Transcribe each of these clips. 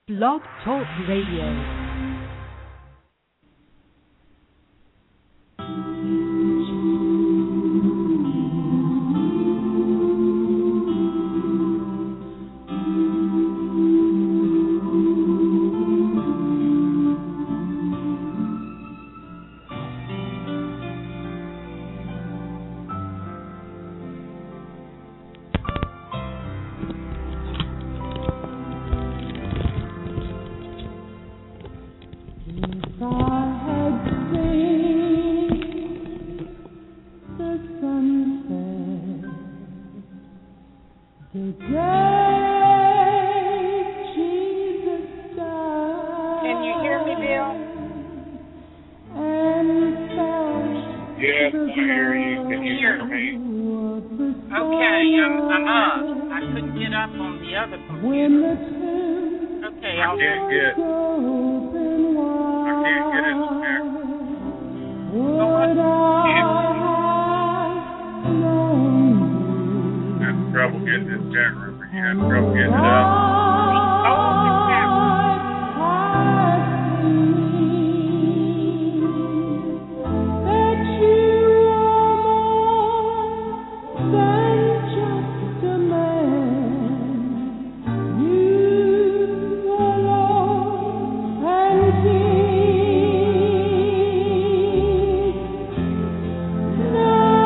Blog Talk Radio.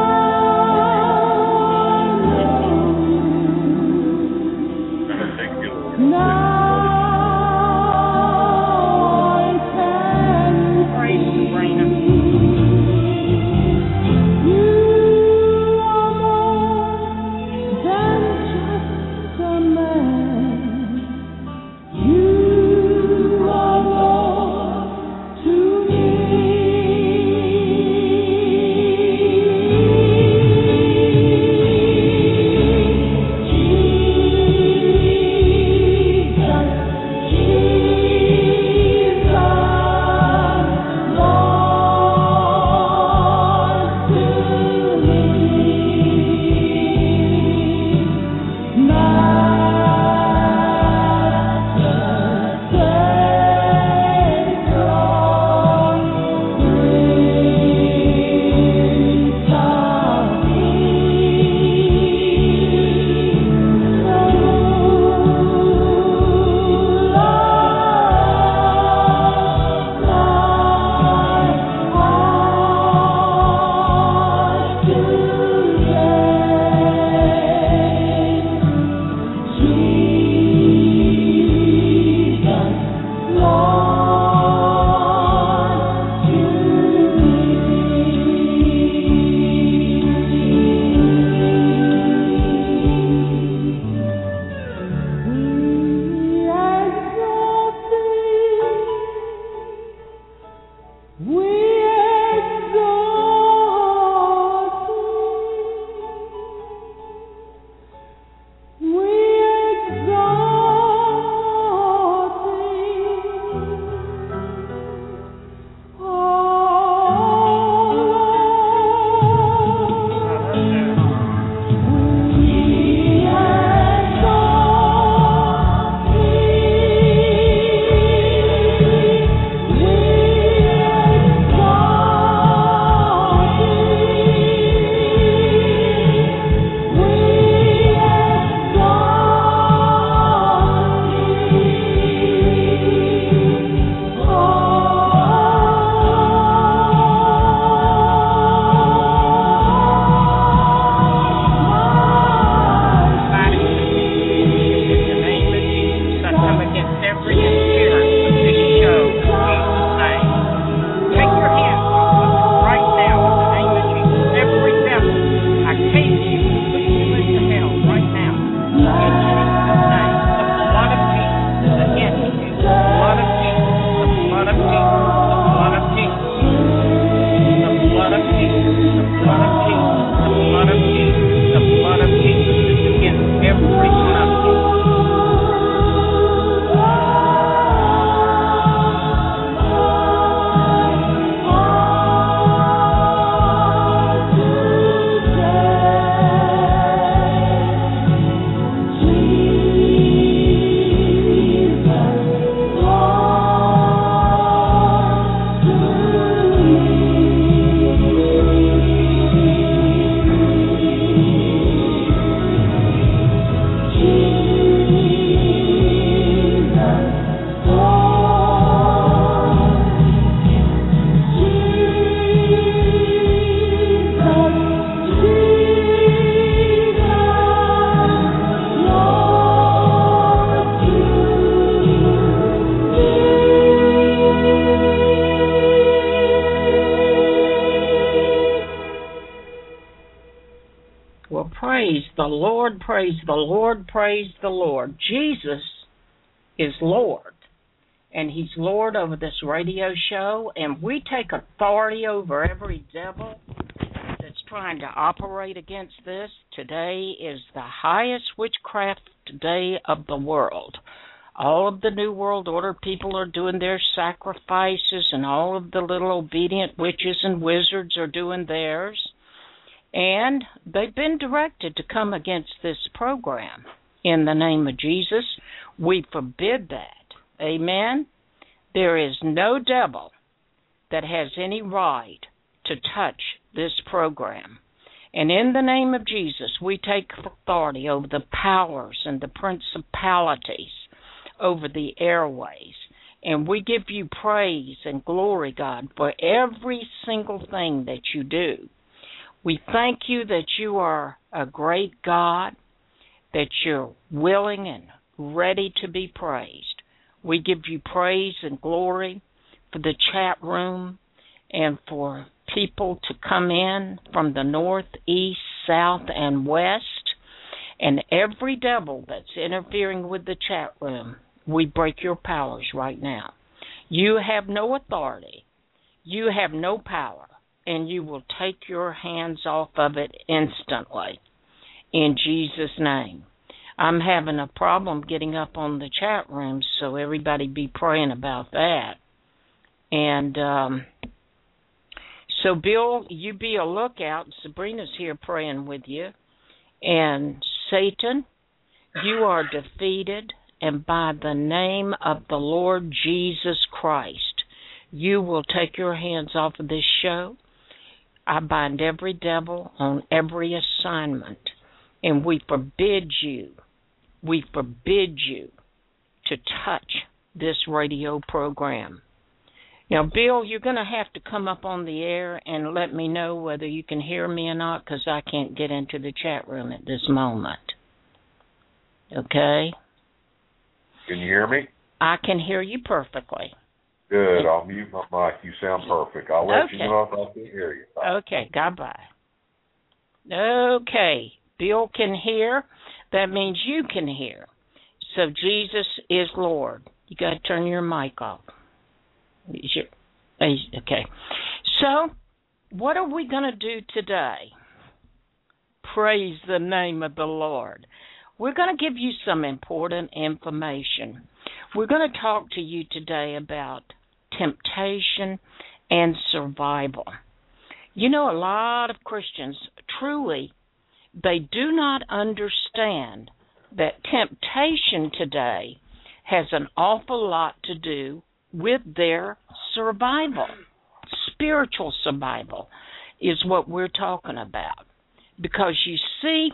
Thank you. Lord, praise the Lord, praise the Lord. Jesus is Lord, and He's Lord over this radio show, and we take authority over every devil that's trying to operate against this. Today is the highest witchcraft day of the world. All of the New World Order people are doing their sacrifices, and all of the little obedient witches and wizards are doing theirs. And they've been directed to come against this program. In the name of Jesus, we forbid that. Amen? There is no devil that has any right to touch this program. And in the name of Jesus, we take authority over the powers and the principalities over the airways. And we give you praise and glory, God, for every single thing that you do. We thank you that you are a great God, that you're willing and ready to be praised. We give you praise and glory for the chat room and for people to come in from the north, east, south, and west. And every devil that's interfering with the chat room, we break your powers right now. You have no authority. You have no power. And you will take your hands off of it instantly. In Jesus' name. I'm having a problem getting up on the chat room, so everybody be praying about that. And so, Bill, you be a lookout. Sabrina's here praying with you. And Satan, you are defeated. And by the name of the Lord Jesus Christ, you will take your hands off of this show. I bind every devil on every assignment, and we forbid you to touch this radio program. Now, Bill, you're going to have to come up on the air and let me know whether you can hear me or not, because I can't get into the chat room at this moment. Okay? Can you hear me? I can hear you perfectly. Good. I'll mute my mic. You sound perfect. I'll let you know if I can hear you. Bye. Okay. Goodbye. Okay. Bill can hear. That means you can hear. So Jesus is Lord. You got to turn your mic off. Okay. So what are we going to do today? Praise the name of the Lord. We're going to give you some important information. We're going to talk to you today about temptation and survival. You know, a lot of Christians, truly, they do not understand that temptation today has an awful lot to do with their survival. Spiritual survival is what we're talking about. Because you see,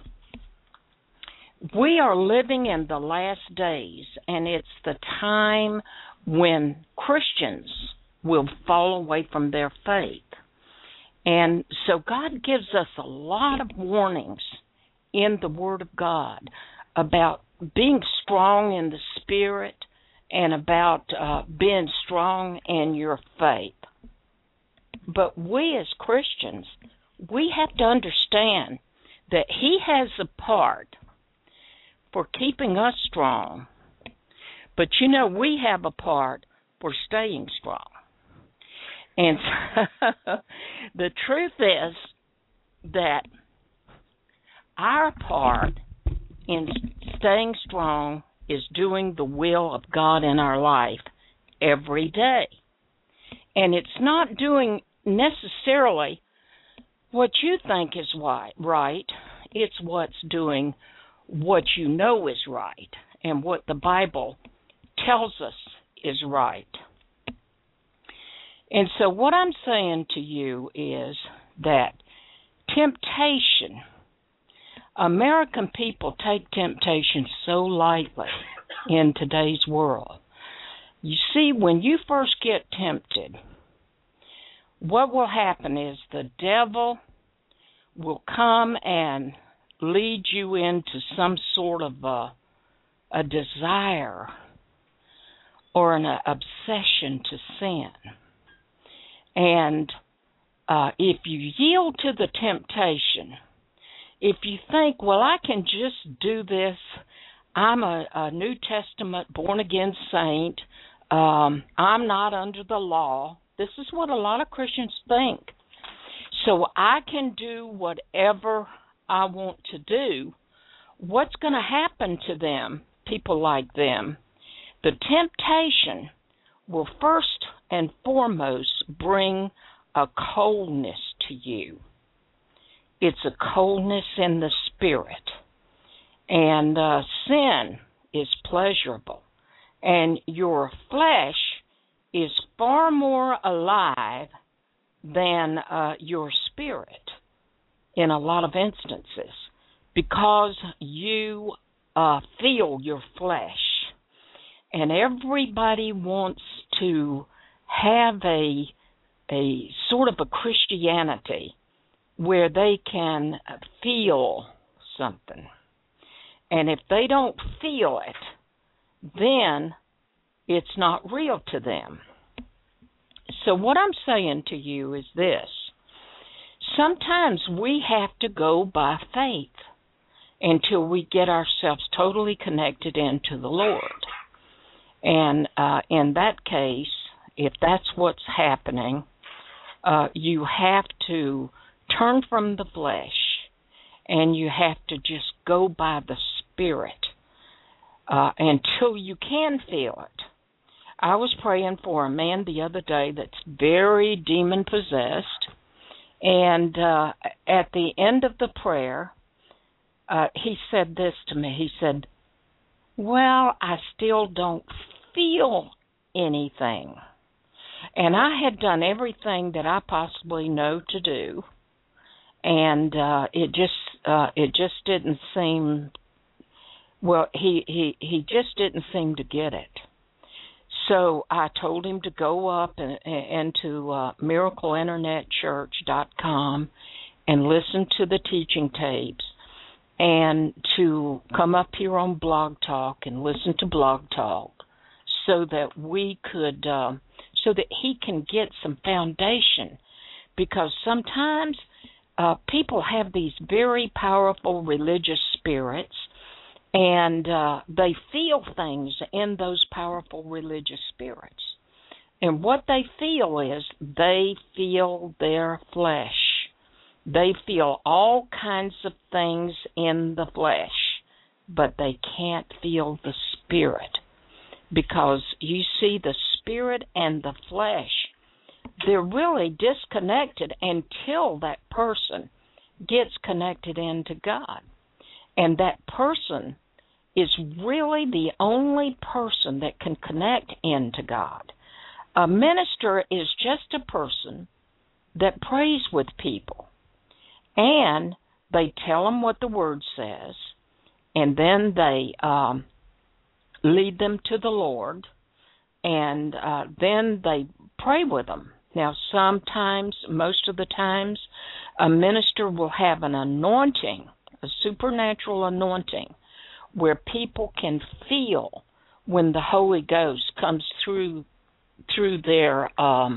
we are living in the last days, and it's the time when Christians will fall away from their faith. And so God gives us a lot of warnings in the Word of God about being strong in the Spirit and about being strong in your faith. But we as Christians, we have to understand that He has a part for keeping us strong. But, you know, we have a part for staying strong. And the truth is that our part in staying strong is doing the will of God in our life every day. And it's not doing necessarily what you think is right. It's what's doing what you know is right and what the Bible tells us is right. And so what I'm saying to you is that temptation, American people take temptation so lightly in today's world. You see, when you first get tempted, what will happen is the devil will come and lead you into some sort of a desire or an obsession to sin. And if you yield to the temptation, if you think, well, I can just do this, I'm a New Testament born-again saint, I'm not under the law. This is what a lot of Christians think. So I can do whatever I want to do. What's going to happen to them, people like them? The temptation will first and foremost bring a coldness to you. It's a coldness in the spirit. And sin is pleasurable. And your flesh is far more alive than your spirit in a lot of instances, because you feel your flesh. And everybody wants to have a sort of a Christianity where they can feel something. And if they don't feel it, then it's not real to them. So what I'm saying to you is this. Sometimes we have to go by faith until we get ourselves totally connected into the Lord. And in that case, if that's what's happening, you have to turn from the flesh and you have to just go by the Spirit until you can feel it. I was praying for a man the other day that's very demon-possessed, and at the end of the prayer, he said this to me. He said, well, I still don't feel anything. And I had done everything that I possibly know to do, and it just didn't seem, well, he just didn't seem to get it. So I told him to go up into miracleinternetchurch.com and listen to the teaching tapes, and to come up here on Blog Talk and listen to Blog Talk, so that we could, so that he can get some foundation. Because sometimes people have these very powerful religious spirits, and they feel things in those powerful religious spirits. And what they feel is they feel their flesh. They feel all kinds of things in the flesh, but they can't feel the spirit. Because you see, the spirit and the flesh, they're really disconnected until that person gets connected into God. And that person is really the only person that can connect into God. A minister is just a person that prays with people. And they tell them what the Word says, and then they lead them to the Lord, and then they pray with them. Now, sometimes, most of the times, a minister will have an anointing, a supernatural anointing, where people can feel when the Holy Ghost comes through their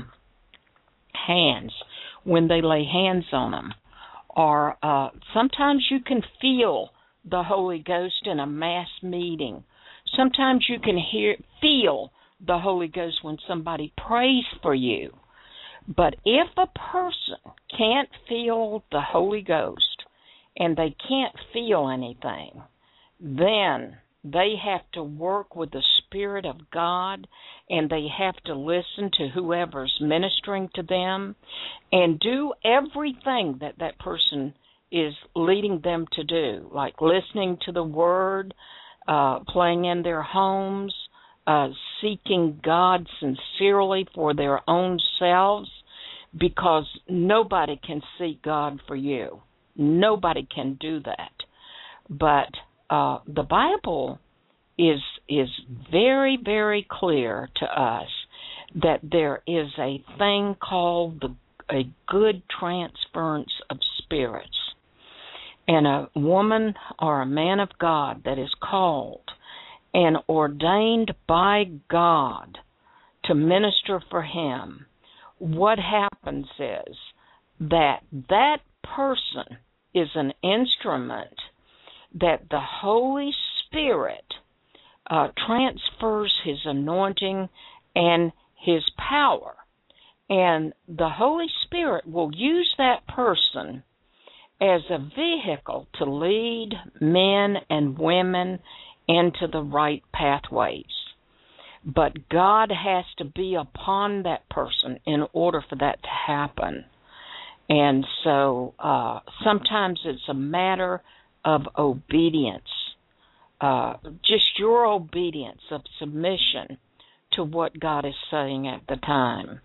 hands, when they lay hands on them. Or sometimes you can feel the Holy Ghost in a mass meeting. Sometimes you can feel the Holy Ghost when somebody prays for you. But if a person can't feel the Holy Ghost and they can't feel anything, then they have to work with the Spirit of God, and they have to listen to whoever's ministering to them and do everything that that person is leading them to do, like listening to the Word, playing in their homes, seeking God sincerely for their own selves, because nobody can seek God for you. Nobody can do that. But the Bible is very, very clear to us that there is a thing called a good transference of spirits. And a woman or a man of God that is called and ordained by God to minister for Him, what happens is that person is an instrument that the Holy Spirit transfers His anointing and His power. And the Holy Spirit will use that person as a vehicle to lead men and women into the right pathways. But God has to be upon that person in order for that to happen. And so sometimes it's a matter of obedience, just your obedience of submission to what God is saying at the time.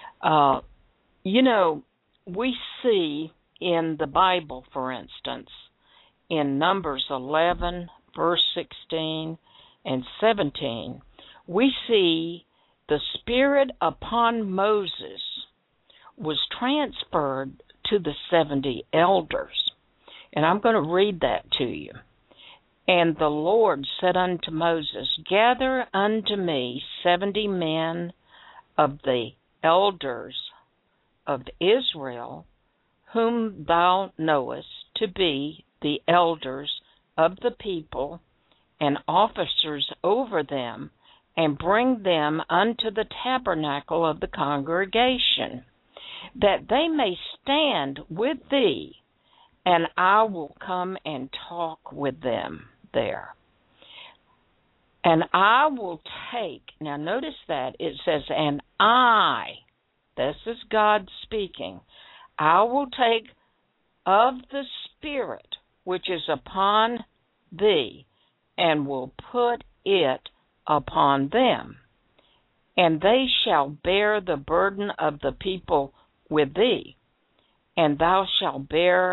We see in the Bible, for instance, in Numbers 11, verse 16 and 17, we see the Spirit upon Moses was transferred to the 70 elders. And I'm going to read that to you. And the Lord said unto Moses, Gather unto me 70 men of the elders of Israel, whom thou knowest to be the elders of the people, and officers over them, and bring them unto the tabernacle of the congregation, that they may stand with thee, and I will come and talk with them there. And I will take, now notice that, it says, and I, this is God speaking, I will take of the Spirit which is upon thee, and will put it upon them. And they shall bear the burden of the people with thee, and thou shalt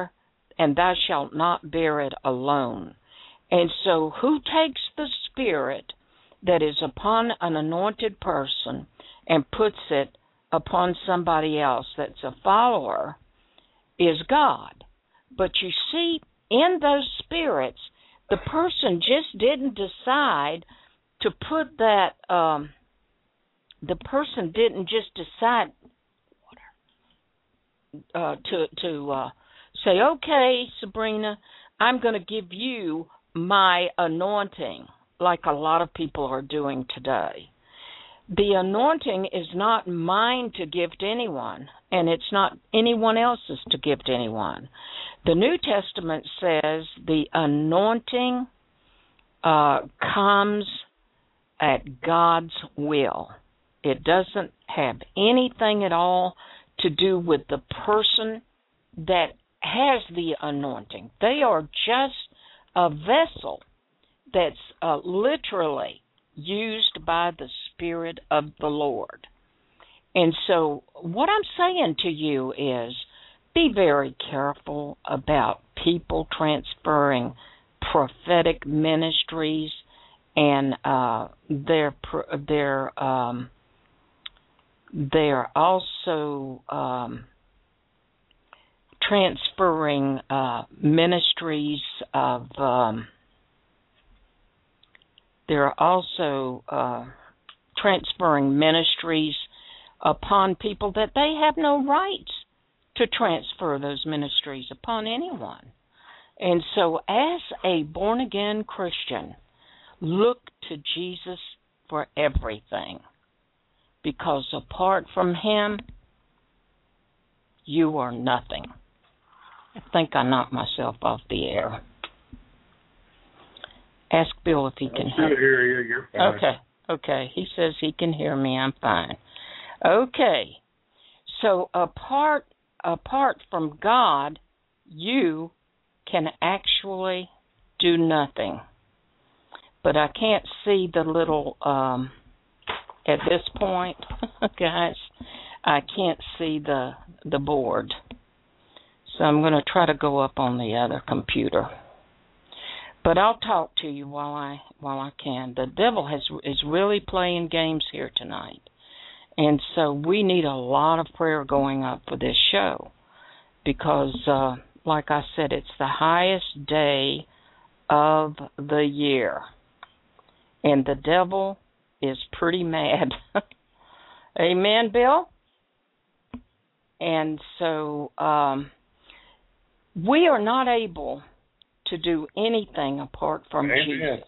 not bear it alone. And so who takes the Spirit that is upon an anointed person and puts it upon somebody else that's a follower is God. But you see, in those spirits, the person just didn't decide to put that, the person didn't just decide to say, okay, Sabrina, I'm going to give you my anointing, like a lot of people are doing today. The anointing is not mine to give to anyone, and it's not anyone else's to give to anyone. The New Testament says the anointing comes at God's will. It doesn't have anything at all to do with the person that has the anointing. They are just a vessel that's literally used by the Spirit of the Lord. And so what I'm saying to you is be very careful about people transferring prophetic ministries and they're also transferring ministries of they're also transferring ministries upon people that they have no rights to transfer those ministries upon anyone. And so as a born-again Christian, look to Jesus for everything, because apart from Him, you are nothing. I think I knocked myself off the air. Ask Bill if he can hear you. You're fine. Okay. He says he can hear me. I'm fine. Okay. So apart from God, you can actually do nothing. But I can't see the little, at this point, guys, I can't see the board. So I'm going to try to go up on the other computer. But I'll talk to you while I can. The devil is really playing games here tonight. And so we need a lot of prayer going up for this show. Because, like I said, it's the highest day of the year. And the devil is pretty mad. Amen, Bill? And so We are not able to do anything apart from Amen. Jesus.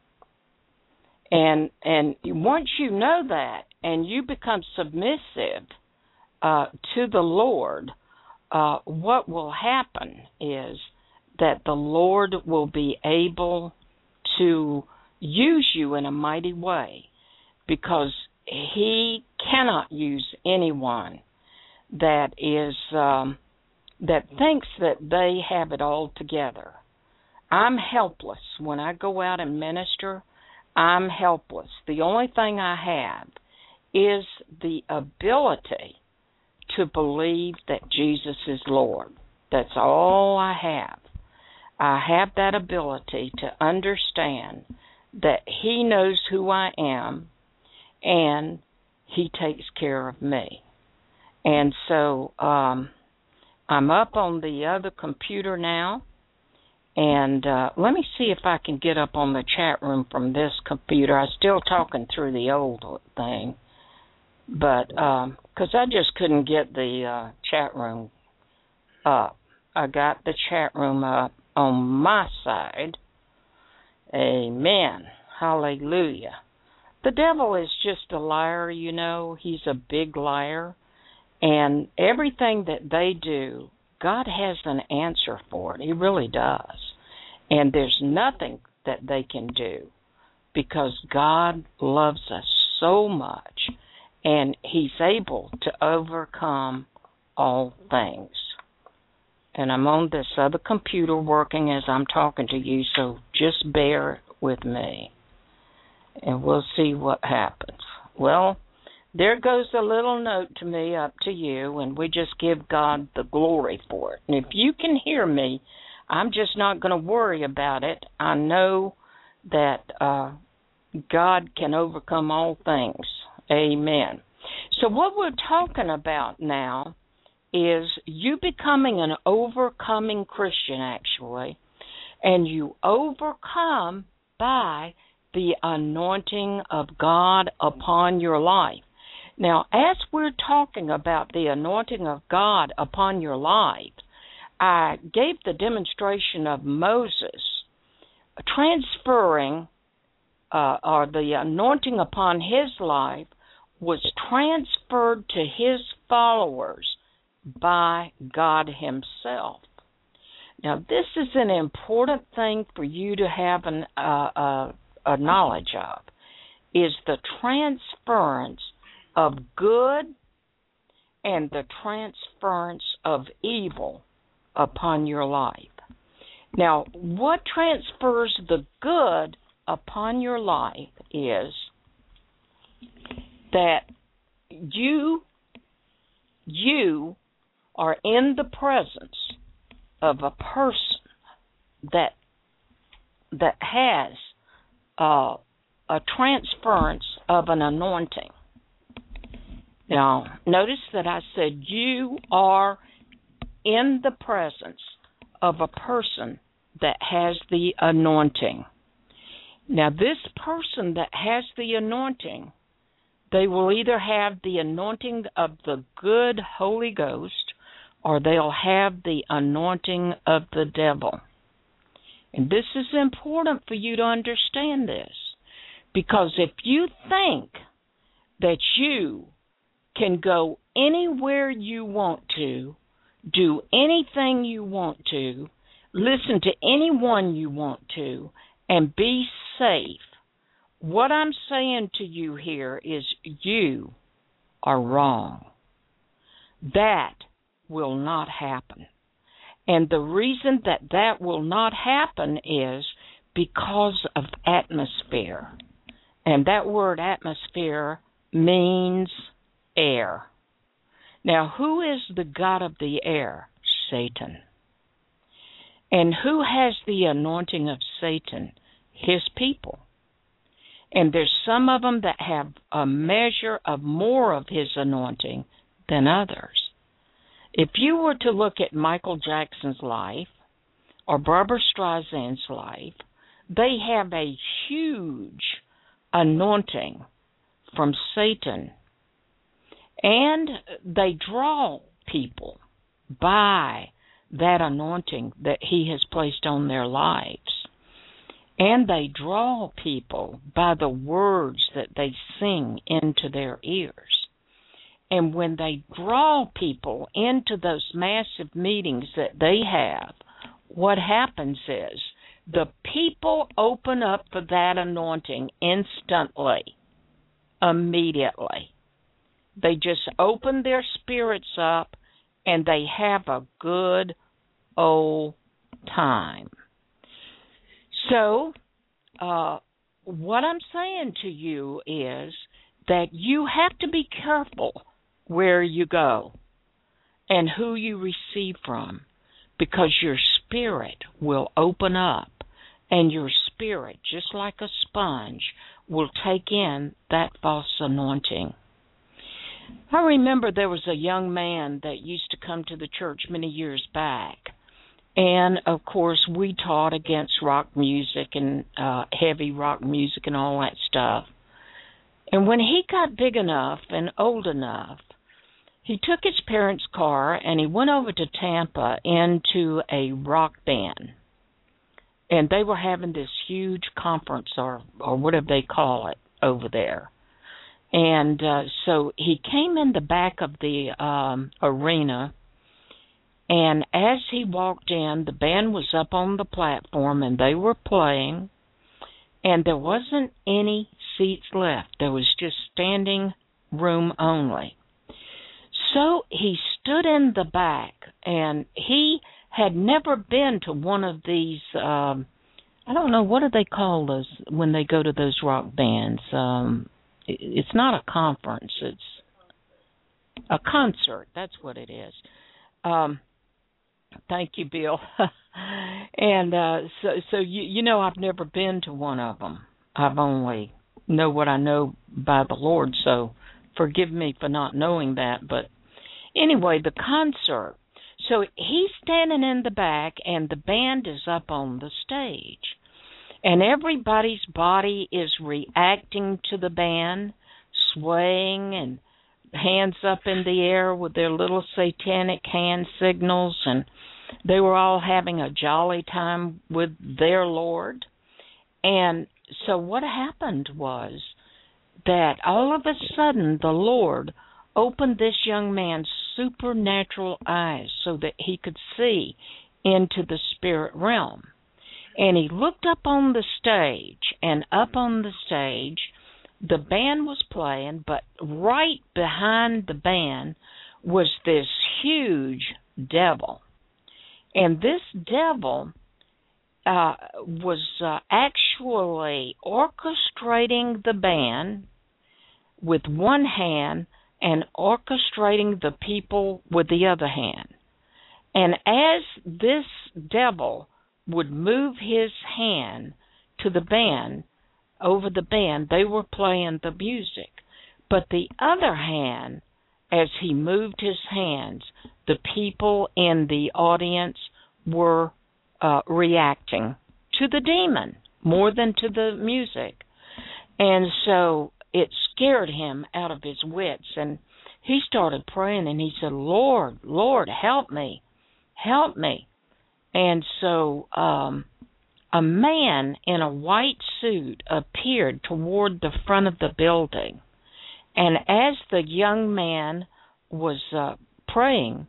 And once you know that and you become submissive to the Lord, what will happen is that the Lord will be able to use you in a mighty way, because He cannot use anyone that is that thinks that they have it all together. I'm helpless. When I go out and minister, I'm helpless. The only thing I have is the ability to believe that Jesus is Lord. That's all I have. I have that ability to understand that He knows who I am and He takes care of me. And so I'm up on the other computer now, and let me see if I can get up on the chat room from this computer. I'm still talking through the old thing, but because I just couldn't get the chat room up. I got the chat room up on my side. Amen. Hallelujah. The devil is just a liar, you know. He's a big liar. And everything that they do, God has an answer for it. He really does. And there's nothing that they can do, because God loves us so much, and He's able to overcome all things. And I'm on this other computer working as I'm talking to you, so just bear with me, and we'll see what happens. Well, there goes a little note to me, up to you, and we just give God the glory for it. And if you can hear me, I'm just not going to worry about it. I know that God can overcome all things. Amen. So what we're talking about now is you becoming an overcoming Christian, actually, and you overcome by the anointing of God upon your life. Now, as we're talking about the anointing of God upon your life, I gave the demonstration of Moses transferring, or the anointing upon his life was transferred to his followers by God Himself. Now, this is an important thing for you to have a knowledge of, is the transference of good and the transference of evil upon your life. Now, what transfers the good upon your life is that you are in the presence of a person that has a transference of an anointing. Now, notice that I said you are in the presence of a person that has the anointing. Now, this person that has the anointing, they will either have the anointing of the good Holy Ghost, or they'll have the anointing of the devil. And this is important for you to understand this, because if you think that you can go anywhere you want to, do anything you want to, listen to anyone you want to, and be safe, what I'm saying to you here is you are wrong. That will not happen. And the reason that that will not happen is because of atmosphere. And that word atmosphere means air. Now, who is the god of the air? Satan. And who has the anointing of Satan? His people. And there's some of them that have a measure of more of his anointing than others. If you were to look at Michael Jackson's life or Barbra Streisand's life, they have a huge anointing from Satan. And they draw people by that anointing that he has placed on their lives. And they draw people by the words that they sing into their ears. And when they draw people into those massive meetings that they have, what happens is the people open up for that anointing instantly, immediately. They just open their spirits up and they have a good old time. So, what I'm saying to you is that you have to be careful where you go and who you receive from, because your spirit will open up, and your spirit, just like a sponge, will take in that false anointing. I remember there was a young man that used to come to the church many years back. And, of course, we taught against rock music and heavy rock music and all that stuff. And when he got big enough and old enough, he took his parents' car and he went over to Tampa into a rock band. And they were having this huge conference or whatever they call it over there. And so he came in the back of the arena. And as he walked in, the band was up on the platform, and they were playing, and there wasn't any seats left. There was just standing room only. So he stood in the back, and he had never been to one of these, I don't know, what do they call those when they go to those rock bands? It's not a conference. It's a concert. That's what it is. Thank you, Bill. And so you know, I've never been to one of them. I've only know what I know by the Lord, so forgive me for not knowing that. But anyway, the concert. So he's standing in the back, and the band is up on the stage. And everybody's body is reacting to the band, swaying and hands up in the air with their little satanic hand signals, and they were all having a jolly time with their Lord. And so what happened was that all of a sudden the Lord opened this young man's supernatural eyes so that he could see into the spirit realm. And he looked up on the stage, and up on the stage the band was playing, but right behind the band was this huge devil. And this devil was actually orchestrating the band with one hand and orchestrating the people with the other hand. And as this devil would move his hand to the band, over the band, they were playing the music. But the other hand, as he moved his hands, the people in the audience were reacting to the demon more than to the music. And so it scared him out of his wits. And he started praying, and he said, Lord, Lord, help me, help me. And so a man in a white suit appeared toward the front of the building. And as the young man was praying,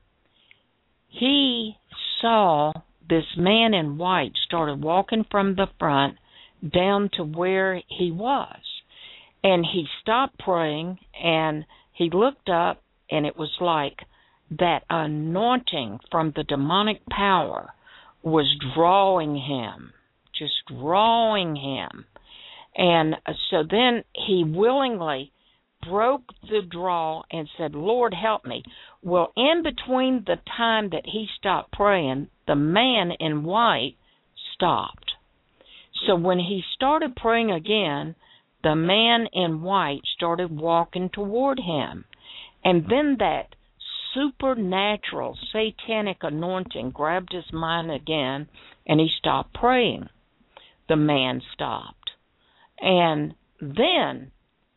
he saw this man in white started walking from the front down to where he was. And he stopped praying, and he looked up, and it was like that anointing from the demonic power was drawing him, just drawing him. And so then he willingly broke the draw and said, Lord, help me. Well, in between the time that he stopped praying, the man in white stopped. So when he started praying again, the man in white started walking toward him. And then that supernatural satanic anointing grabbed his mind again, and he stopped praying. The man stopped. And then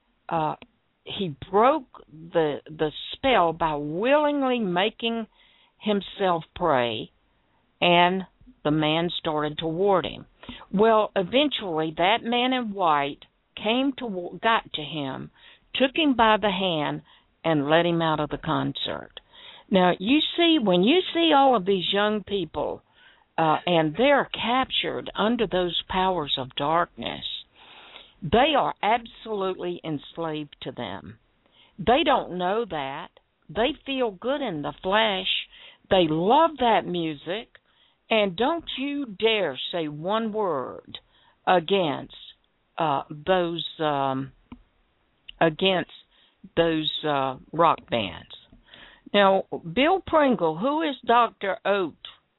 he broke the spell by willingly making himself pray, and the man started to ward him. Well, eventually that man in white got to him, took him by the hand, and let him out of the concert. Now, you see, when you see all of these young people, and they're captured under those powers of darkness, they are absolutely enslaved to them. They don't know that. They feel good in the flesh. They love that music. And don't you dare say one word against those rock bands. Now, Bill Pringle, who is Dr. Oat?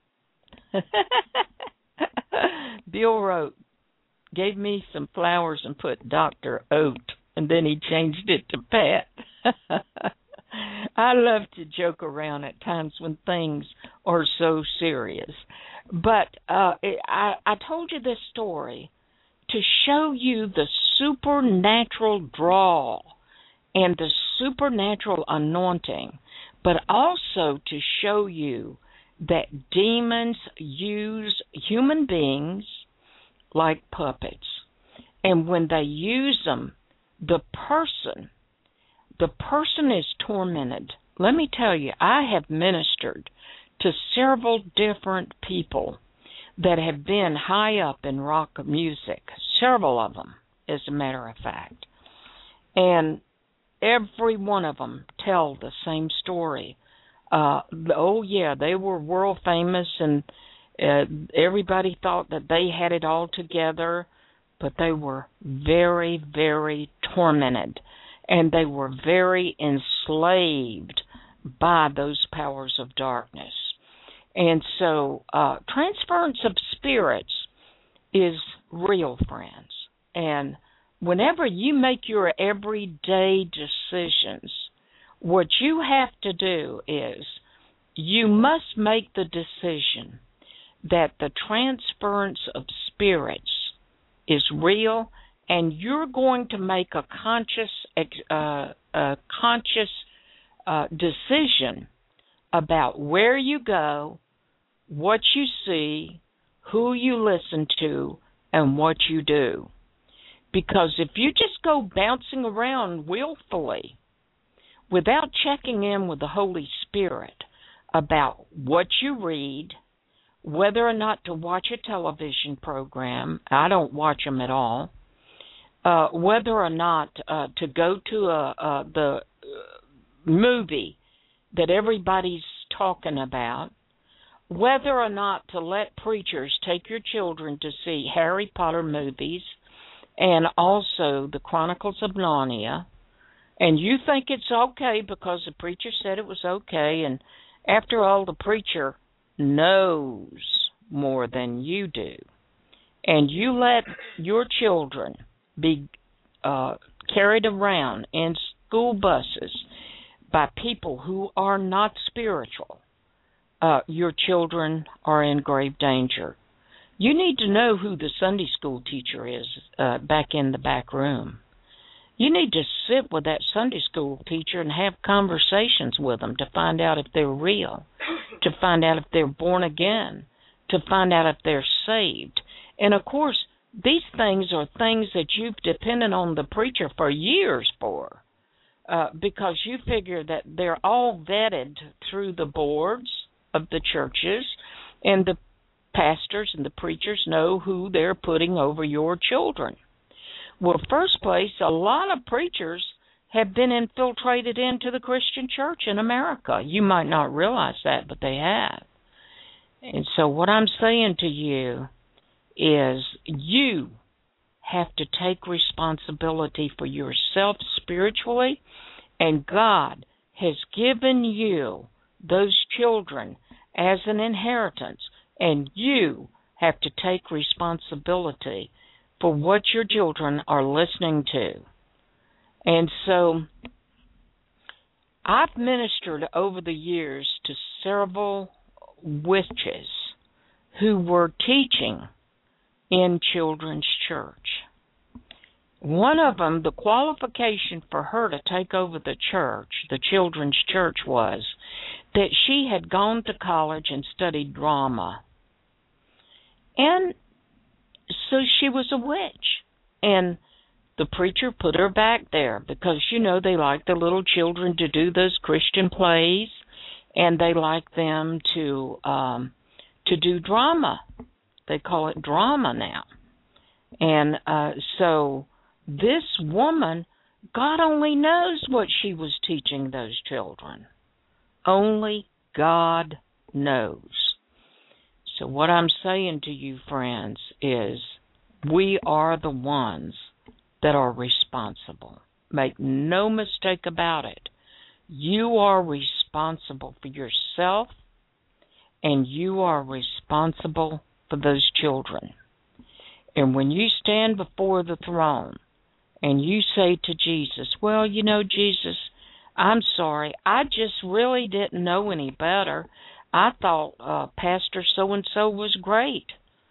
Bill wrote, gave me some flowers and put Dr. Oat, and then he changed it to Pat. I love to joke around at times when things are so serious. But I told you this story to show you the supernatural draw and the supernatural anointing, but also to show you that demons use human beings like puppets. And when they use them, the person is tormented. Let me tell you, I have ministered to several different people that have been high up in rock music, several of them, as a matter of fact. And every one of them tell the same story. Oh, yeah, they were world famous, and everybody thought that they had it all together, but they were very, very tormented, and they were very enslaved by those powers of darkness. And so transference of spirits is real, friends. And whenever you make your everyday decisions, what you have to do is you must make the decision that the transference of spirits is real, and you're going to make a conscious decision about where you go, what you see, who you listen to, and what you do. Because if you just go bouncing around willfully without checking in with the Holy Spirit about what you read, whether or not to watch a television program — I don't watch them at all — whether or not to go to the movie that everybody's talking about, whether or not to let preachers take your children to see Harry Potter movies and also the Chronicles of Narnia, and you think it's okay because the preacher said it was okay, and after all, the preacher knows more than you do, and you let your children be carried around in school buses by people who are not spiritual, your children are in grave danger. You need to know who the Sunday school teacher is back in the back room. You need to sit with that Sunday school teacher and have conversations with them to find out if they're real, to find out if they're born again, to find out if they're saved. And, of course, these things are things that you've depended on the preacher for years for, because you figure that they're all vetted through the boards of the churches, and the pastors and the preachers know who they're putting over your children. Well, first place, a lot of preachers have been infiltrated into the Christian church in America. You might not realize that, but they have. And so what I'm saying to you is you have to take responsibility for yourself spiritually, and God has given you those children as an inheritance, and you have to take responsibility for what your children are listening to. And so I've ministered over the years to several witches who were teaching in children's church. One of them, the qualification for her to take over the church, the children's church, was that she had gone to college and studied drama And so she was a witch. And the preacher put her back there because, you know, they like the little children to do those Christian plays, and they like them to do drama. They call it drama now. And so this woman, God only knows what she was teaching those children. Only God knows. So what I'm saying to you, friends, is we are the ones that are responsible. Make no mistake about it. You are responsible for yourself, and you are responsible for those children. And when you stand before the throne and you say to Jesus, well, you know, Jesus, I'm sorry. I just really didn't know any better. I thought Pastor so-and-so was great.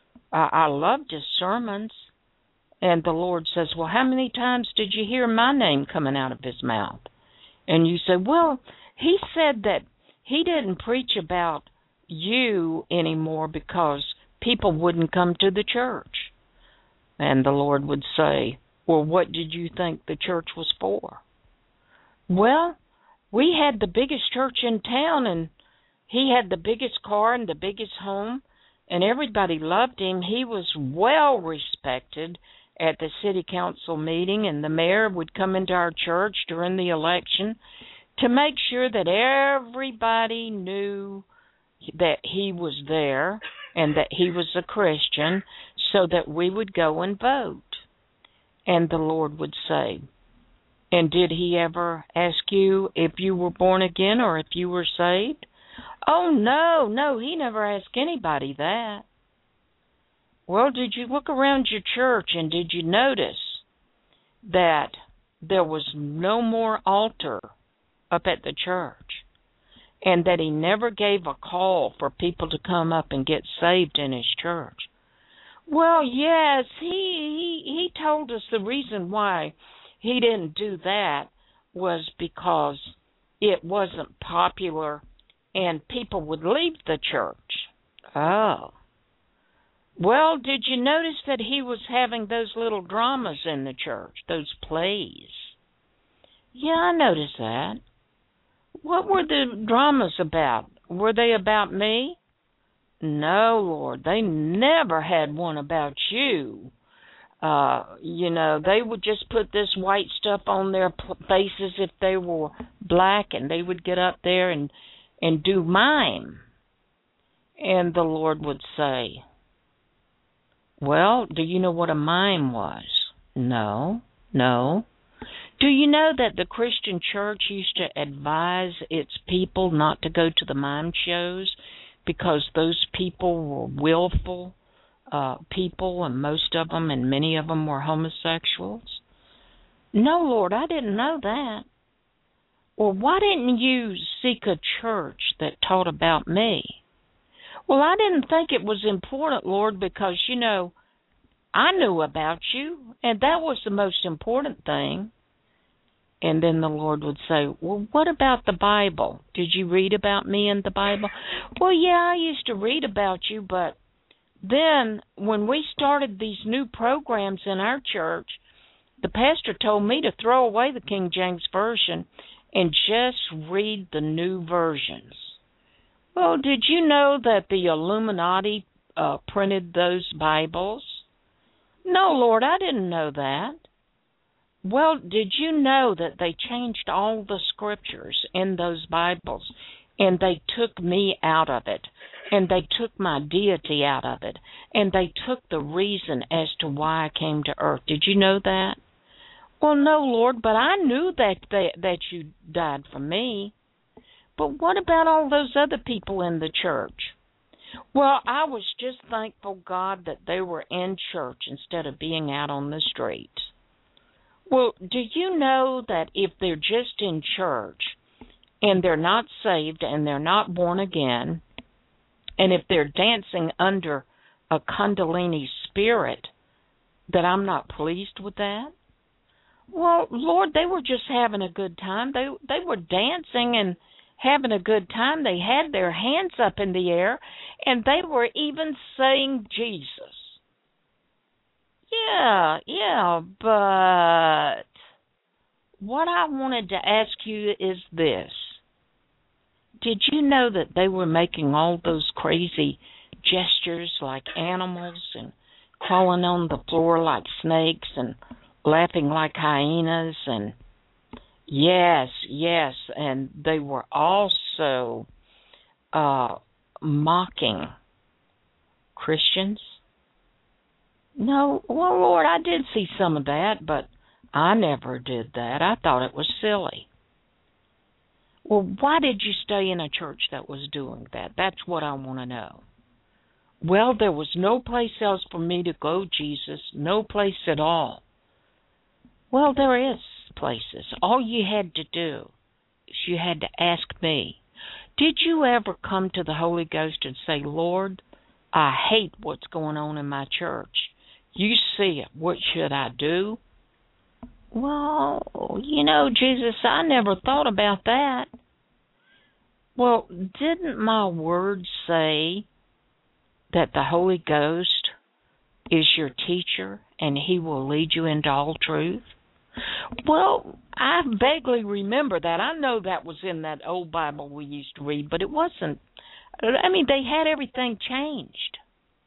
I loved his sermons. And the Lord says, well, how many times did you hear my name coming out of his mouth? And you say, well, he said that he didn't preach about you anymore because people wouldn't come to the church. And the Lord would say, well, what did you think the church was for? Well, we had the biggest church in town, and he had the biggest car and the biggest home, and everybody loved him. He was well respected at the city council meeting, and the mayor would come into our church during the election to make sure that everybody knew that he was there and that he was a Christian, so that we would go and vote. And the Lord would say, and did he ever ask you if you were born again or if you were saved? Oh, no, he never asked anybody that. Well, did you look around your church and did you notice that there was no more altar up at the church, and that he never gave a call for people to come up and get saved in his church? Well, yes, he told us the reason why he didn't do that was because it wasn't popular and people would leave the church. Oh. Well, did you notice that he was having those little dramas in the church, those plays? Yeah, I noticed that. What were the dramas about? Were they about me? No, Lord, they never had one about you. You know, they would just put this white stuff on their faces if they were black, and they would get up there and do mime. And the Lord would say, well, do you know what a mime was? No. Do you know that the Christian church used to advise its people not to go to the mime shows because those people were willful people, and most of them and many of them were homosexuals? No, Lord, I didn't know that. Well, why didn't you seek a church that taught about me? Well, I didn't think it was important, Lord, because, you know, I knew about you, and that was the most important thing. And then the Lord would say, well, what about the Bible? Did you read about me in the Bible? Well, yeah, I used to read about you, but then when we started these new programs in our church, the pastor told me to throw away the King James Version and just read the new versions. Well, did you know that the Illuminati printed those Bibles? No, Lord, I didn't know that. Well, did you know that they changed all the scriptures in those Bibles, and they took me out of it, and they took my deity out of it, and they took the reason as to why I came to earth? Did you know that? Well, no, Lord, but I knew that you died for me. But what about all those other people in the church? Well, I was just thankful, God, that they were in church instead of being out on the street. Well, do you know that if they're just in church and they're not saved and they're not born again, and if they're dancing under a Kundalini spirit, that I'm not pleased with that? Well, Lord, they were just having a good time. They were dancing, having a good time. They had their hands up in the air, and they were even saying Jesus. Yeah, but what I wanted to ask you is this. Did you know that they were making all those crazy gestures like animals and crawling on the floor like snakes and laughing like hyenas? And yes, and they were also mocking Christians. No, well, Lord, I did see some of that, but I never did that. I thought it was silly. Well, why did you stay in a church that was doing that? That's what I want to know. Well, there was no place else for me to go, Jesus. No place at all. Well, there is places. All you had to do is you had to ask me. Did you ever come to the Holy Ghost and say, Lord, I hate what's going on in my church. You see it. What should I do? Well, Jesus, I never thought about that. Well, didn't my word say that the Holy Ghost is your teacher and he will lead you into all truth? Well, I vaguely remember that. I know that was in that old Bible we used to read, but it wasn't. I mean, they had everything changed.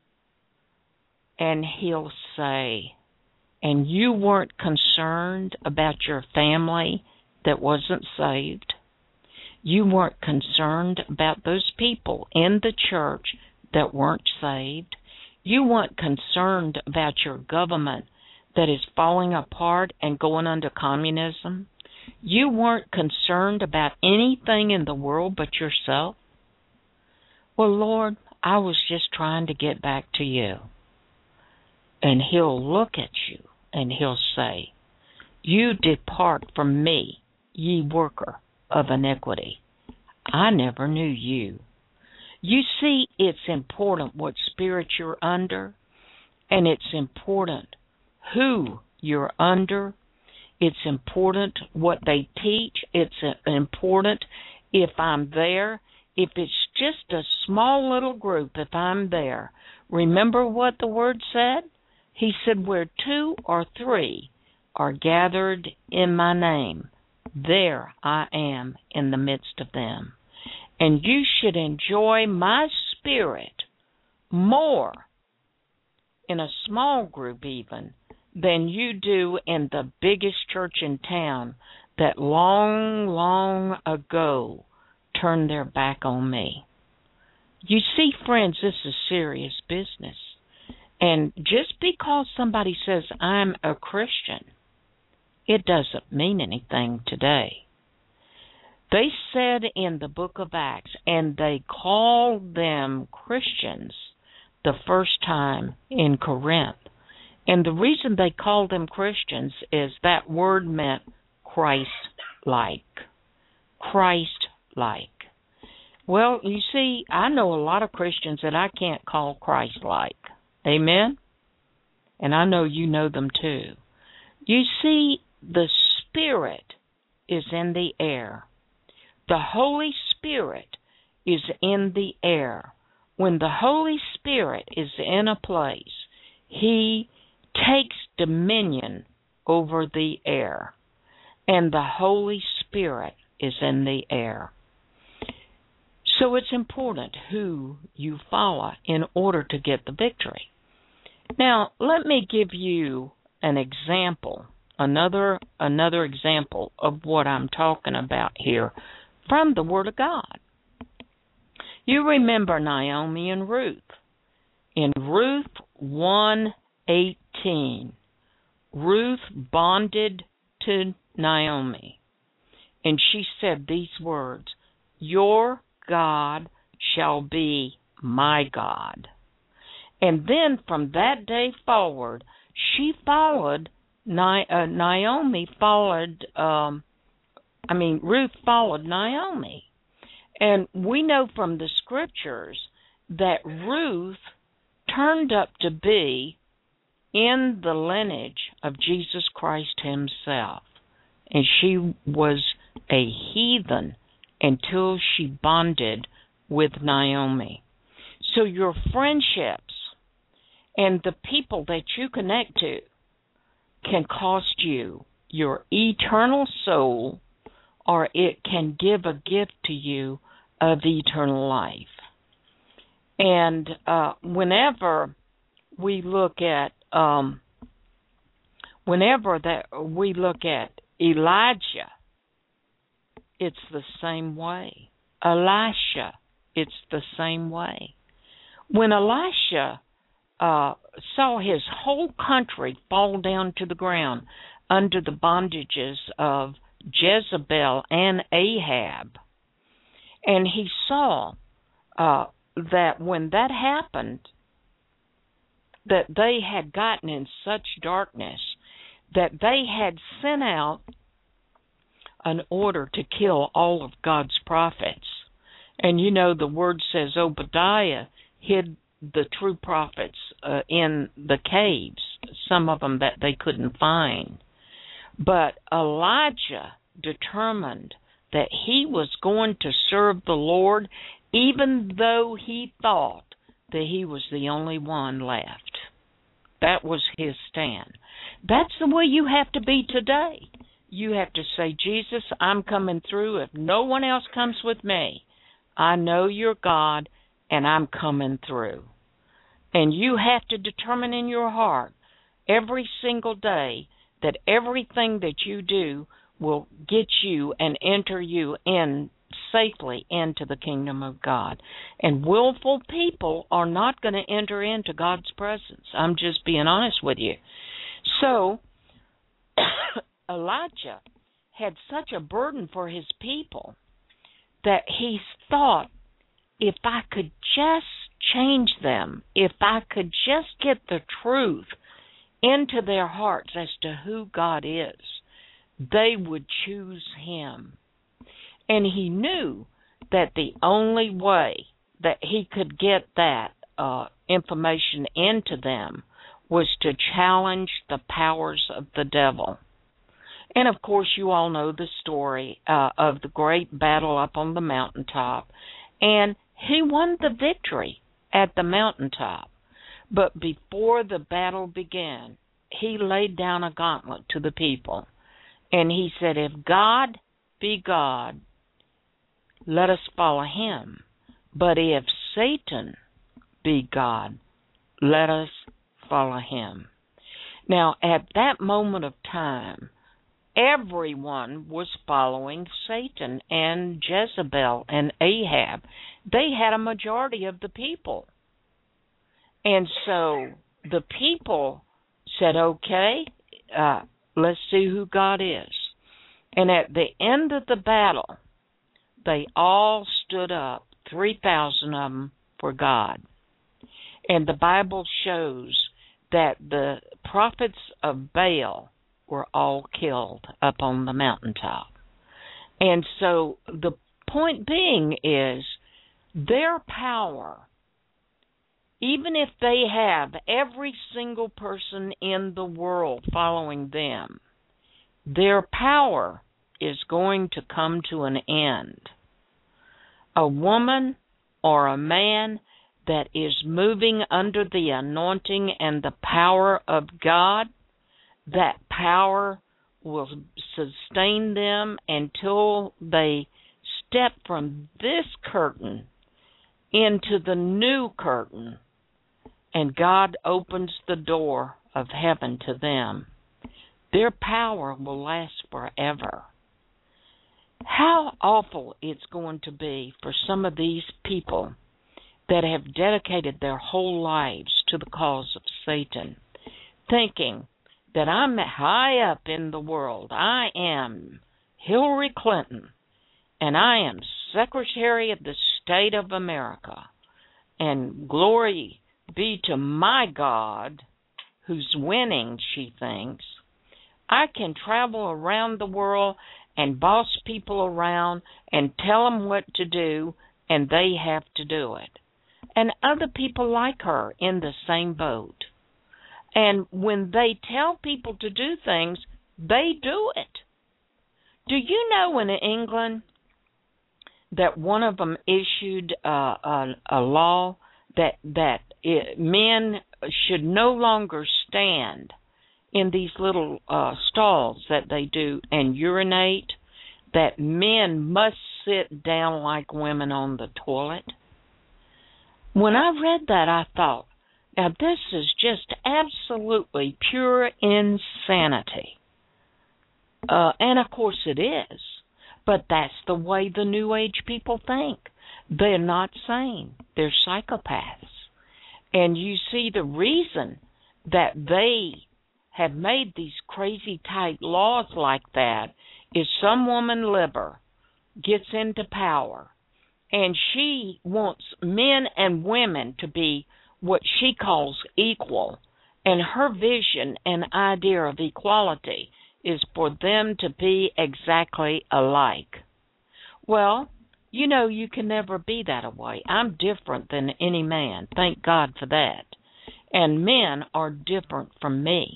And he'll say, and you weren't concerned about your family that wasn't saved. You weren't concerned about those people in the church that weren't saved. You weren't concerned about your government that is falling apart and going under communism. You weren't concerned about anything in the world but yourself. Well, Lord, I was just trying to get back to you. And he'll look at you and he'll say, you depart from me, ye worker of iniquity. I never knew you. You see, it's important what spirit you're under, and it's important who you're under. It's important what they teach. It's important if I'm there. If it's just a small little group, if I'm there. Remember what the Word said? He said, where 2 or 3 are gathered in my name, there I am in the midst of them. And you should enjoy my spirit more in a small group even than you do in the biggest church in town that long ago turned their back on me. You see, friends, this is serious business. And just because somebody says, I'm a Christian, it doesn't mean anything today. They said in the book of Acts, and they called them Christians the first time in Corinth. And the reason they called them Christians is that word meant Christ-like. Christ-like. Well, you see, I know a lot of Christians that I can't call Christ-like. Amen? And I know you know them too. You see, the Spirit is in the air. The Holy Spirit is in the air. When the Holy Spirit is in a place, He takes dominion over the air. And the Holy Spirit is in the air. So it's important who you follow in order to get the victory. Now, let me give you an example, another example of what I'm talking about here from the Word of God. You remember Naomi and Ruth. In Ruth 1:18, Ruth bonded to Naomi, and she said these words, your God shall be my God. And then from that day forward, she followed, Ruth followed Naomi. And we know from the scriptures that Ruth turned up to be in the lineage of Jesus Christ himself. And she was a heathen until she bonded with Naomi. So your friendships and the people that you connect to can cost you your eternal soul, or it can give a gift to you of eternal life. And whenever we look at Elijah, it's the same way. Elisha, it's the same way. When Elisha saw his whole country fall down to the ground under the bondages of Jezebel and Ahab, and he saw that when that happened, that they had gotten in such darkness that they had sent out an order to kill all of God's prophets. And you know, the word says Obadiah hid the true prophets in the caves, some of them that they couldn't find. But Elijah determined that he was going to serve the Lord, even though he thought that he was the only one left. That was his stand. That's the way you have to be today. You have to say, Jesus, I'm coming through. If no one else comes with me, I know you're God, and I'm coming through. And you have to determine in your heart every single day that everything that you do will get you and enter you in safely into the kingdom of God. And willful people are not going to enter into God's presence. I'm just being honest with you. So Elijah had such a burden for his people that he thought, if I could just change them, if I could just get the truth into their hearts as to who God is, they would choose him. And he knew that the only way that he could get that information into them was to challenge the powers of the devil. And of course, you all know the story of the great battle up on the mountaintop. And he won the victory at the mountaintop. But before the battle began, he laid down a gauntlet to the people. And he said, if God be God, let us follow him. But if Satan be God, let us follow him. Now, at that moment of time, everyone was following Satan and Jezebel and Ahab. They had a majority of the people. And so the people said, okay, let's see who God is. And at the end of the battle, they all stood up, 3,000 of them, for God. And the Bible shows that the prophets of Baal were all killed up on the mountaintop. And so the point being is their power, even if they have every single person in the world following them, their power is going to come to an end. A woman or a man that is moving under the anointing and the power of God, that power will sustain them until they step from this curtain into the new curtain, and God opens the door of heaven to them. Their power will last forever. How awful it's going to be for some of these people that have dedicated their whole lives to the cause of Satan, thinking that I'm high up in the world. I am Hillary Clinton, and I am Secretary of the State of America, and glory be to my God who's winning, she thinks. I can travel around the world and boss people around and tell them what to do, and they have to do it. And other people like her in the same boat. And when they tell people to do things, they do it. Do you know in England that one of them issued a law that men should no longer stand in these little stalls that they do and urinate, that men must sit down like women on the toilet. When I read that, I thought, now this is just absolutely pure insanity. And of course it is, but that's the way the New Age people think. They're not sane. They're psychopaths. And you see, the reason that they have made these crazy tight laws like that is some woman liber gets into power, and she wants men and women to be what she calls equal, and her vision and idea of equality is for them to be exactly alike. Well, you know, you can never be that way. I'm different than any man. Thank God for that. And men are different from me.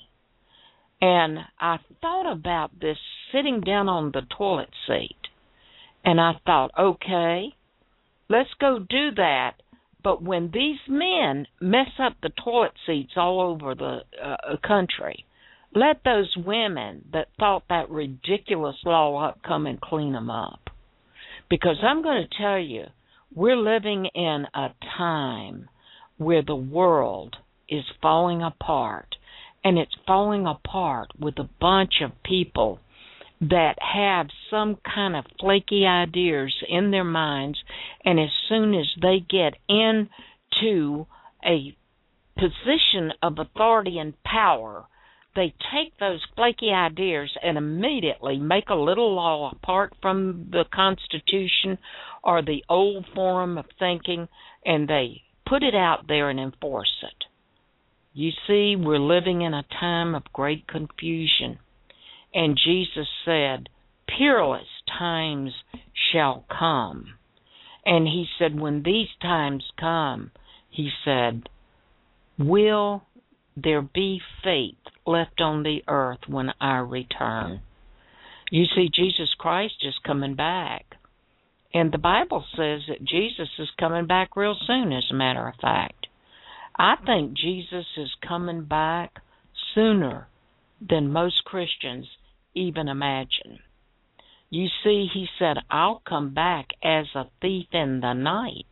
And I thought about this sitting down on the toilet seat. And I thought, okay, let's go do that. But when these men mess up the toilet seats all over the country, let those women that thought that ridiculous law up come and clean them up. Because I'm going to tell you, we're living in a time where the world is falling apart. And it's falling apart with a bunch of people that have some kind of flaky ideas in their minds. And as soon as they get into a position of authority and power, they take those flaky ideas and immediately make a little law apart from the Constitution or the old form of thinking, and they put it out there and enforce it. You see, we're living in a time of great confusion. And Jesus said, peerless times shall come. And he said, when these times come, he said, will there be faith left on the earth when I return? You see, Jesus Christ is coming back. And the Bible says that Jesus is coming back real soon, as a matter of fact. I think Jesus is coming back sooner than most Christians even imagine. You see, he said, I'll come back as a thief in the night.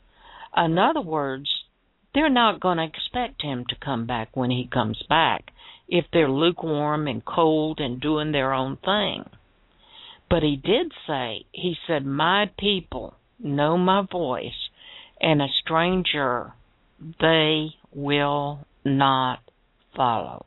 In other words, they're not going to expect him to come back when he comes back if they're lukewarm and cold and doing their own thing. But he did say, he said, my people know my voice, and a stranger they will not follow.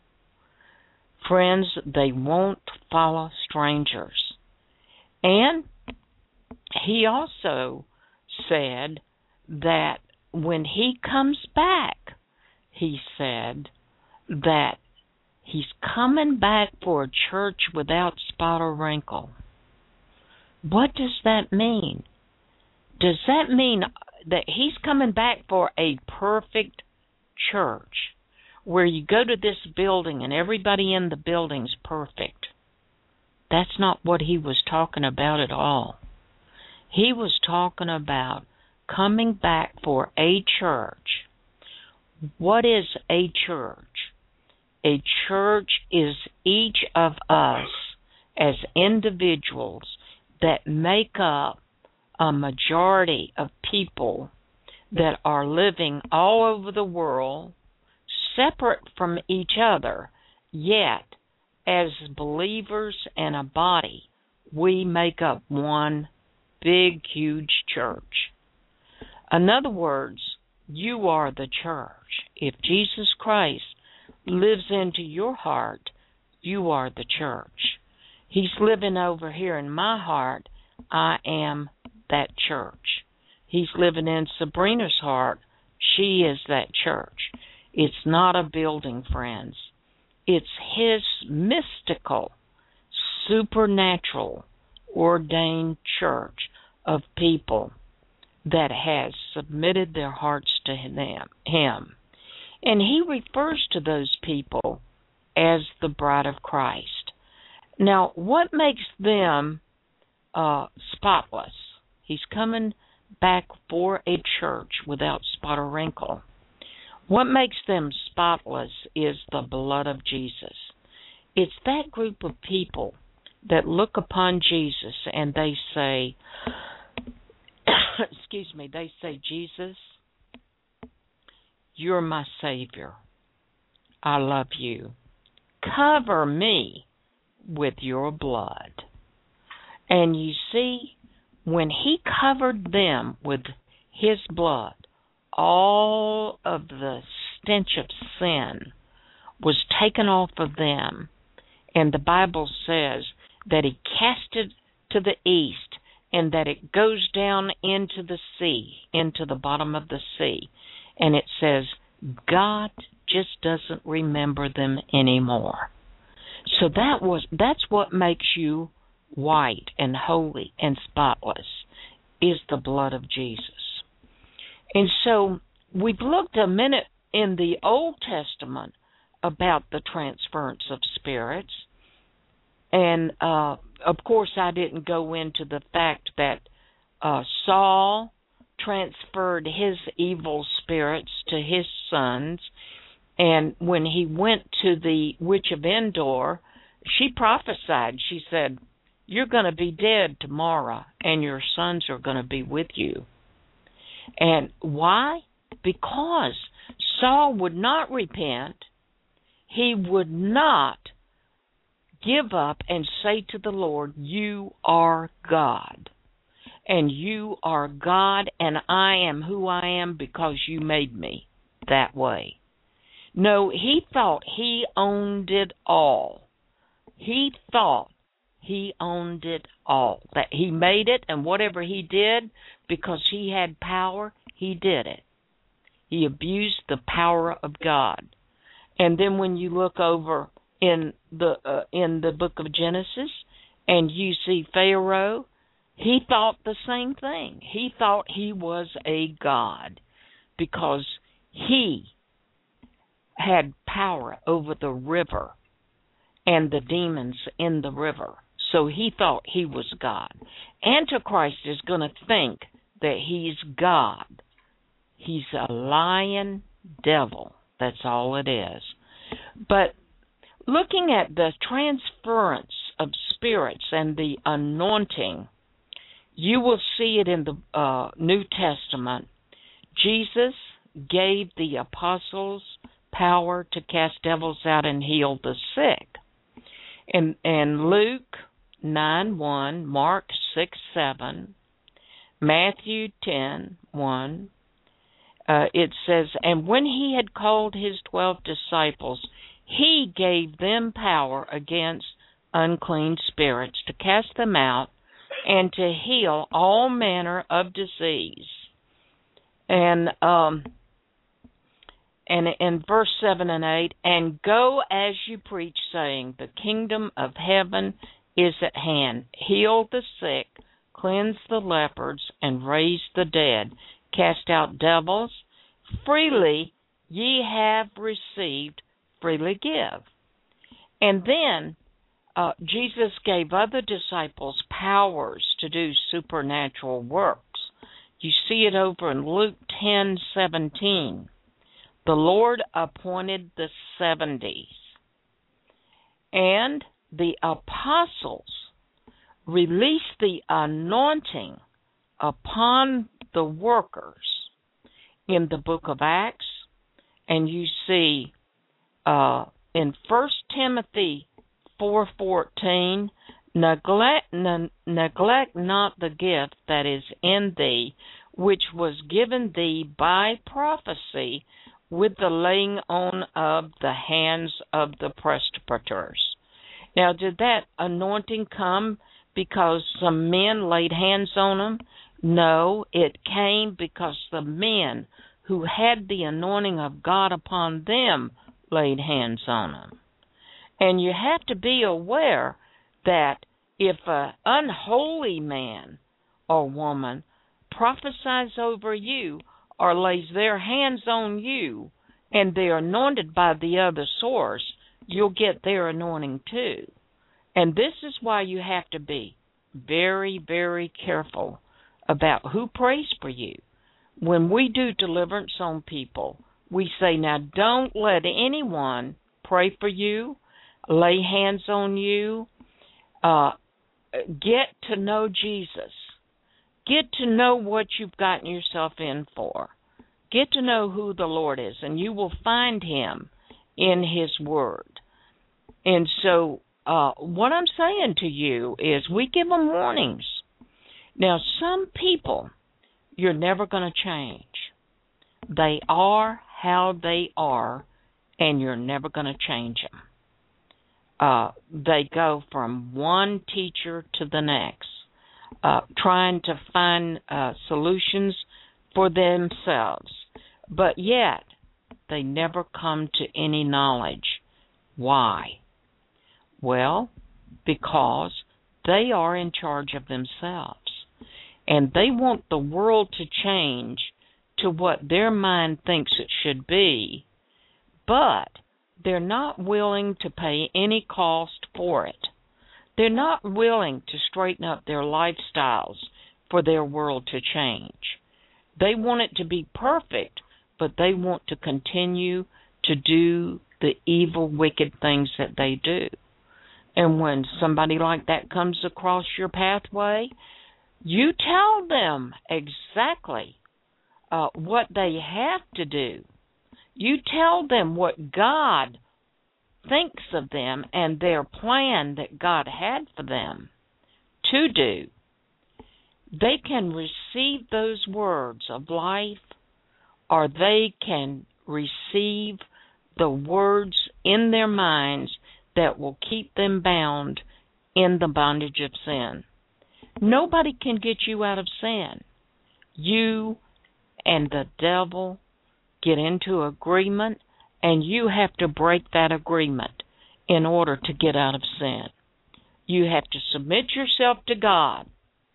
Friends, they won't follow strangers. And he also said that when he comes back, he said that he's coming back for a church without spot or wrinkle. What does that mean? Does that mean that he's coming back for a perfect church where you go to this building and everybody in the building's perfect? That's not what he was talking about at all. He was talking about coming back for a church. What is a church? A church is each of us as individuals that make up a majority of people that are living all over the world, separate from each other, yet as believers and a body, we make up one big, huge church. In other words, you are the church. If Jesus Christ lives into your heart, you are the church. He's living over here in my heart. I am that church. He's living in Sabrina's heart. She is that church. It's not a building, friends. It's his mystical, supernatural, ordained church of people that has submitted their hearts to him. And he refers to those people as the bride of Christ. Now, what makes them spotless? He's coming back for a church without spot or wrinkle. What makes them spotless is the blood of Jesus. It's that group of people that look upon Jesus and they say, excuse me, they say, Jesus, you're my Savior. I love you. Cover me with your blood. And you see, when he covered them with his blood, all of the stench of sin was taken off of them. And the Bible says that he cast it to the east and that it goes down into the sea, into the bottom of the sea. And it says, God just doesn't remember them anymore. So that's what makes you white and holy and spotless, is the blood of Jesus. And so we've looked a minute in the Old Testament about the transference of spirits. And, of course, I didn't go into the fact that Saul transferred his evil spirits to his sons. And when he went to the witch of Endor, she prophesied. She said, you're going to be dead tomorrow, and your sons are going to be with you. And why? Because Saul would not repent. He would not give up and say to the Lord, you are God. And you are God, and I am who I am because you made me that way. No, he thought he owned it all. He thought he owned it all. That he made it, and whatever he did, because he had power, he did it. He abused the power of God. And then when you look over in the book of Genesis, and you see Pharaoh, he thought the same thing. He thought he was a god because he had power over the river and the demons in the river. So he thought he was God. Antichrist is going to think that he's God. He's a lying devil. That's all it is. But looking at the transference of spirits and the anointing, you will see it in the New Testament. Jesus gave the apostles power to cast devils out and heal the sick. And Luke 9:1, Mark 6:7, Matthew 10:1, it says, and when he had called his 12 disciples, he gave them power against unclean spirits to cast them out and to heal all manner of disease. And in verse 7 and 8, and go as you preach, saying, the kingdom of heaven is at hand. Heal the sick, cleanse the lepers, and raise the dead. Cast out devils. Freely ye have received, freely give. And then Jesus gave other disciples powers to do supernatural works. You see it over in Luke 10:17. The Lord appointed the 70s, and the apostles released the anointing upon the workers in the book of Acts. And you see in 1 Timothy 4:14, neglect not the gift that is in thee, which was given thee by prophecy with the laying on of the hands of the presbyters. Now, did that anointing come because some men laid hands on them? No, it came because the men who had the anointing of God upon them laid hands on them. And you have to be aware that if an unholy man or woman prophesies over you or lays their hands on you and they're anointed by the other source, you'll get their anointing too. And this is why you have to be very, very careful about who prays for you. When we do deliverance on people, we say, now don't let anyone pray for you, lay hands on you. Get to know Jesus. Get to know what you've gotten yourself in for. Get to know who the Lord is, and you will find him in his word. And so what I'm saying to you is we give them warnings. Now, some people, you're never going to change. They are how they are, and you're never going to change them. They go from one teacher to the next, trying to find solutions for themselves. But yet, they never come to any knowledge. Why? Well, because they are in charge of themselves. And they want the world to change to what their mind thinks it should be, but they're not willing to pay any cost for it. They're not willing to straighten up their lifestyles for their world to change. They want it to be perfect, but they want to continue to do the evil, wicked things that they do. And when somebody like that comes across your pathway, you tell them exactly what they have to do. You tell them what God thinks of them and their plan that God had for them to do. They can receive those words of life, or they can receive the words in their minds that will keep them bound in the bondage of sin. Nobody can get you out of sin. You and the devil get into agreement, and you have to break that agreement in order to get out of sin. You have to submit yourself to God.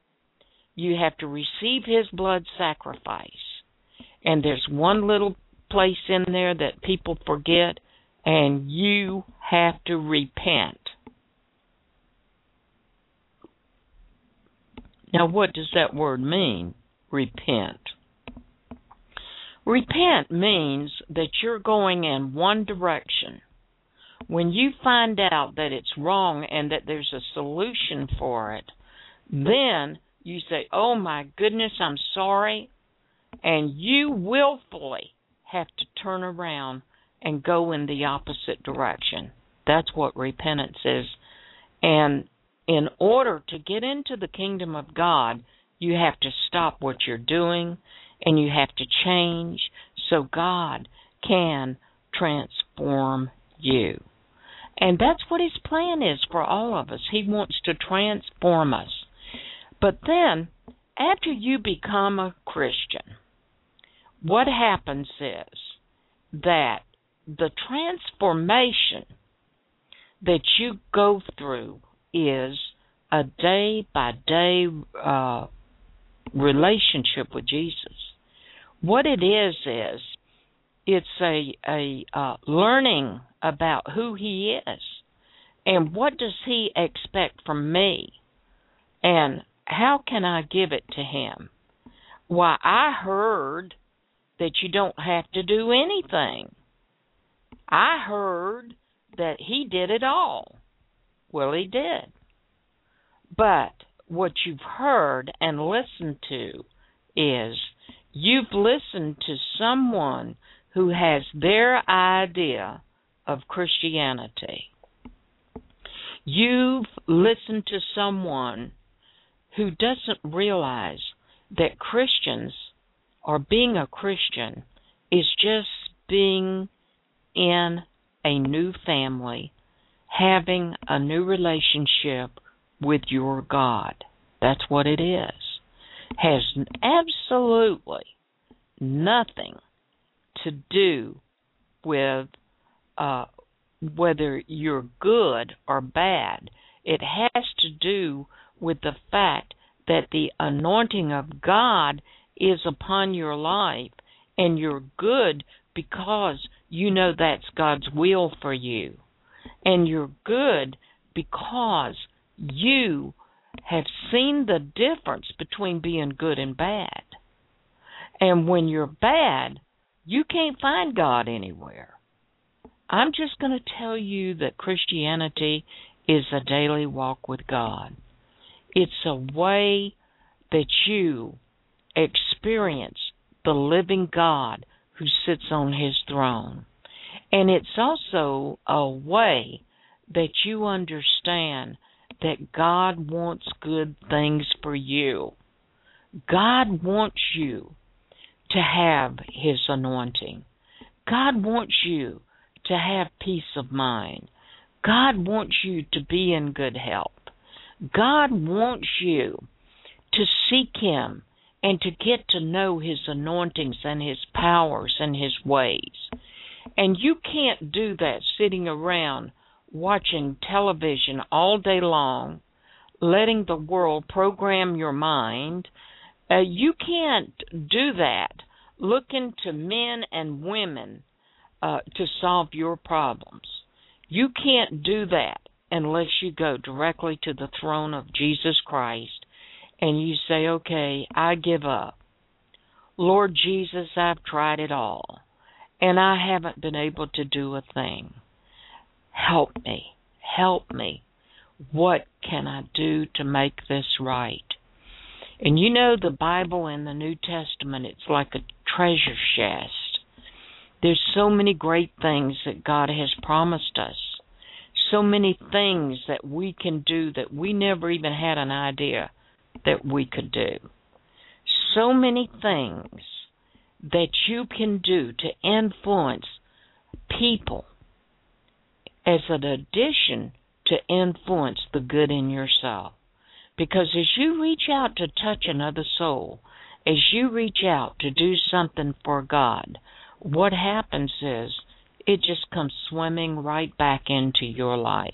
You have to receive his blood sacrifice. And there's one little place in there that people forget, and you have to repent. Now, what does that word mean, repent? Repent means that you're going in one direction. When you find out that it's wrong and that there's a solution for it, then you say, oh my goodness, I'm sorry, and you willfully have to turn around and go in the opposite direction. That's what repentance is. And in order to get into the kingdom of God, you have to stop what you're doing, and you have to change so God can transform you. And that's what his plan is for all of us. He wants to transform us. But then, after you become a Christian, what happens is that the transformation that you go through is a day-by-day relationship with Jesus. What it is it's a learning about who he is and what does he expect from me and how can I give it to him. Why, I heard that you don't have to do anything. I heard that he did it all. Well, he did. But what you've heard and listened to is you've listened to someone who has their idea of Christianity. You've listened to someone who doesn't realize that Christians, or being a Christian, is just being in a new family, having a new relationship with your God. That's what it is. Has absolutely nothing to do with whether you're good or bad. It has to do with the fact that the anointing of God is upon your life, and you're good because you know that's God's will for you. And you're good because you have seen the difference between being good and bad. And when you're bad, you can't find God anywhere. I'm just going to tell you that Christianity is a daily walk with God. It's a way that you experience the living God who sits on his throne. And it's also a way that you understand that God wants good things for you. God wants you to have his anointing. God wants you to have peace of mind. God wants you to be in good health. God wants you to seek him and to get to know his anointings and his powers and his ways. And you can't do that sitting around watching television all day long, letting the world program your mind. You can't do that looking to men and women to solve your problems. You can't do that unless you go directly to the throne of Jesus Christ and you say, okay, I give up. Lord Jesus, I've tried it all, and I haven't been able to do a thing. Help me. Help me. What can I do to make this right? And you know, the Bible in the New Testament, it's like a treasure chest. There's so many great things that God has promised us. So many things that we can do that we never even had an idea that we could do. So many things that you can do to influence people as an addition to influence the good in yourself. Because as you reach out to touch another soul, as you reach out to do something for God, what happens is it just comes swimming right back into your life.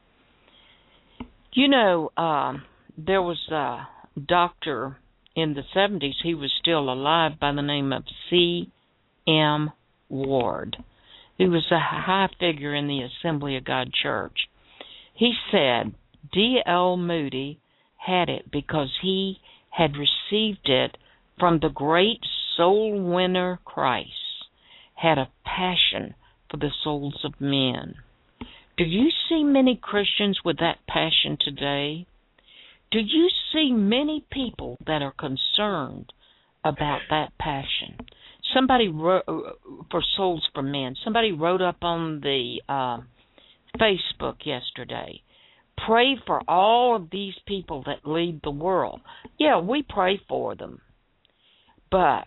You know, there was a doctor in the 70s, he was still alive, by the name of C.M. Ward. He was a high figure in the Assembly of God Church. He said D.L. Moody had it because he had received it from the great soul winner Christ, had a passion for the souls of men. Do you see many Christians with that passion today? Do you see many people that are concerned about that passion? Somebody wrote, for Souls for Men, somebody wrote up on the Facebook yesterday, pray for all of these people that lead the world. Yeah, we pray for them. But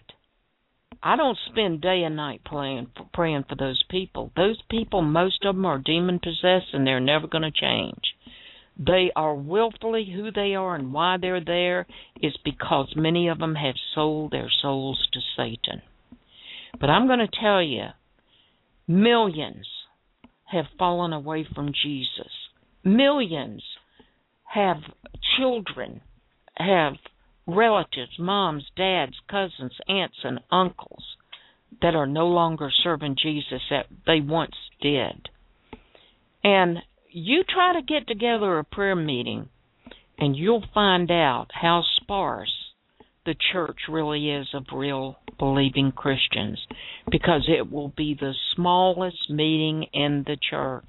I don't spend day and night praying for those people. Those people, most of them are demon-possessed, and they're never going to change. They are willfully who they are, and why they're there is because many of them have sold their souls to Satan. But I'm going to tell you, millions have fallen away from Jesus. Millions have children, have relatives, moms, dads, cousins, aunts, and uncles that are no longer serving Jesus that they once did. And you try to get together a prayer meeting, and you'll find out how sparse the church really is of real believing Christians, because it will be the smallest meeting in the church.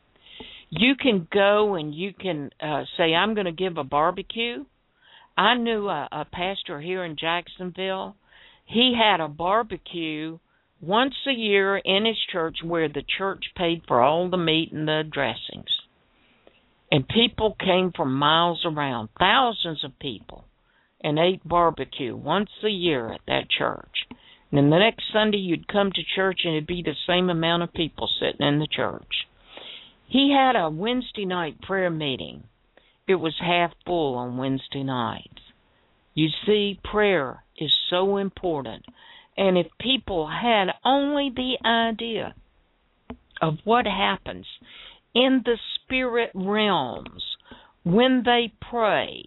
You can go and you can say, I'm going to give a barbecue. I knew a pastor here in Jacksonville. He had a barbecue once a year in his church where the church paid for all the meat and the dressings. And people came from miles around, thousands of people, and ate barbecue once a year at that church. And then the next Sunday you'd come to church and it'd be the same amount of people sitting in the church. He had a Wednesday night prayer meeting. It was half full on Wednesday nights. You see, prayer is so important. And if people had only the idea of what happens in the spirit realms when they pray,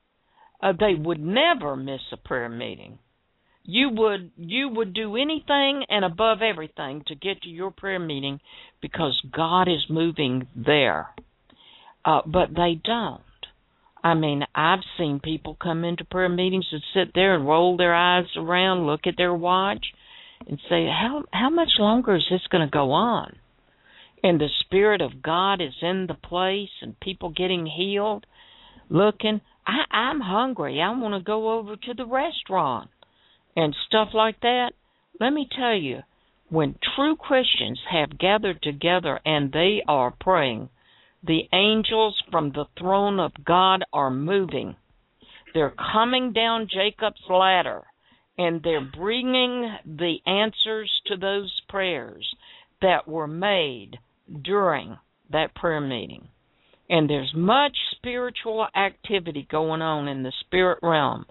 they would never miss a prayer meeting. You would do anything and above everything to get to your prayer meeting because God is moving there. But they don't. I mean, I've seen people come into prayer meetings and sit there and roll their eyes around, look at their watch, and say, how much longer is this going to go on? And the Spirit of God is in the place and people getting healed, looking. I'm hungry. I want to go over to the restaurant and stuff like that. Let me tell you, when true Christians have gathered together and they are praying, the angels from the throne of God are moving. They're coming down Jacob's ladder, and they're bringing the answers to those prayers that were made during that prayer meeting. And there's much spiritual activity going on in the spirit realm.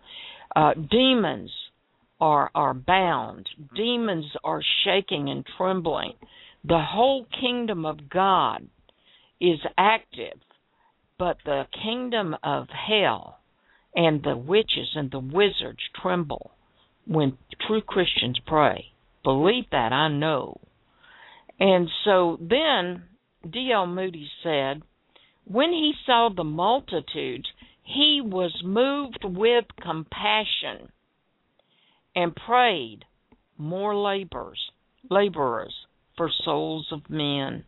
Demons are bound. Demons are shaking and trembling. The whole kingdom of God is active, but the kingdom of hell and the witches and the wizards tremble when true Christians pray. Believe that, I know. And so then D.L. Moody said, when he saw the multitudes, he was moved with compassion and prayed more laborers for souls of men.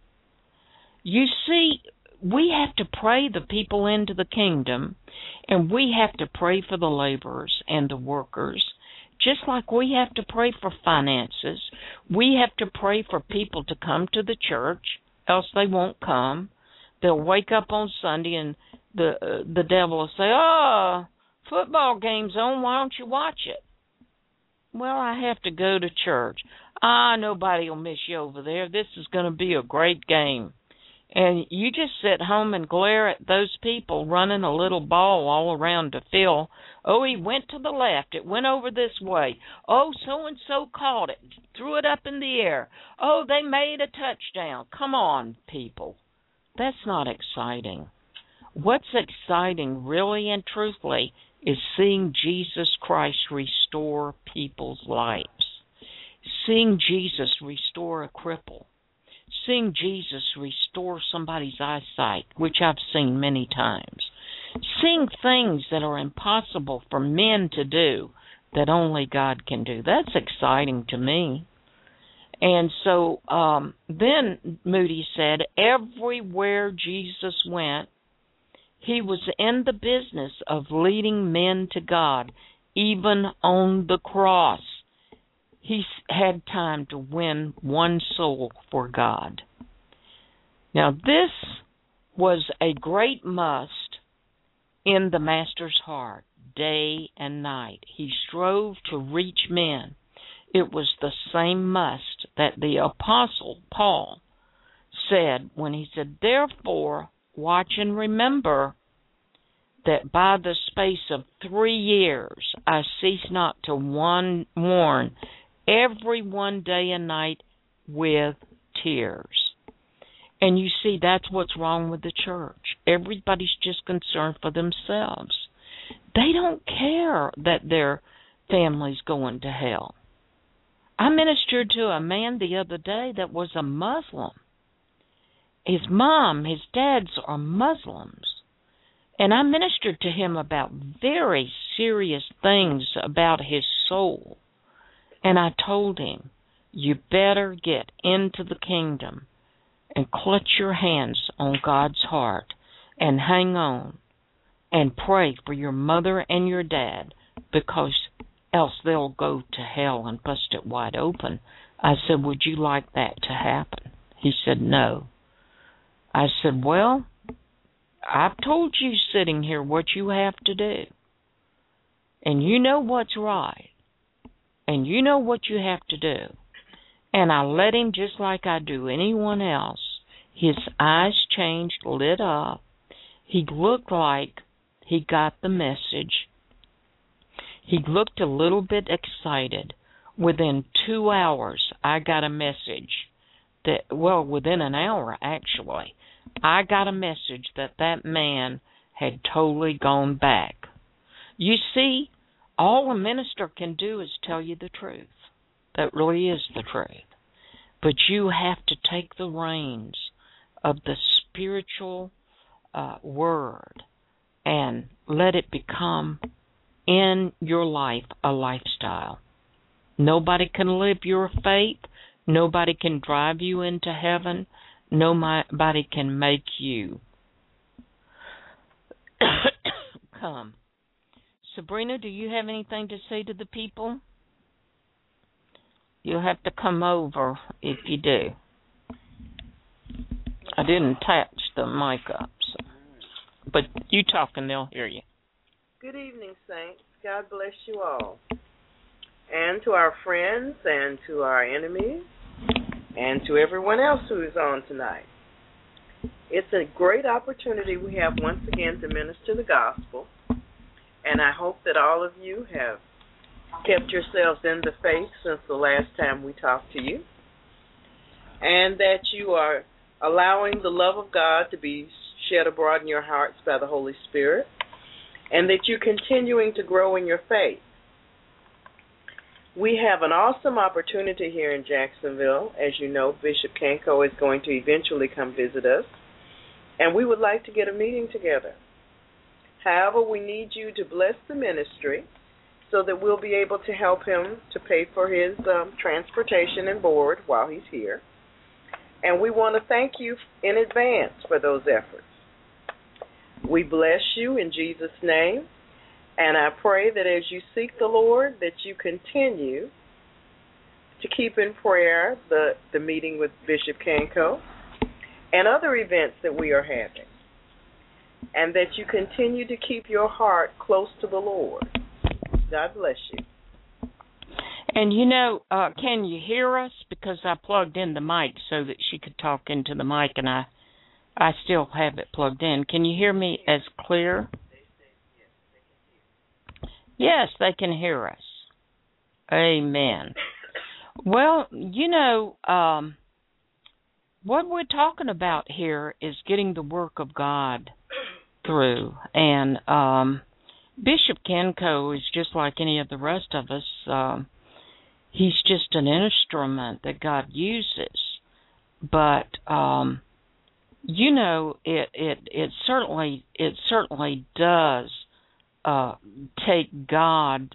You see, we have to pray the people into the kingdom, and we have to pray for the laborers and the workers, just like we have to pray for finances. We have to pray for people to come to the church, else they won't come. They'll wake up on Sunday and the devil will say, oh, football game's on, why don't you watch it? Well, I have to go to church. Nobody will miss you over there. This is going to be a great game. And you just sit home and glare at those people running a little ball all around the field. Oh, he went to the left. It went over this way. Oh, so-and-so caught it, threw it up in the air. Oh, they made a touchdown. Come on, people. That's not exciting. What's exciting, really and truthfully, is seeing Jesus Christ restore people's lives. Seeing Jesus restore a cripple. Seeing Jesus restore somebody's eyesight, which I've seen many times. Seeing things that are impossible for men to do that only God can do. That's exciting to me. And so then Moody said, everywhere Jesus went, he was in the business of leading men to God, even on the cross. He had time to win one soul for God. Now, this was a great must in the Master's heart, day and night. He strove to reach men. It was the same must that the Apostle Paul said when he said, therefore, watch and remember that by the space of 3 years I cease not to warn every one day and night with tears. And you see, that's what's wrong with the church. Everybody's just concerned for themselves. They don't care that their family's going to hell. I ministered to a man the other day that was a Muslim. His mom, his dads are Muslims. And I ministered to him about very serious things about his soul. And I told him, you better get into the kingdom and clutch your hands on God's heart and hang on and pray for your mother and your dad, because else they'll go to hell and bust it wide open. I said, would you like that to happen? He said, no. I said, well, I've told you sitting here what you have to do. And you know what's right. And you know what you have to do. And I let him, just like I do anyone else. His eyes changed, lit up. He looked like he got the message. He looked a little bit excited. Within 2 hours, I got a message within an hour, actually, I got a message that man had totally gone back. You see, all a minister can do is tell you the truth. That really is the truth. But you have to take the reins of the spiritual word and let it become in your life a lifestyle. Nobody can live your faith. Nobody can drive you into heaven. Nobody can make you come. Sabrina, do you have anything to say to the people? You'll have to come over if you do. I didn't touch the mic up, so. But you talk and they'll hear you. Good evening, saints. God bless you all. And to our friends and to our enemies and to everyone else who is on tonight. It's a great opportunity we have once again to minister the gospel. And I hope that all of you have kept yourselves in the faith since the last time we talked to you. And that you are allowing the love of God to be shed abroad in your hearts by the Holy Spirit. And that you're continuing to grow in your faith. We have an awesome opportunity here in Jacksonville. As you know, Bishop Kanko is going to eventually come visit us. And we would like to get a meeting together. However, we need you to bless the ministry so that we'll be able to help him to pay for his transportation and board while he's here. And we want to thank you in advance for those efforts. We bless you in Jesus' name. And I pray that as you seek the Lord, that you continue to keep in prayer the meeting with Bishop Kanko and other events that we are having. And that you continue to keep your heart close to the Lord. God bless you. And can you hear us? Because I plugged in the mic so that she could talk into the mic, and I still have it plugged in. Can you hear me as clear? Yes, they can hear us. Amen. Well, what we're talking about here is getting the work of God through. And Bishop Kanko is just like any of the rest of us. He's just an instrument that God uses. But it certainly does take God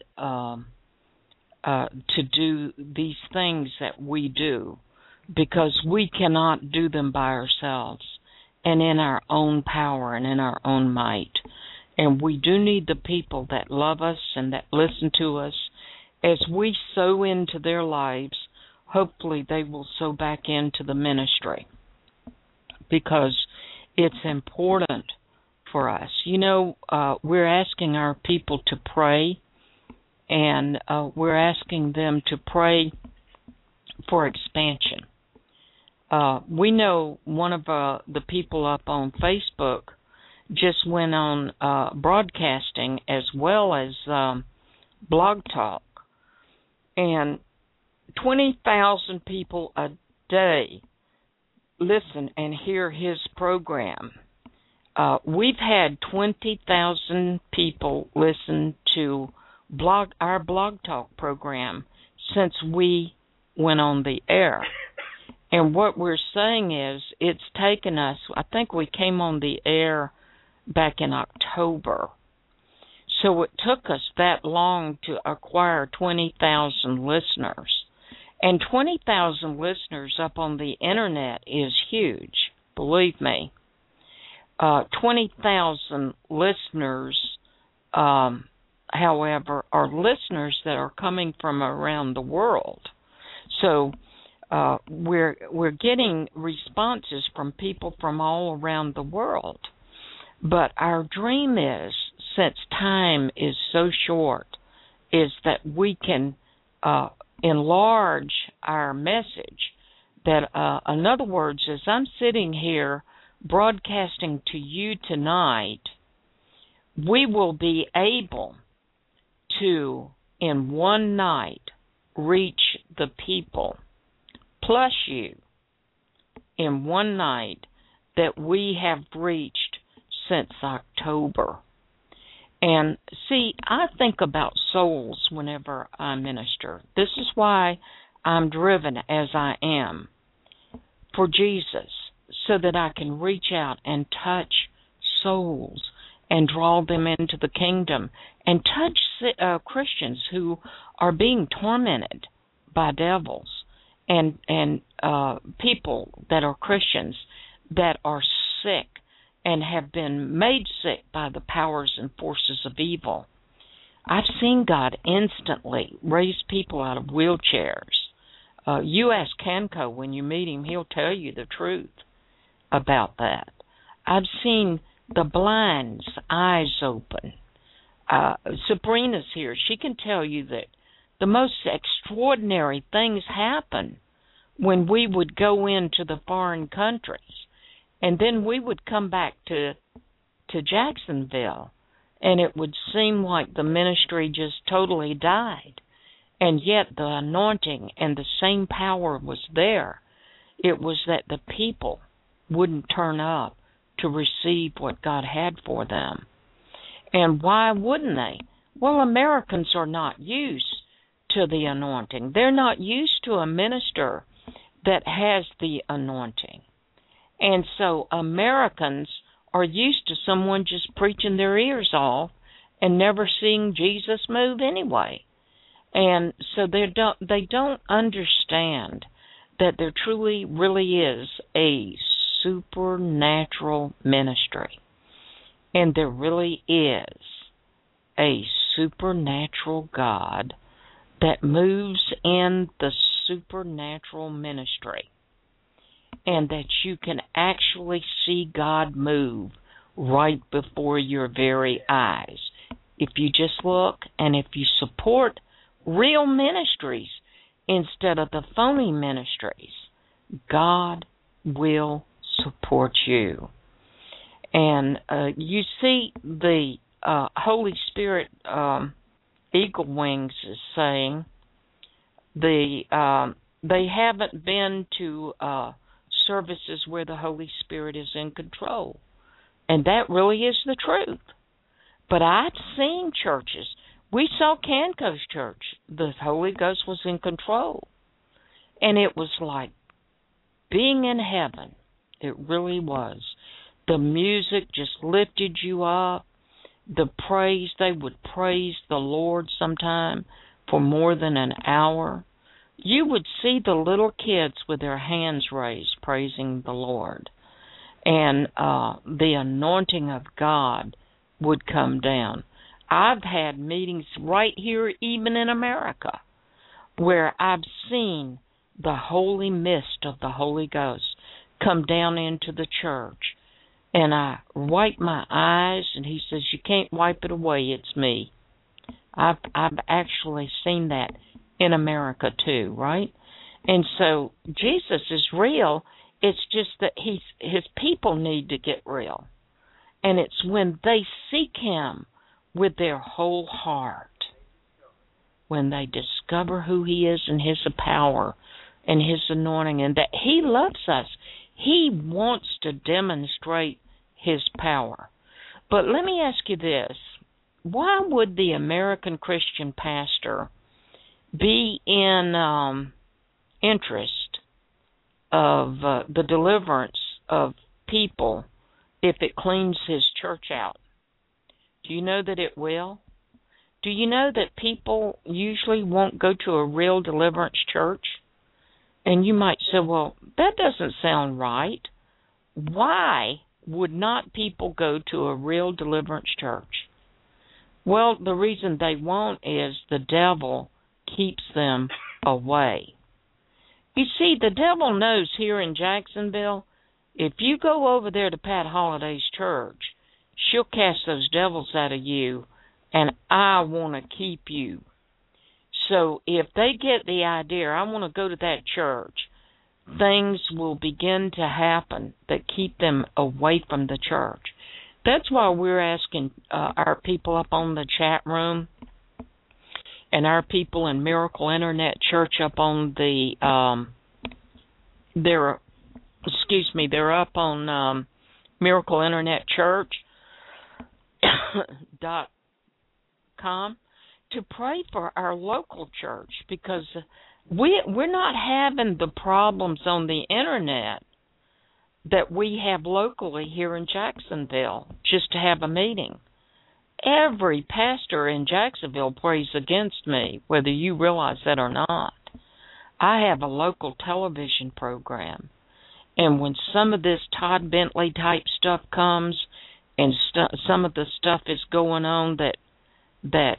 to do these things that we do, because we cannot do them by ourselves and in our own power and in our own might. And we do need the people that love us and that listen to us. As we sow into their lives, hopefully they will sow back into the ministry, because it's important for us. We're asking our people to pray, and we're asking them to pray for expansion. We know one of the people up on Facebook just went on broadcasting as well as Blog Talk, and 20,000 people a day listen and hear his program. We've had 20,000 people listen to our Blog Talk program since we went on the air. And what we're saying is it's taken us, I think we came on the air back in October. So it took us that long to acquire 20,000 listeners. And 20,000 listeners up on the internet is huge, believe me. 20,000 listeners, however, are listeners that are coming from around the world. So we're getting responses from people from all around the world. But our dream is, since time is so short, is that we can enlarge our message. That, in other words, as I'm sitting here broadcasting to you tonight, we will be able to, in one night, reach the people, plus you, in one night, that we have reached since October. And see, I think about souls whenever I minister. This is why I'm driven as I am for Jesus, so that I can reach out and touch souls and draw them into the kingdom and touch Christians who are being tormented by devils and people that are Christians that are sick and have been made sick by the powers and forces of evil. I've seen God instantly raise people out of wheelchairs. You ask Kanko when you meet him, he'll tell you the truth about that. I've seen the blind's eyes open. Sabrina's here. She can tell you that the most extraordinary things happen when we would go into the foreign countries. And then we would come back to Jacksonville, and it would seem like the ministry just totally died. And yet the anointing and the same power was there. It was that the people wouldn't turn up to receive what God had for them. And why wouldn't they? Well, Americans are not used to the anointing. They're not used to a minister that has the anointing. And so Americans are used to someone just preaching their ears off and never seeing Jesus move anyway. And so they don't understand that there truly, really is a supernatural ministry. And there really is a supernatural God that moves in the supernatural ministry. And that you can actually see God move right before your very eyes. If you just look and if you support real ministries instead of the phony ministries, God will support you. And you see the Holy Spirit Eagle Wings is saying they haven't been to services where the Holy Spirit is in control. And that really is the truth. But I've seen churches. We saw Kanko's church. The Holy Ghost was in control. And it was like being in heaven. It really was. The music just lifted you up. The praise, they would praise the Lord sometime for more than an hour. You would see the little kids with their hands raised, praising the Lord. And the anointing of God would come down. I've had meetings right here, even in America, where I've seen the holy mist of the Holy Ghost come down into the church. And I wipe my eyes, and he says, "You can't wipe it away, it's me." I've actually seen that in America too, right? And so Jesus is real. It's just that his people need to get real. And it's when they seek him with their whole heart, when they discover who he is and his power and his anointing, and that he loves us. He wants to demonstrate his power. But let me ask you this. Why would the American Christian pastor be in interest of the deliverance of people if it cleans his church out? Do you know that it will? Do you know that people usually won't go to a real deliverance church? And you might say, well, that doesn't sound right. Why would not people go to a real deliverance church? Well, the reason they won't is the devil keeps them away. You see, the devil knows here in Jacksonville, if you go over there to Pat Holliday's church, she'll cast those devils out of you, and I want to keep you. So if they get the idea, I want to go to that church, things will begin to happen that keep them away from the church. That's why we're asking our people up on the chat room and our people in Miracle Internet Church up on the, they're up on Miracle Internet Church .com to pray for our local church, because we're not having the problems on the internet that we have locally here in Jacksonville just to have a meeting. Every pastor in Jacksonville prays against me, whether you realize that or not. I have a local television program, and when some of this Todd Bentley type stuff comes, and some of the stuff is going on that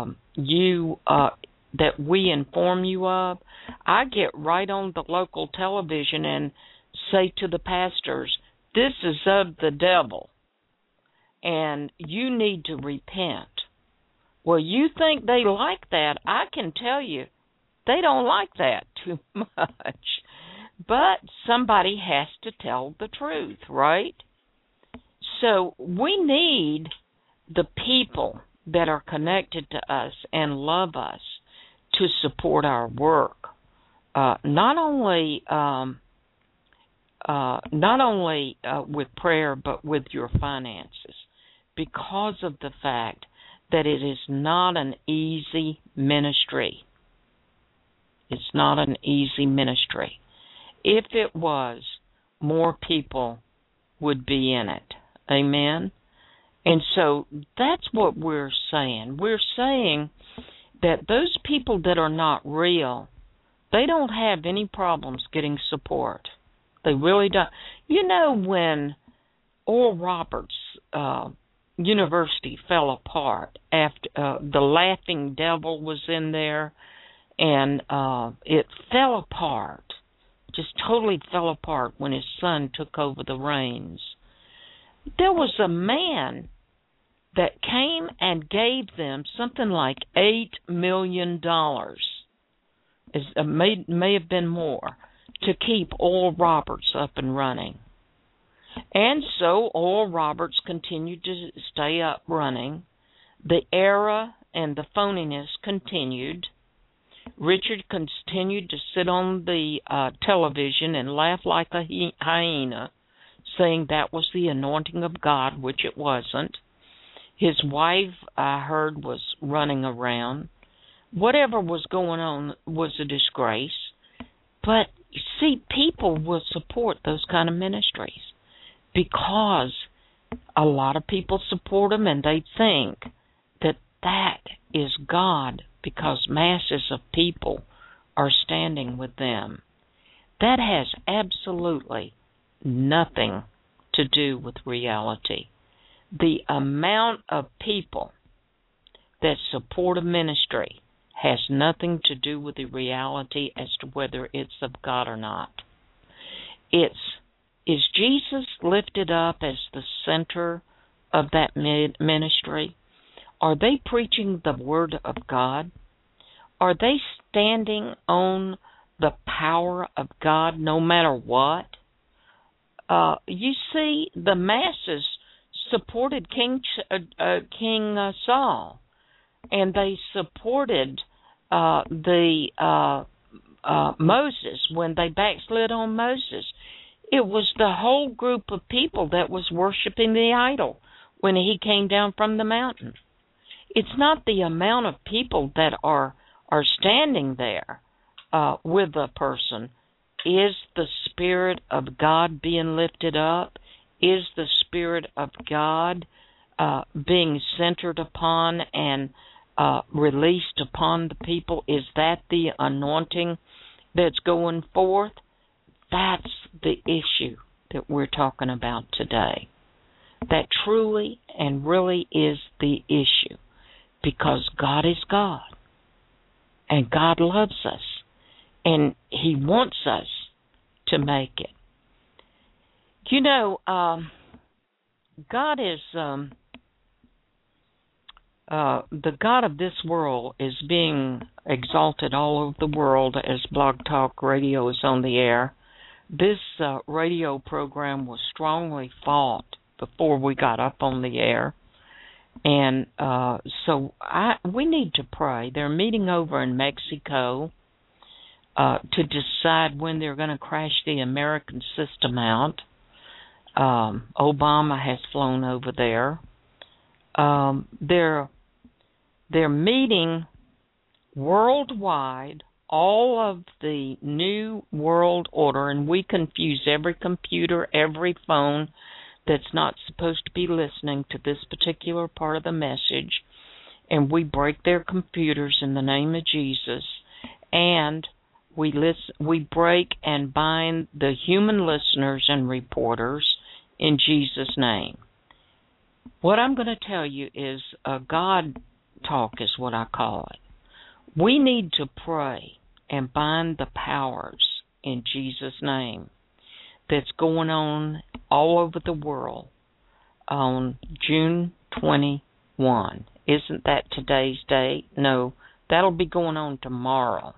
we inform you of, I get right on the local television and say to the pastors, "This is of the devil, and you need to repent." Well, you think they like that? I can tell you, they don't like that too much. But somebody has to tell the truth, right? So we need the people that are connected to us and love us to support our work. Not only with prayer, but with your finances, because of the fact that it is not an easy ministry. It's not an easy ministry. If it was, more people would be in it. Amen? And so that's what we're saying. We're saying that those people that are not real, they don't have any problems getting support. They really don't. You know, when Oral Roberts University fell apart after the Laughing Devil was in there, and it fell apart, just totally fell apart when his son took over the reins. There was a man that came and gave them something like $8 million. It may have been more, to keep Oral Roberts up and running. And so Oral Roberts continued to stay up running. The error and the phoniness continued. Richard continued to sit on the television and laugh like a hyena, saying that was the anointing of God, which it wasn't. His wife, I heard, was running around. Whatever was going on was a disgrace. But, see, people will support those kind of ministries because a lot of people support them, and they think that that is God because masses of people are standing with them. That has absolutely nothing to do with reality. The amount of people that support a ministry has nothing to do with the reality as to whether it's of God or not. Is Jesus lifted up as the center of that ministry? Are they preaching the Word of God? Are they standing on the power of God no matter what? You see, the masses supported King Saul, and they supported Moses when they backslid on Moses. It was the whole group of people that was worshiping the idol when he came down from the mountain. It's not the amount of people that are standing there with a person. Is the Spirit of God being lifted up? Is the Spirit of God being centered upon and released upon the people? Is that the anointing that's going forth? That's the issue that we're talking about today. That truly and really is the issue, because God is God, and God loves us, and He wants us to make it. You know, God is the God of this world is being exalted all over the world as Blog Talk Radio is on the air. This radio program was strongly fought before we got up on the air. And so we need to pray. They're meeting over in Mexico to decide when they're going to crash the American system out. Obama has flown over there. They're meeting worldwide all of the new world order, and we confuse every computer, every phone that's not supposed to be listening to this particular part of the message, and we break their computers in the name of Jesus, and we break and bind the human listeners and reporters in Jesus' name. What I'm going to tell you is God talk is what I call it. We need to pray and bind the powers in Jesus' name that's going on all over the world on June 21. Isn't that today's date? No, that'll be going on tomorrow.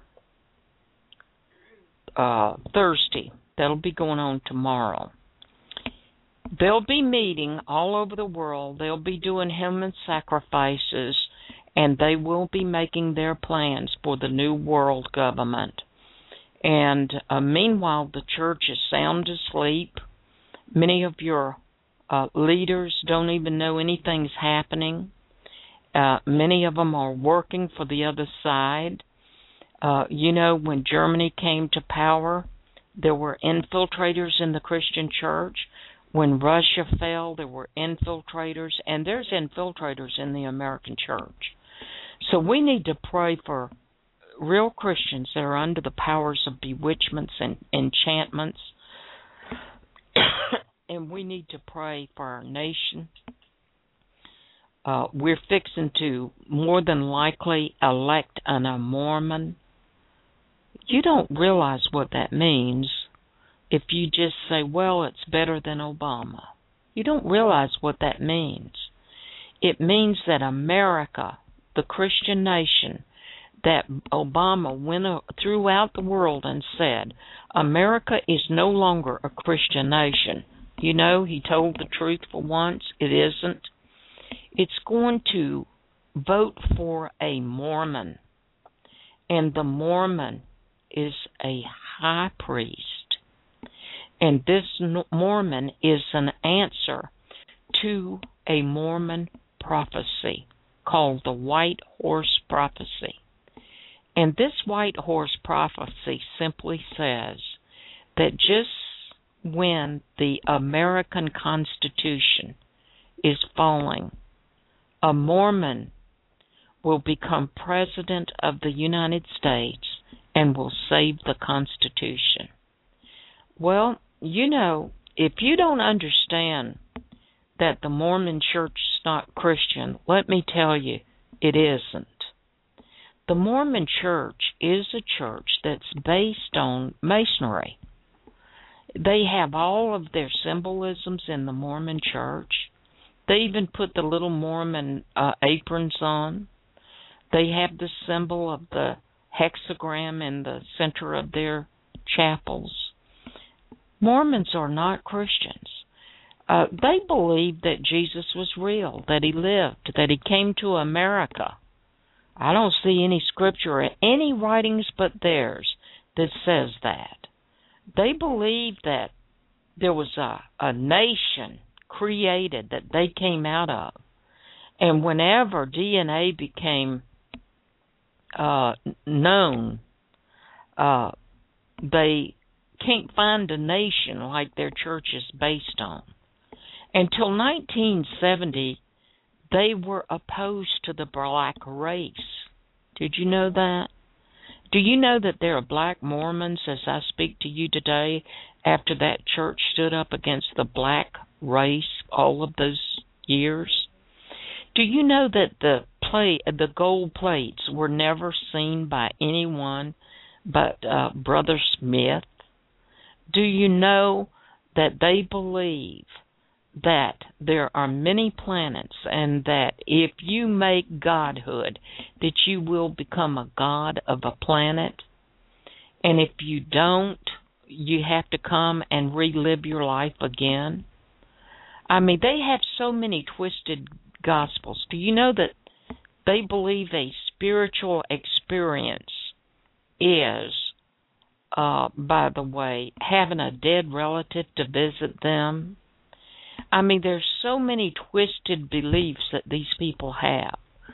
Thursday. That'll be going on tomorrow. They'll be meeting all over the world. They'll be doing human sacrifices, and they will be making their plans for the new world government. And meanwhile, the church is sound asleep. Many of your leaders don't even know anything's happening. Many of them are working for the other side. When Germany came to power, there were infiltrators in the Christian church. When Russia fell, there were infiltrators, and there's infiltrators in the American church. So we need to pray for real Christians that are under the powers of bewitchments and enchantments. And we need to pray for our nation. We're fixing to more than likely elect a Mormon. You don't realize what that means if you just say, well, it's better than Obama. You don't realize what that means. It means that America, the Christian nation, that Obama went throughout the world and said, America is no longer a Christian nation. He told the truth for once. It isn't. It's going to vote for a Mormon. And the Mormon is a high priest. And this Mormon is an answer to a Mormon prophecy called the White Horse Prophecy. And this White Horse Prophecy simply says that just when the American Constitution is falling, a Mormon will become president of the United States and will save the Constitution. Well, if you don't understand that the Mormon church is not Christian, let me tell you, it isn't. The Mormon church is a church that's based on Masonry. They have all of their symbolisms in the Mormon church. They even put the little Mormon aprons on. They have the symbol of the hexagram in the center of their chapels. Mormons are not Christians. They believe that Jesus was real, that he lived, that he came to America. I don't see any scripture or any writings but theirs that says that. They believe that there was a nation created that they came out of. And whenever DNA became known, they can't find a nation like their church is based on. Until 1970, they were opposed to the black race. Did you know that? Do you know that there are black Mormons as I speak to you today after that church stood up against the black race all of those years? Do you know that the gold plates were never seen by anyone but Brother Smith? Do you know that they believe that there are many planets and that if you make godhood, that you will become a god of a planet? And if you don't, you have to come and relive your life again? I mean, they have so many twisted gospels. Do you know that they believe a spiritual experience is, by the way, having a dead relative to visit them? I mean, there's so many twisted beliefs that these people have.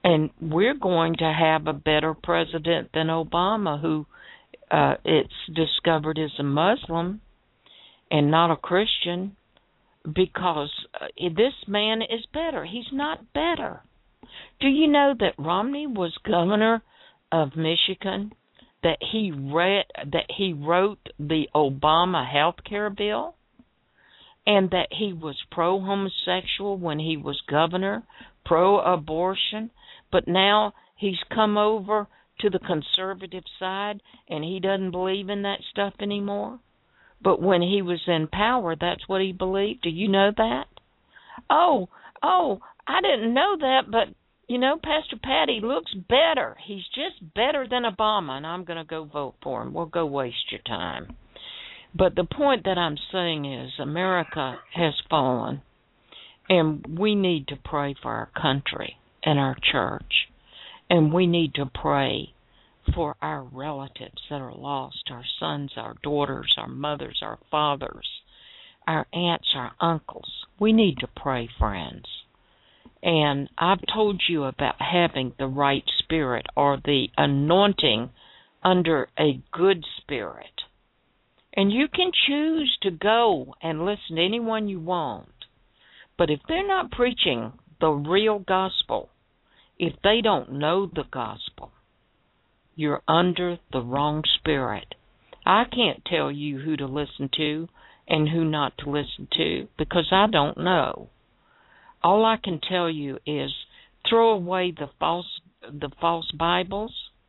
And we're going to have a better president than Obama, who it's discovered is a Muslim and not a Christian, because this man is better. He's not better. Do you know that Romney was governor of Michigan, that he wrote the Obama health care bill, and that he was pro-homosexual when he was governor, pro-abortion, but now he's come over to the conservative side and he doesn't believe in that stuff anymore? But when he was in power, that's what he believed. Do you know that? Oh, I didn't know that, but, you know, Pastor Patty looks better. He's just better than Obama, and I'm going to go vote for him. Well, go waste your time. But the point that I'm saying is America has fallen, and we need to pray for our country and our church, and we need to pray for our relatives that are lost, our sons, our daughters, our mothers, our fathers, our aunts, our uncles. We need to pray, friends. And I've told you about having the right spirit, or the anointing under a good spirit. And you can choose to go and listen to anyone you want. But if they're not preaching the real gospel, if they don't know the gospel, you're under the wrong spirit. I can't tell you who to listen to and who not to listen to, because I don't know. All I can tell you is throw away the false Bibles.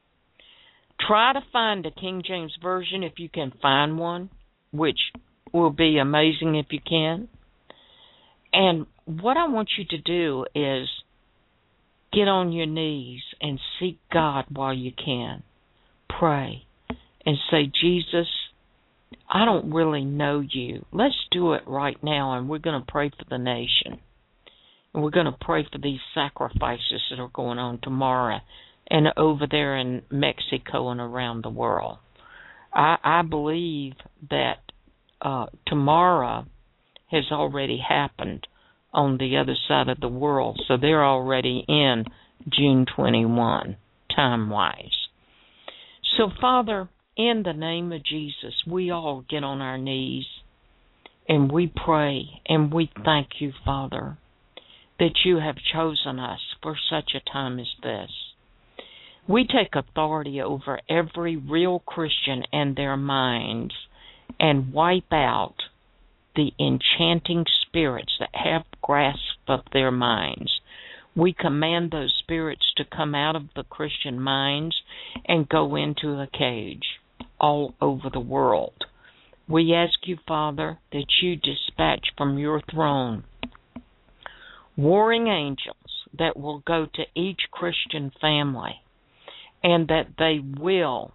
Try to find a King James Version if you can find one, which will be amazing if you can. And what I want you to do is get on your knees and seek God while you can. Pray and say, Jesus, I don't really know you. Let's do it right now, and we're going to pray for the nation. And we're going to pray for these sacrifices that are going on tomorrow and over there in Mexico and around the world. I believe that tomorrow has already happened on the other side of the world, so they're already in June 21, time-wise. So, Father, in the name of Jesus, we all get on our knees and we pray and we thank you, Father, that you have chosen us for such a time as this. We take authority over every real Christian and their minds and wipe out the enchanting spirits that have grasp of their minds. We command those spirits to come out of the Christian minds and go into a cage all over the world. We ask you, Father, that you dispatch from your throne warring angels that will go to each Christian family, and that they will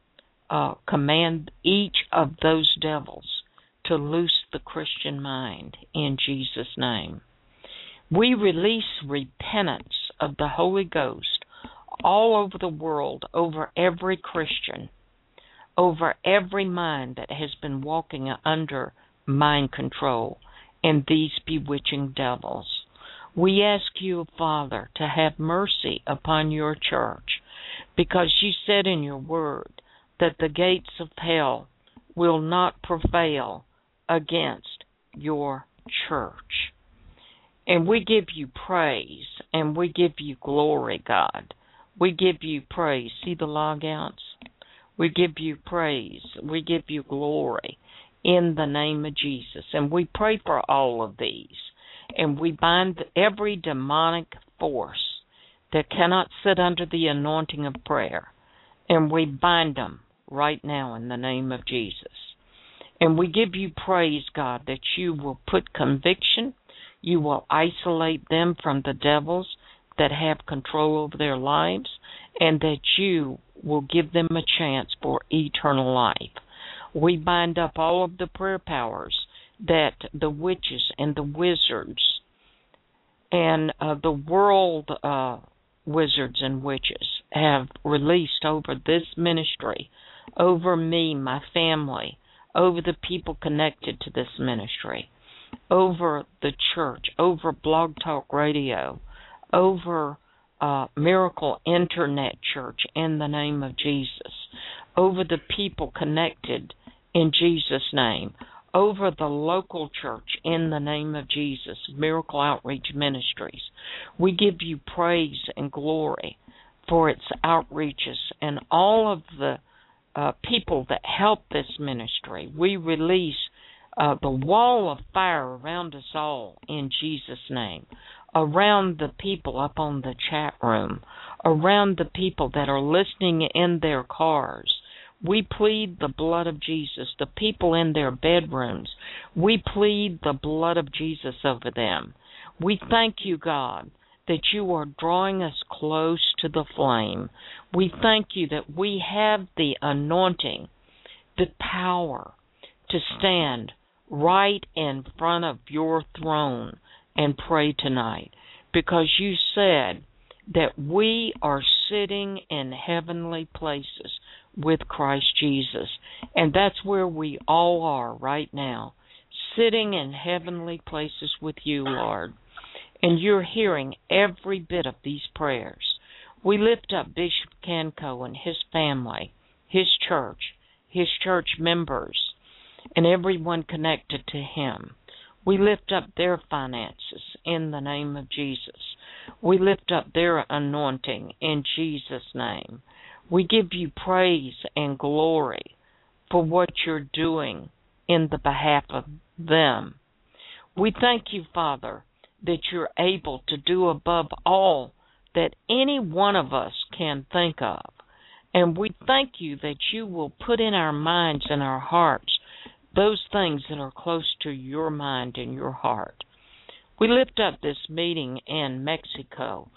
command each of those devils to loose the Christian mind in Jesus' name. We release repentance of the Holy Ghost all over the world, over every Christian, over every mind that has been walking under mind control and these bewitching devils. We ask you, Father, to have mercy upon your church, because you said in your word that the gates of hell will not prevail against your church. And we give you praise, and we give you glory, God. We give you praise. See the logouts? We give you praise. We give you glory in the name of Jesus. And we pray for all of these. And we bind every demonic force that cannot sit under the anointing of prayer. And we bind them right now in the name of Jesus. And we give you praise, God, that you will put conviction. You will isolate them from the devils that have control over their lives, and that you will give them a chance for eternal life. We bind up all of the prayer powers that the witches and the wizards and the world wizards and witches have released over this ministry, over me, my family, over the people connected to this ministry, over the church, over Blog Talk Radio, over Miracle Internet Church in the name of Jesus, over the people connected in Jesus' name, over the local church in the name of Jesus, Miracle Outreach Ministries. We give you praise and glory for its outreaches and all of the people that help this ministry. We release the wall of fire around us all in Jesus' name, around the people up on the chat room, around the people that are listening in their cars. We plead the blood of Jesus. The people in their bedrooms, we plead the blood of Jesus over them. We thank you, God, that you are drawing us close to the flame. We thank you that we have the anointing, the power to stand right in front of your throne and pray tonight, because you said that we are sitting in heavenly places with Christ Jesus, and that's where we all are right now, sitting in heavenly places with you, Lord, and you're hearing every bit of these prayers. We lift up Bishop Canco and his family, his church members, and everyone connected to him. We lift up their finances in the name of Jesus. We lift up their anointing in Jesus' name. We give you praise and glory for what you're doing in the behalf of them. We thank you, Father, that you're able to do above all that any one of us can think of. And we thank you that you will put in our minds and our hearts those things that are close to your mind and your heart. We lift up this meeting in Mexico.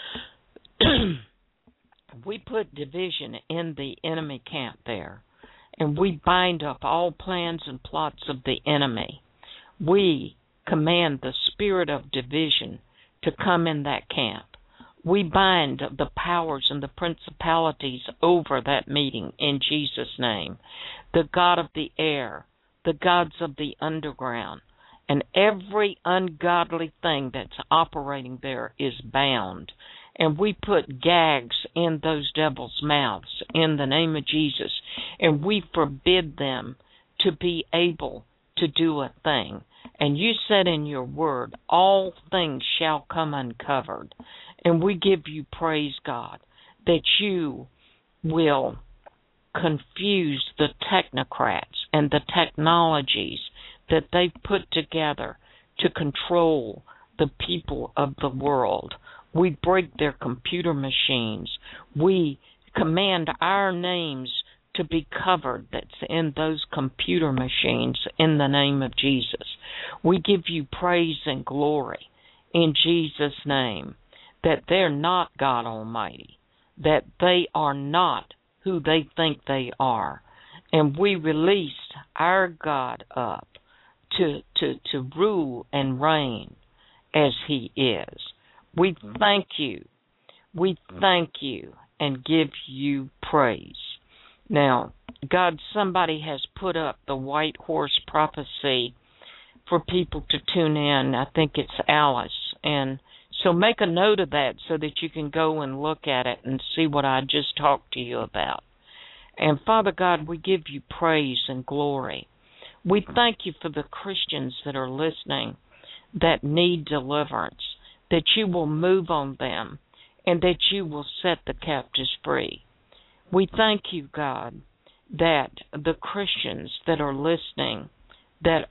We put division in the enemy camp there, and we bind up all plans and plots of the enemy. We command the spirit of division to come in that camp. We bind the powers and the principalities over that meeting in Jesus' name. The God of the air, the gods of the underground, and every ungodly thing that's operating there is bound. And we put gags in those devils' mouths in the name of Jesus, and we forbid them to be able to do a thing. And you said in your word, all things shall come uncovered. And we give you praise, God, that you will confuse the technocrats and the technologies that they've put together to control the people of the world. We break their computer machines. We command our names to be covered that's in those computer machines in the name of Jesus. We give you praise and glory in Jesus' name that they're not God Almighty, that they are not who they think they are. And we released our God up to rule and reign as he is. We thank you. We thank you and give you praise. Now, God, somebody has put up the White Horse Prophecy for people to tune in. I think it's Alice. And so make a note of that so that you can go and look at it and see what I just talked to you about. And Father God, we give you praise and glory. We thank you for the Christians that are listening that need deliverance, that you will move on them and that you will set the captives free. We thank you, God, that the Christians that are listening that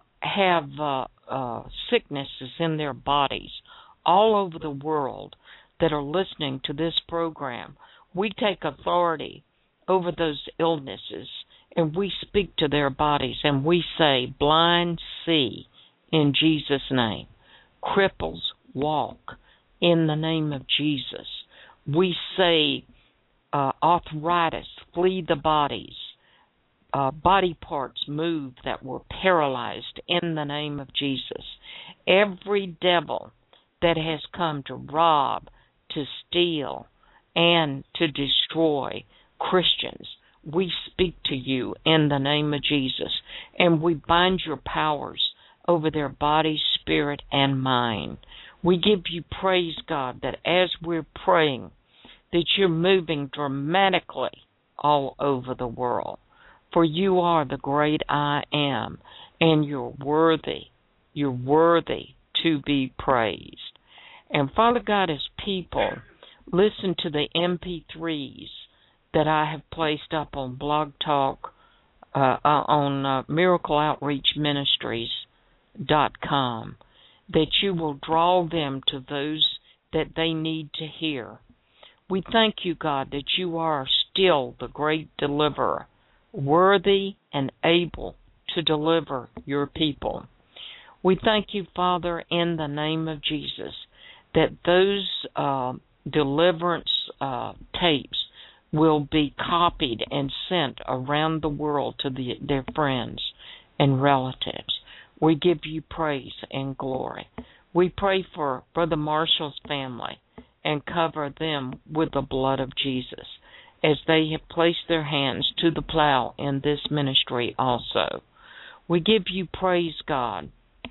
have sicknesses in their bodies all over the world that are listening to this program, we take authority over those illnesses and we speak to their bodies and we say, blind, see in Jesus' name. Cripples, walk in the name of Jesus. We say, arthritis, flee the bodies. Body parts move that were paralyzed in the name of Jesus. Every devil that has come to rob, to steal, and to destroy Christians, we speak to you in the name of Jesus, and we bind your powers over their body, spirit, and mind. We give you praise, God, that as we're praying, that you're moving dramatically all over the world. For you are the great I am, and you're worthy. You're worthy to be praised. And Father God, as people listen to the MP3s that I have placed up on Blog Talk, on miracleoutreachministries.com, that you will draw them to those that they need to hear. We thank you, God, that you are still the great deliverer, worthy and able to deliver your people. We thank you, Father, in the name of Jesus, that those deliverance tapes will be copied and sent around the world to their friends and relatives. We give you praise and glory. We pray for Brother Marshall's family and cover them with the blood of Jesus as they have placed their hands to the plow in this ministry also. We give you praise, God,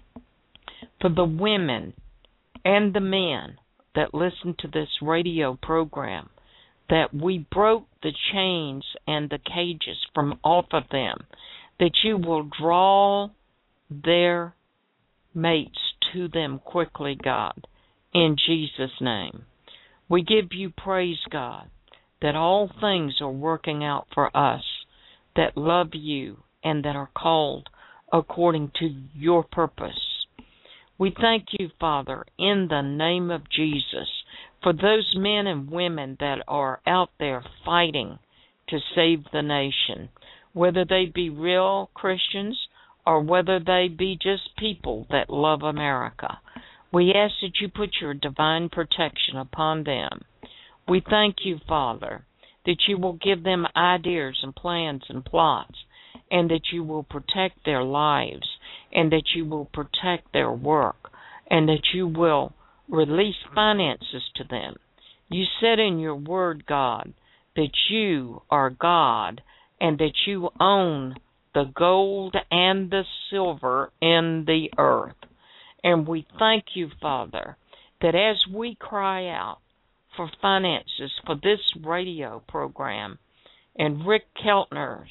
for the women and the men that listen to this radio program, that we broke the chains and the cages from off of them, that you will draw their mates to them quickly, God, in Jesus' name. We give you praise, God, that all things are working out for us that love you and that are called according to your purpose. We thank you, Father, in the name of Jesus, for those men and women that are out there fighting to save the nation, whether they be real Christians or whether they be just people that love America. We ask that you put your divine protection upon them. We thank you, Father, that you will give them ideas and plans and plots, and that you will protect their lives, and that you will protect their work, and that you will release finances to them. You said in your word, God, that you are God, and that you own the gold and the silver in the earth. And we thank you, Father, that as we cry out for finances for this radio program, and Rich Keltner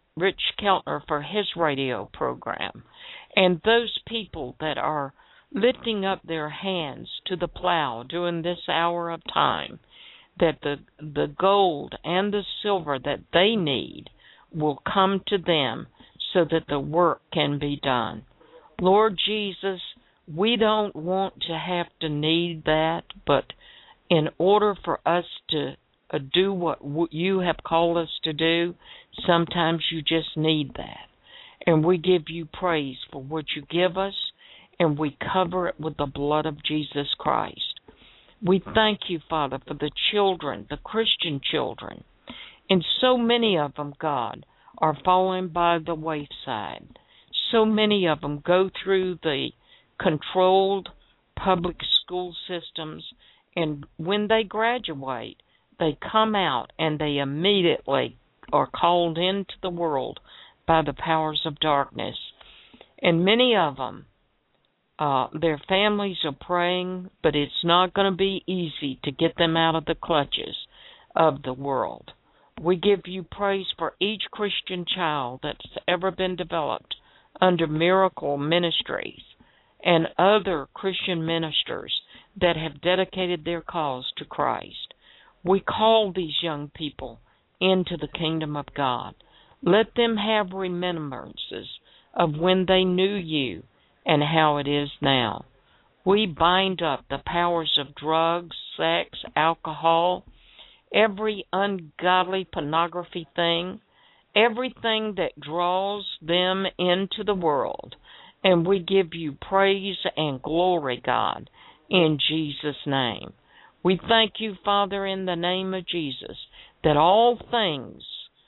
for his radio program, and those people that are lifting up their hands to the plow during this hour of time, that the gold and the silver that they need will come to them so that the work can be done. Lord Jesus, we don't want to have to need that, but in order for us to do what you have called us to do, sometimes you just need that. And we give you praise for what you give us, and we cover it with the blood of Jesus Christ. We thank you, Father, for the children, the Christian children. And so many of them, God, are falling by the wayside. So many of them go through the controlled public school systems, and when they graduate, they come out and they immediately are called into the world by the powers of darkness. And many of them, their families are praying, but it's not going to be easy to get them out of the clutches of the world. We give you praise for each Christian child that's ever been developed under Miracle Ministries and other Christian ministers that have dedicated their cause to Christ. We call these young people into the kingdom of God. Let them have remembrances of when they knew you and how it is now. We bind up the powers of drugs, sex, alcohol, every ungodly pornography thing, everything that draws them into the world. And we give you praise and glory, God, in Jesus' name. We thank you, Father, in the name of Jesus, that all things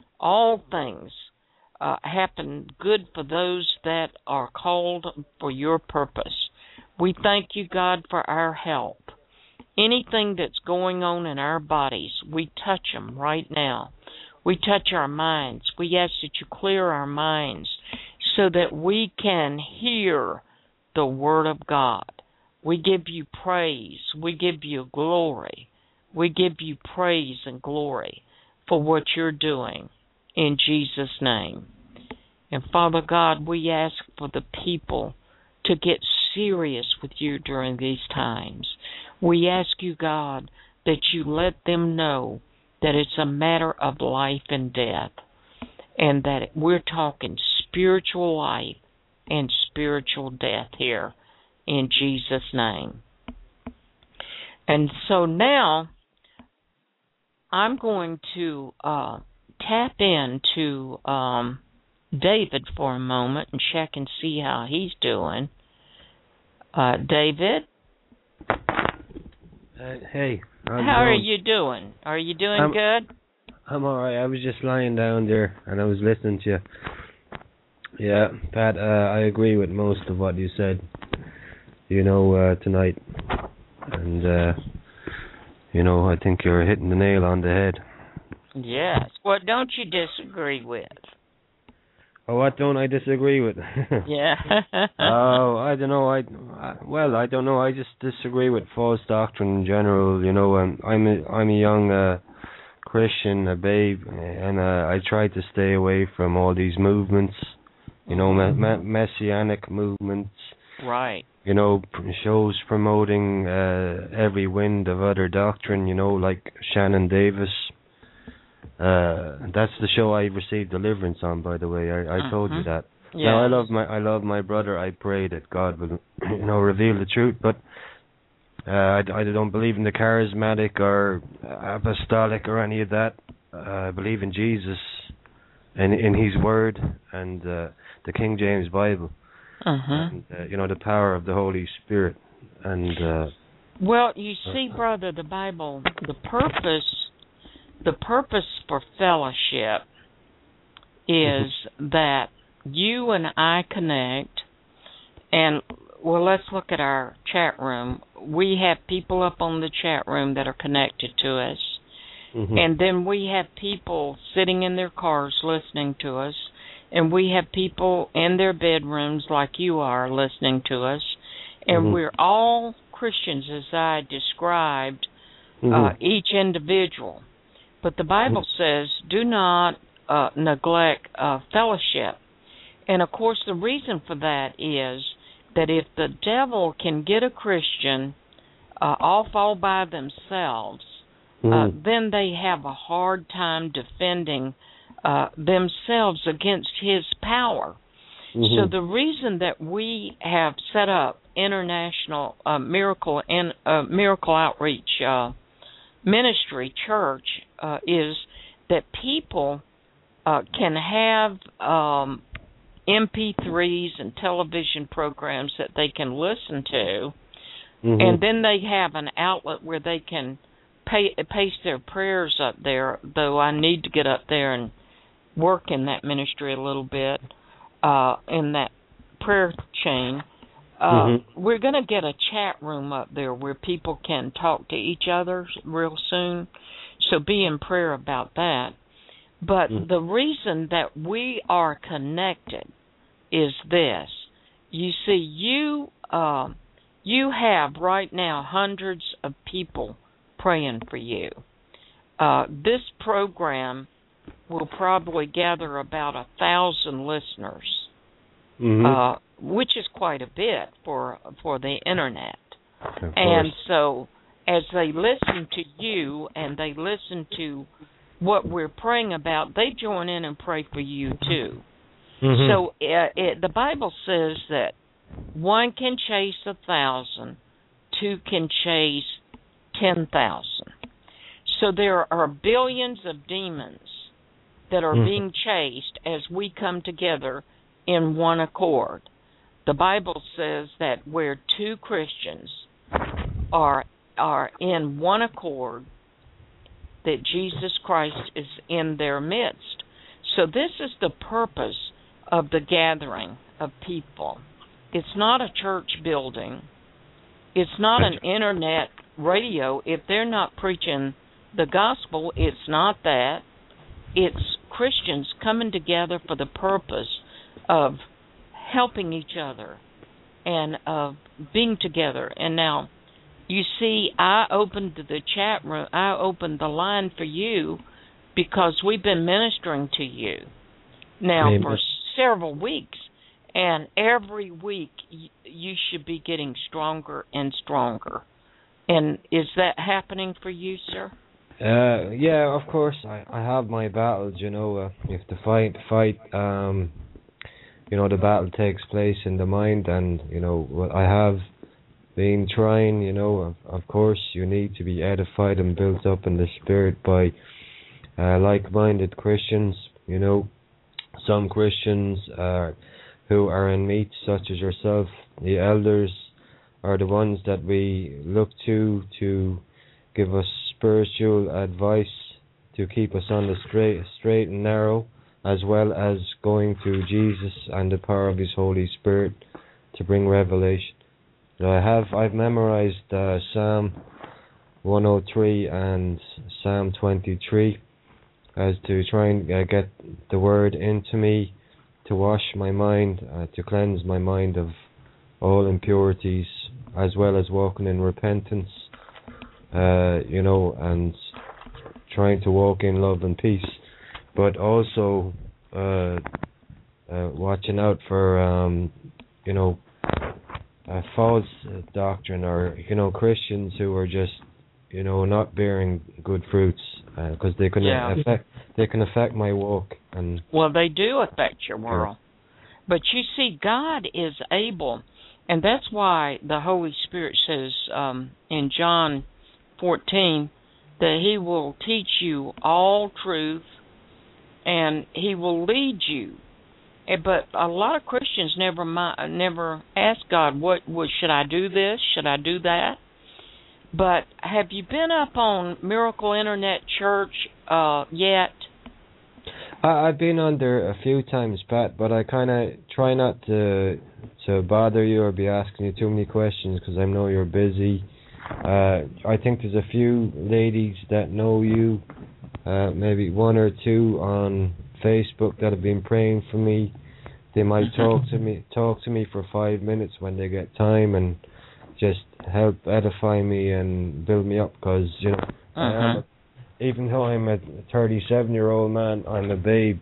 happen good for those that are called for your purpose. We thank you, God, for our health. Anything that's going on in our bodies, we touch them right now. We touch our minds. We ask that you clear our minds so that we can hear the Word of God. We give you praise. We give you glory. We give you praise and glory for what you're doing in Jesus' name. And Father God, we ask for the people to get serious with you during these times. We ask you, God, that you let them know that it's a matter of life and death, and that we're talking spiritual life and spiritual death here in Jesus' name. And so now I'm going to tap into David for a moment and check and see how he's doing. David? Hey. How are you doing? Are you doing good? I'm all right. I was just lying down there and I was listening to you. Yeah, Pat, I agree with most of what you said, tonight. And, I think you're hitting the nail on the head. Yes. What don't you disagree with? Oh, what don't I disagree with? Yeah. Oh, I don't know. I don't know. I just disagree with false doctrine in general. I'm a young Christian, a babe, and I try to stay away from all these movements. Messianic movements. Right. Shows promoting every wind of other doctrine. Like Shannon Davis. That's the show I received deliverance on, by the way. I told you that. Yes. Now I love my brother. I pray that God will, reveal the truth. But I don't believe in the charismatic or apostolic or any of that. I believe in Jesus and in His Word and the King James Bible. And the power of the Holy Spirit. And well, you see, brother, the Bible, the purpose for fellowship is that you and I connect, and, well, let's look at our chat room. We have people up on the chat room that are connected to us, and then we have people sitting in their cars listening to us, and we have people in their bedrooms like you are listening to us, and we're all Christians as I described, each individual. But the Bible says, do not neglect fellowship. And, of course, the reason for that is that if the devil can get a Christian off all by themselves, then they have a hard time defending themselves against his power. So the reason that we have set up International Miracle Outreach Ministry Church is that people can have MP3s and television programs that they can listen to, and then they have an outlet where they can paste their prayers up there, though I need to get up there and work in that ministry a little bit, in that prayer chain. We're going to get a chat room up there where people can talk to each other real soon, so be in prayer about that. But the reason that we are connected is this. You see, you have right now hundreds of people praying for you. This program will probably gather about 1,000 listeners, which is quite a bit for the internet. And so as they listen to you and they listen to what we're praying about, they join in and pray for you too. So the Bible says that one can chase 1,000, two can chase 10,000. So there are billions of demons that are being chased as we come together in one accord. The Bible says that where two Christians are in one accord, that Jesus Christ is in their midst. So this is the purpose of the gathering of people. It's not a church building. It's not an internet radio. If they're not preaching the gospel, it's not that. It's Christians coming together for the purpose of helping each other and of being together. And now, you see, I opened the chat room, I opened the line for you because we've been ministering to you now Amen. for several weeks. And every week you should be getting stronger and stronger. And is that happening for you, sir? Yeah, of course. I have my battles, you know. If the fight, you know, the battle takes place in the mind, and, you know, I have been trying, you know, of course, you need to be edified and built up in the spirit by like-minded Christians, you know. Some Christians who are in meat, such as yourself, the elders, are the ones that we look to give us spiritual advice, to keep us on the straight and narrow, as well as going to Jesus and the power of His Holy Spirit to bring revelation. So I've memorized Psalm 103 and Psalm 23 as to try and get the word into me, to wash my mind, to cleanse my mind of all impurities, as well as walking in repentance, you know, and trying to walk in love and peace, but also watching out for, you know, false doctrine, or, you know, Christians who are just, you know, not bearing good fruits, because they can affect my walk. And well, they do affect your world. But you see, God is able, and that's why the Holy Spirit says in John 14 that He will teach you all truth, and He will lead you. But a lot of Christians never ask God, should I do this? Should I do that? But have you been up on Miracle Internet Church yet? I've been on there a few times, Pat, but I kind of try not to bother you or be asking you too many questions, because I know you're busy. I think there's a few ladies that know you, maybe one or two on Facebook that have been praying for me. They might talk to me for 5 minutes when they get time, and just help edify me and build me up, because, you know, even though I'm a 37-year-old man, I'm a babe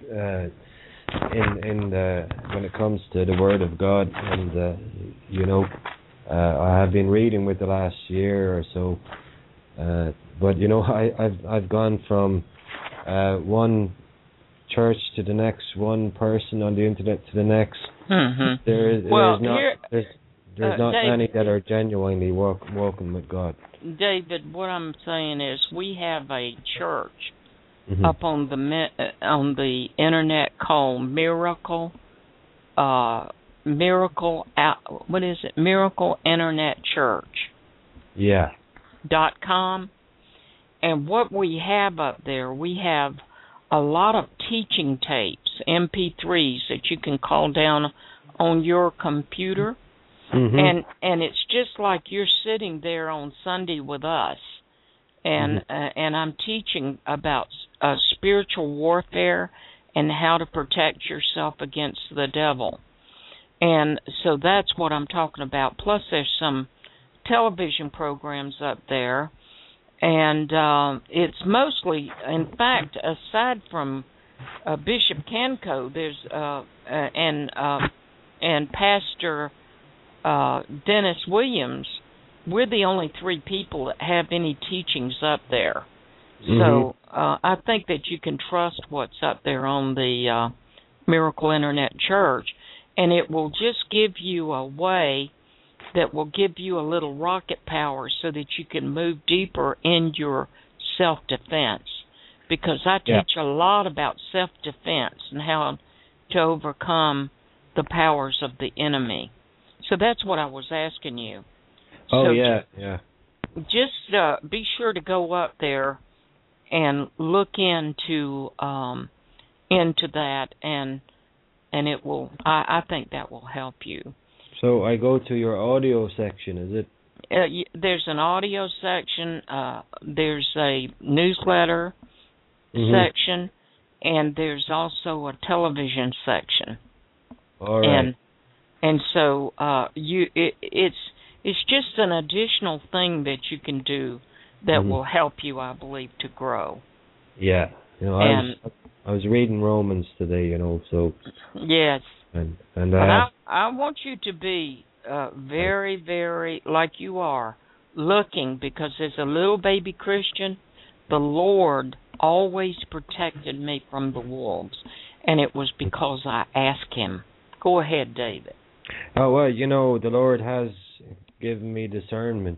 when it comes to the Word of God, and you know, I have been reading with the last year or so, but you know, I've gone from one church to the next, one person on the internet to the next. There's not many that are genuinely walking with God. David, what I'm saying is, we have a church up on the internet called Miracle Internet Church. Yeah. .com. And what we have up there, we have a lot of teaching tapes, MP3s that you can call down on your computer. And it's just like you're sitting there on Sunday with us, and I'm teaching about spiritual warfare and how to protect yourself against the devil. And so that's what I'm talking about. Plus, there's some television programs up there, and it's mostly, in fact, aside from Bishop Kanko, there's and Pastor Dennis Williams, we're the only three people that have any teachings up there. So I think that you can trust what's up there on the Miracle Internet Church, and it will just give you a way that will give you a little rocket power so that you can move deeper in your self-defense. Because I teach a lot about self-defense and how to overcome the powers of the enemy. So that's what I was asking you. Oh, so yeah. Just be sure to go up there and look into that, and it will. I think that will help you. So I go to your audio section, is it? There's an audio section. There's a newsletter section, and there's also a television section. All right. And so it's just an additional thing that you can do that will help you, I believe, to grow. Yeah. I was reading Romans today, so... Yes. And I want you to be very, very, like you are, looking, because as a little baby Christian, the Lord always protected me from the wolves, and it was because I asked him. Go ahead, David. Oh, well, the Lord has given me discernment,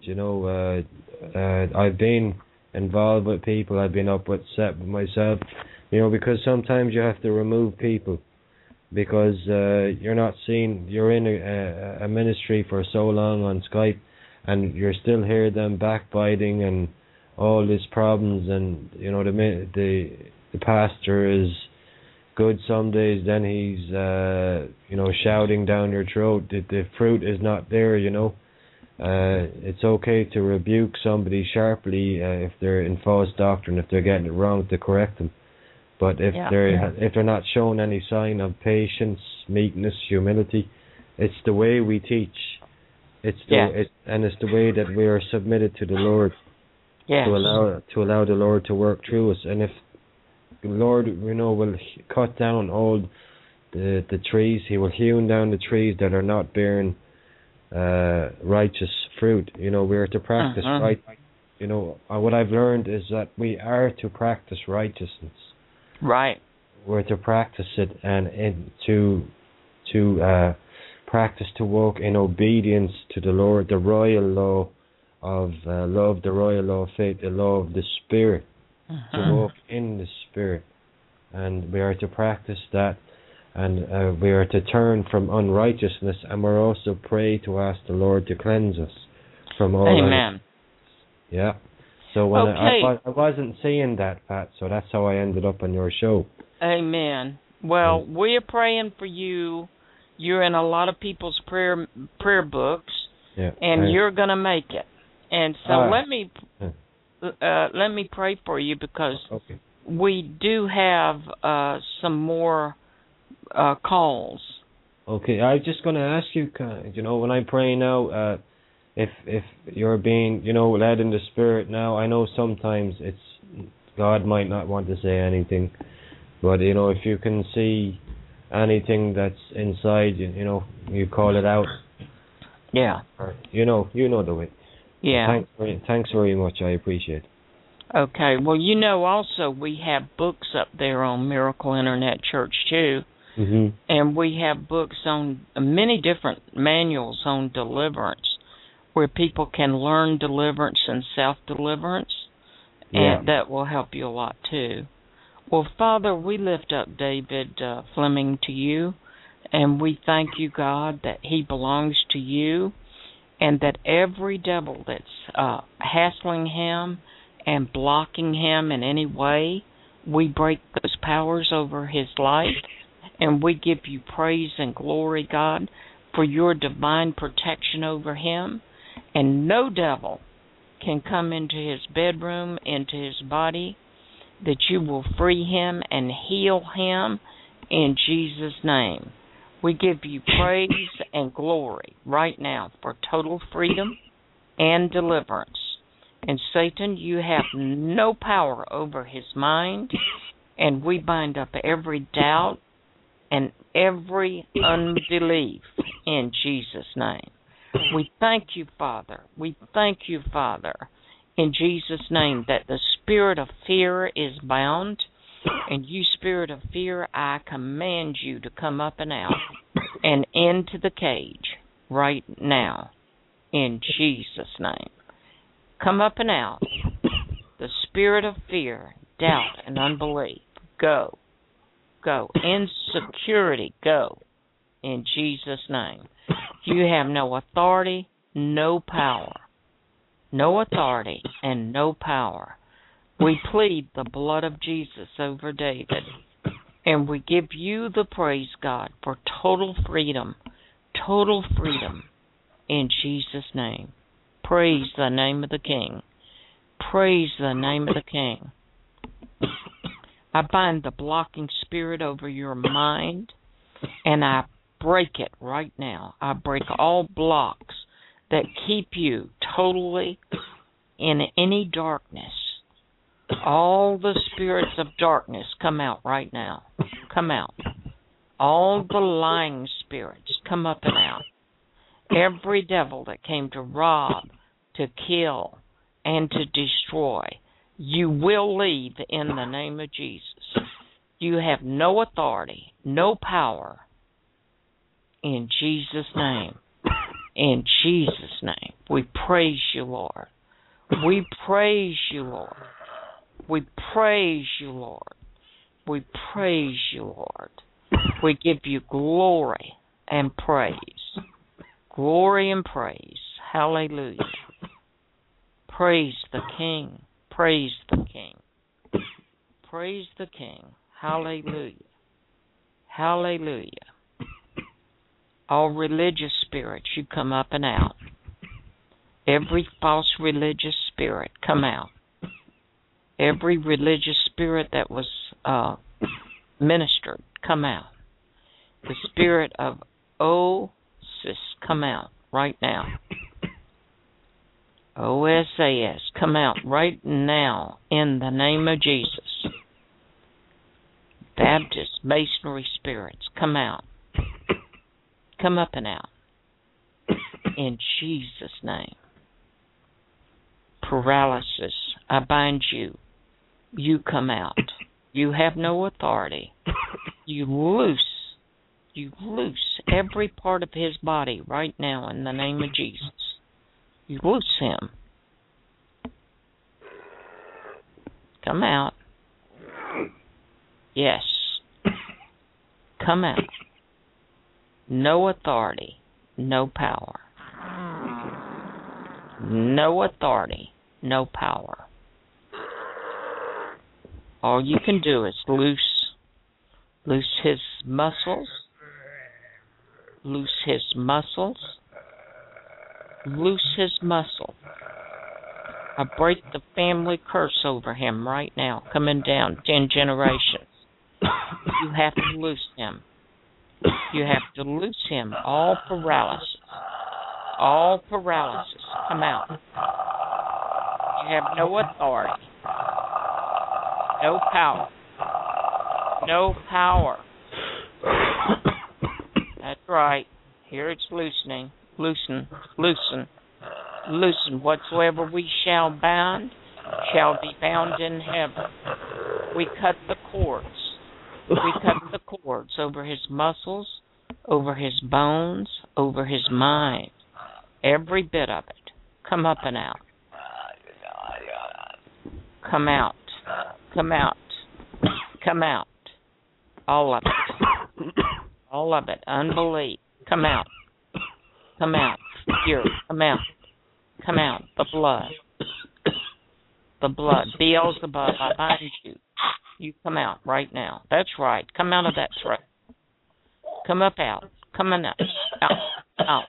I've been involved with people, I've been upset with myself, because sometimes you have to remove people, because you're not seen, you're in a ministry for so long on Skype, and you're still hear them backbiting and all these problems, and the pastor is good some days, then he's shouting down your throat. The fruit is not there. It's okay to rebuke somebody sharply if they're in false doctrine, if they're getting it wrong, to correct them. But if they're not showing any sign of patience, meekness, humility, it's the way we teach. It's the way that we are submitted to the Lord. Yes. To allow the Lord to work through us. And if the Lord, will cut down all the trees, he will hew down the trees that are not bearing righteous fruit. We are to practice right. What I've learned is that we are to practice righteousness. Right. We're to practice it and to practice to walk in obedience to the Lord, the royal law of love, the royal law of faith, the law of the Spirit, to walk in the Spirit. And we are to practice that, and we are to turn from unrighteousness, and we're also pray to ask the Lord to cleanse us from all Amen. Yeah. So when I wasn't seeing that, Pat, so that's how I ended up on your show. Amen. Well, we're praying for you. You're in a lot of people's prayer books, and you're going to make it. And so let me pray for you, because we do have some more calls. Okay, I'm just going to ask you, when I pray now, if you're being, led in the Spirit now, I know sometimes God might not want to say anything, but, if you can see anything that's inside, you call it out. Yeah. Or, you know the way. Yeah. Thanks very much. I appreciate it. Okay. Well, also we have books up there on Miracle Internet Church too. Mm-hmm. And we have books on many different manuals on deliverance, where people can learn deliverance and self-deliverance, and that will help you a lot too. Well, Father, we lift up David Fleming to you, and we thank you, God, that he belongs to you, and that every devil that's hassling him and blocking him in any way, we break those powers over his life, and we give you praise and glory, God, for your divine protection over him, and no devil can come into his bedroom, into his body, that you will free him and heal him in Jesus' name. We give you praise and glory right now for total freedom and deliverance. And Satan, you have no power over his mind, and we bind up every doubt and every unbelief in Jesus' name. We thank you, Father. We thank you, Father, in Jesus' name, that the spirit of fear is bound, and you, spirit of fear, I command you to come up and out and into the cage right now, in Jesus' name. Come up and out. The spirit of fear, doubt, and unbelief, go. Go. Insecurity, go. In Jesus' name. You have no authority, no power. No authority and no power. We plead the blood of Jesus over David, and we give you the praise, God, for total freedom in Jesus' name. Praise the name of the King. Praise the name of the King. I bind the blocking spirit over your mind, and I break it right now. I break all blocks that keep you totally in any darkness. All the spirits of darkness come out right now. Come out. All the lying spirits come up and out. Every devil that came to rob, to kill, and to destroy, you will leave in the name of Jesus. You have no authority, no power. In Jesus' name. In Jesus' name. We praise you, Lord. We praise you, Lord. We praise you, Lord. We praise you, Lord. We give you glory and praise. Glory and praise. Hallelujah. Praise the King. Praise the King. Praise the King. Hallelujah. Hallelujah. All religious spirits, you come up and out. Every false religious spirit, come out. Every religious spirit that was ministered, come out. The spirit of OSIS, come out right now. OSAS, come out right now in the name of Jesus. Baptist, Masonry spirits, come out. Come up and out. In Jesus' name. Paralysis, I bind you. You come out. You have no authority. You loose every part of his body right now in the name of Jesus. You loose him. Come out. Yes. Come out. No authority, no power. No authority, no power. All you can do is loose his muscles, loose his muscles, loose his muscle. I break the family curse over him right now, coming down 10 generations. You have to loose him. You have to loose him. All paralysis, come out. You have no authority, no power, no power. That's right. Here it's loosening. Loosen. Whatsoever we shall bound shall be bound in heaven. We cut the cords. We cut the cords over his muscles, over his bones, over his mind. Every bit of it. Come up and out. Come out. Come out. Come out. All of it. All of it. Unbelief. Come out. Come out. Fear. Come out. Come out. The blood. The blood. Beelzebub, I bind you. You come out right now. That's right. Come out of that throat. Come up out. Come on out. Out.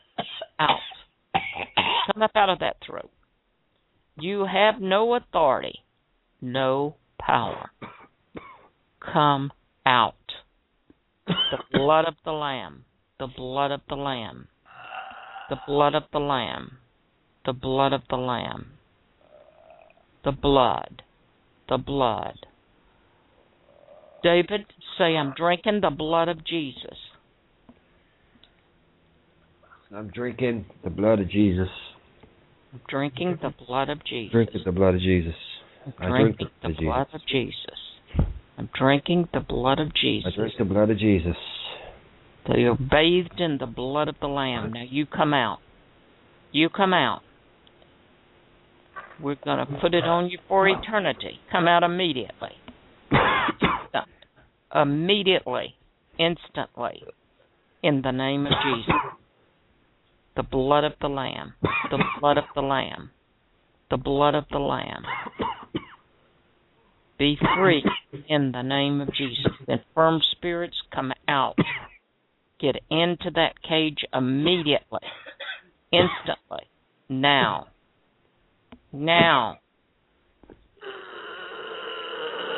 Come up out of that throat. You have no authority, no power. Come out. The blood of the Lamb. The blood of the Lamb. The blood of the Lamb. The blood of the Lamb. The blood. The blood. David, say, I'm drinking the blood of Jesus. I'm drinking the blood of Jesus. I'm drinking the blood of Jesus. Drinking the blood of Jesus. I'm drinking the blood of Jesus. I'm drinking the blood of Jesus. I drink the blood of Jesus. So you're bathed in the blood of the Lamb. Now you come out. You come out. We're going to put it on you for eternity. Come out immediately. Immediately. Instantly. In the name of Jesus. The blood of the Lamb. The blood of the Lamb. The blood of the Lamb. Be free in the name of Jesus. Infirm spirits, come out. Get into that cage immediately. Instantly. Now. Now.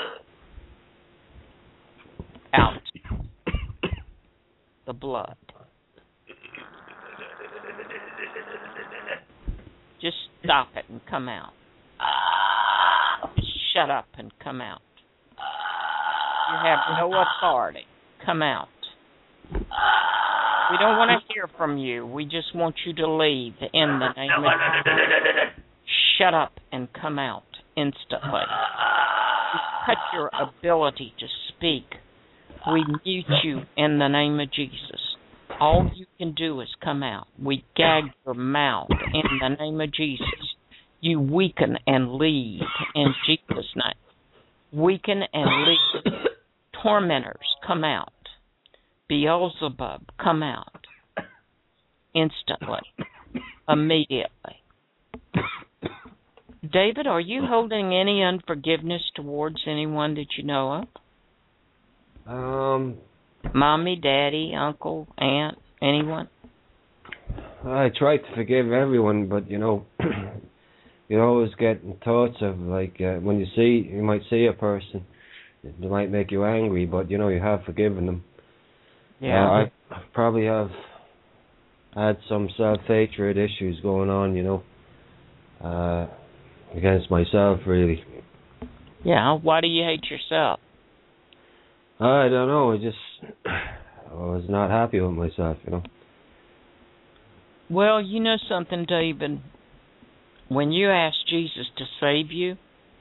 Out. The blood. Just stop it and come out. Just shut up and come out. You have no authority. Come out. We don't want to hear from you. We just want you to leave in the name of Jesus. Shut up and come out instantly. We cut your ability to speak. We mute you in the name of Jesus. All you can do is come out. We gag your mouth in the name of Jesus. You weaken and leave in Jesus' name. Weaken and leave. Tormentors, come out. Beelzebub, come out. Instantly. Immediately. David, are you holding any unforgiveness towards anyone that you know of? Mommy, daddy, uncle, aunt, anyone? I try to forgive everyone, but you always get thoughts of when you might see a person, they might make you angry, but you have forgiven them. Yeah. I probably have had some self-hatred issues going on, against myself, really. Yeah, why do you hate yourself? I don't know, I was not happy with myself, Well, you know something, David? When you asked Jesus to save you,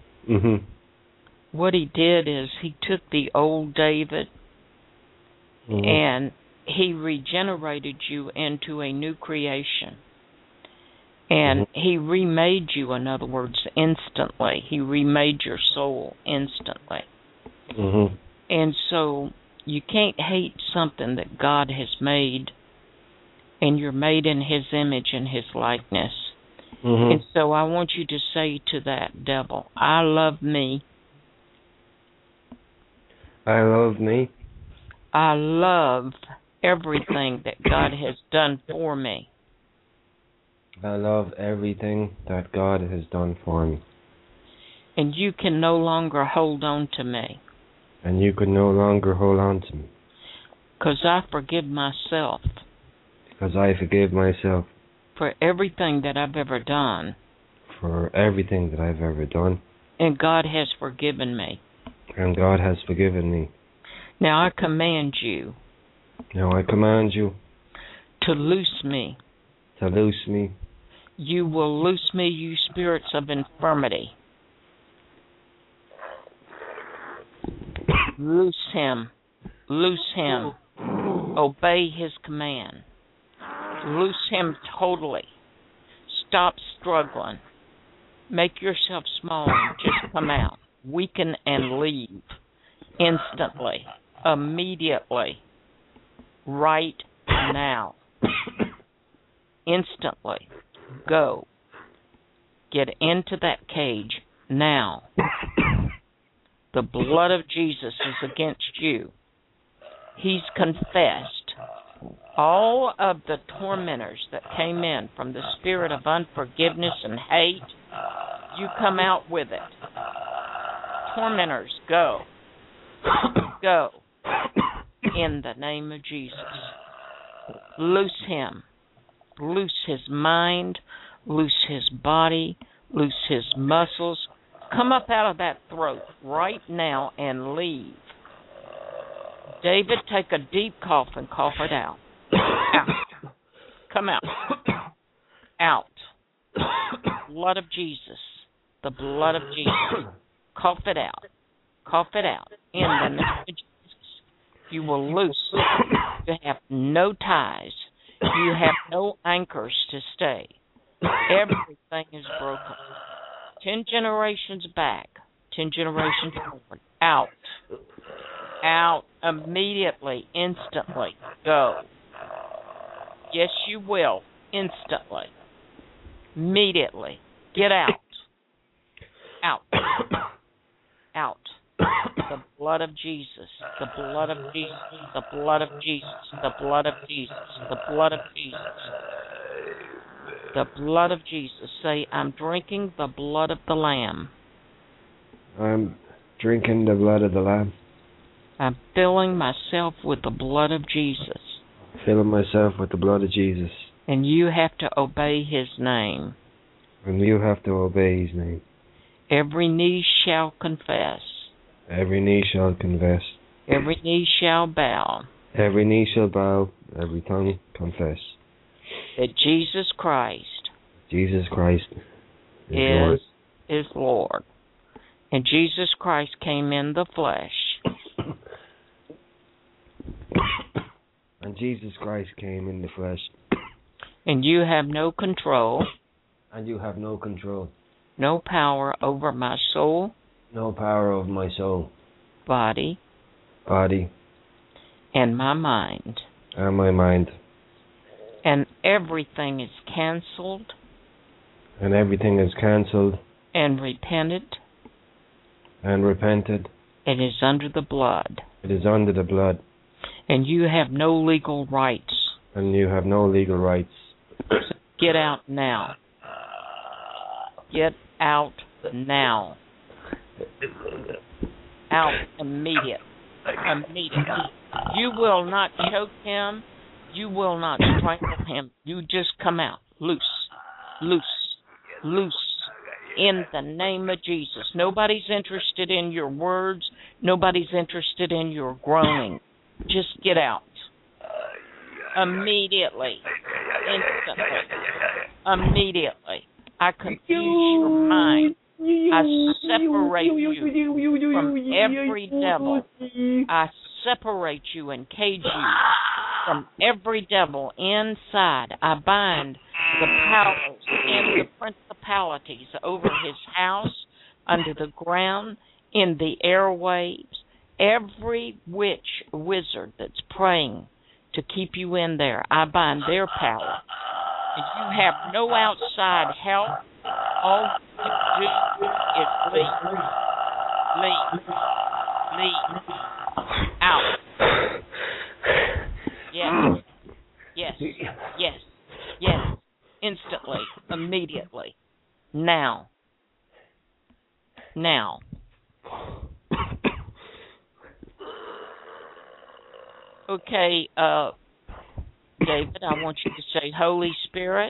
what he did is he took the old David and he regenerated you into a new creation. And he remade you, in other words, instantly. He remade your soul instantly. And so you can't hate something that God has made, and you're made in his image and his likeness. And so I want you to say to that devil, I love me. I love me. I love everything that God has done for me. I love everything that God has done for me. And you can no longer hold on to me. And you can no longer hold on to me. Because I forgive myself. Because I forgive myself. For everything that I've ever done. For everything that I've ever done. And God has forgiven me. And God has forgiven me. Now I command you. Now I command you. To loose me. To loose me. You will loose me, you spirits of infirmity. Loose him. Loose him. Obey his command. Loose him totally. Stop struggling. Make yourself small and just come out. Weaken and leave. Instantly. Immediately. Right now. Instantly. Go. Get into that cage now. The blood of Jesus is against you. He's confessed. All of the tormentors that came in from the spirit of unforgiveness and hate, you come out with it. Tormentors, go. Go. In the name of Jesus. Loose him. Loose his mind. Loose his body. Loose his muscles. Come up out of that throat right now and leave. David, take a deep cough and cough it out. Out. Come out. Out. Blood of Jesus. The blood of Jesus. Cough it out. Cough it out. In the name of Jesus. You will loose. You have no ties. You have no anchors to stay. Everything is broken. 10 generations back. 10 generations forward. Out. Out. Immediately. Instantly. Go. Yes, you will. Instantly. Immediately. Get out. Out. Out. The blood of Jesus. The blood of Jesus. The blood of Jesus. The blood of Jesus. The blood of Jesus. The blood of Jesus. Say, I'm drinking the blood of the Lamb. I'm drinking the blood of the Lamb. I'm filling myself with the blood of Jesus. Filling myself with the blood of Jesus. And you have to obey his name. And you have to obey his name. Every knee shall confess. Every knee shall confess. Every knee shall bow. Every knee shall bow. Every tongue confess. That Jesus Christ is Lord. And Jesus Christ came in the flesh. And Jesus Christ came in the flesh. And you have no control. And you have no control. No power over my soul. No power over my soul. Body. And my mind. And my mind. And everything is canceled. And everything is cancelled. And repented. It is under the blood. It is under the blood. And you have no legal rights. And you have no legal rights. So get out now. Get out now. Out immediately. You will not choke him. You will not strangle him. You just come out. Loose. In the name of Jesus. Nobody's interested in your words. Nobody's interested in your groaning. Just get out. Immediately. Instantly. Immediately. I confuse your mind. I separate you from every devil. I separate you and cage you from every devil inside. I bind the powers and the principalities over his house, under the ground, in the airwaves. Every witch, wizard that's praying to keep you in there, I bind their power. And you have no outside help. All you do is leave. Out. Yes. Instantly. Immediately. Now. Okay, David, I want you to say, Holy Spirit.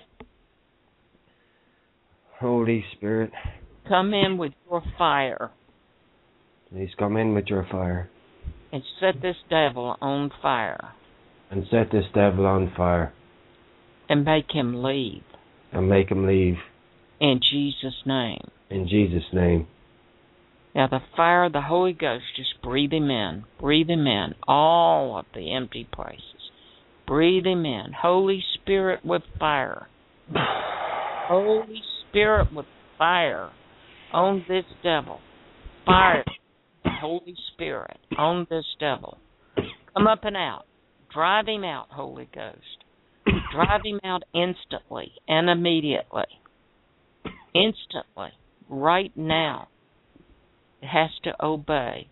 Holy Spirit. Come in with your fire. Please come in with your fire. And set this devil on fire. And set this devil on fire. And make him leave. And make him leave. In Jesus' name. In Jesus' name. Now the fire of the Holy Ghost, just breathe him in. Breathe him in. All of the empty places. Breathe him in. Holy Spirit with fire. Holy Spirit with fire on this devil. Fire. Holy Spirit on this devil. Come up and out. Drive him out, Holy Ghost. Drive him out instantly and immediately. Instantly. Right now. It has to obey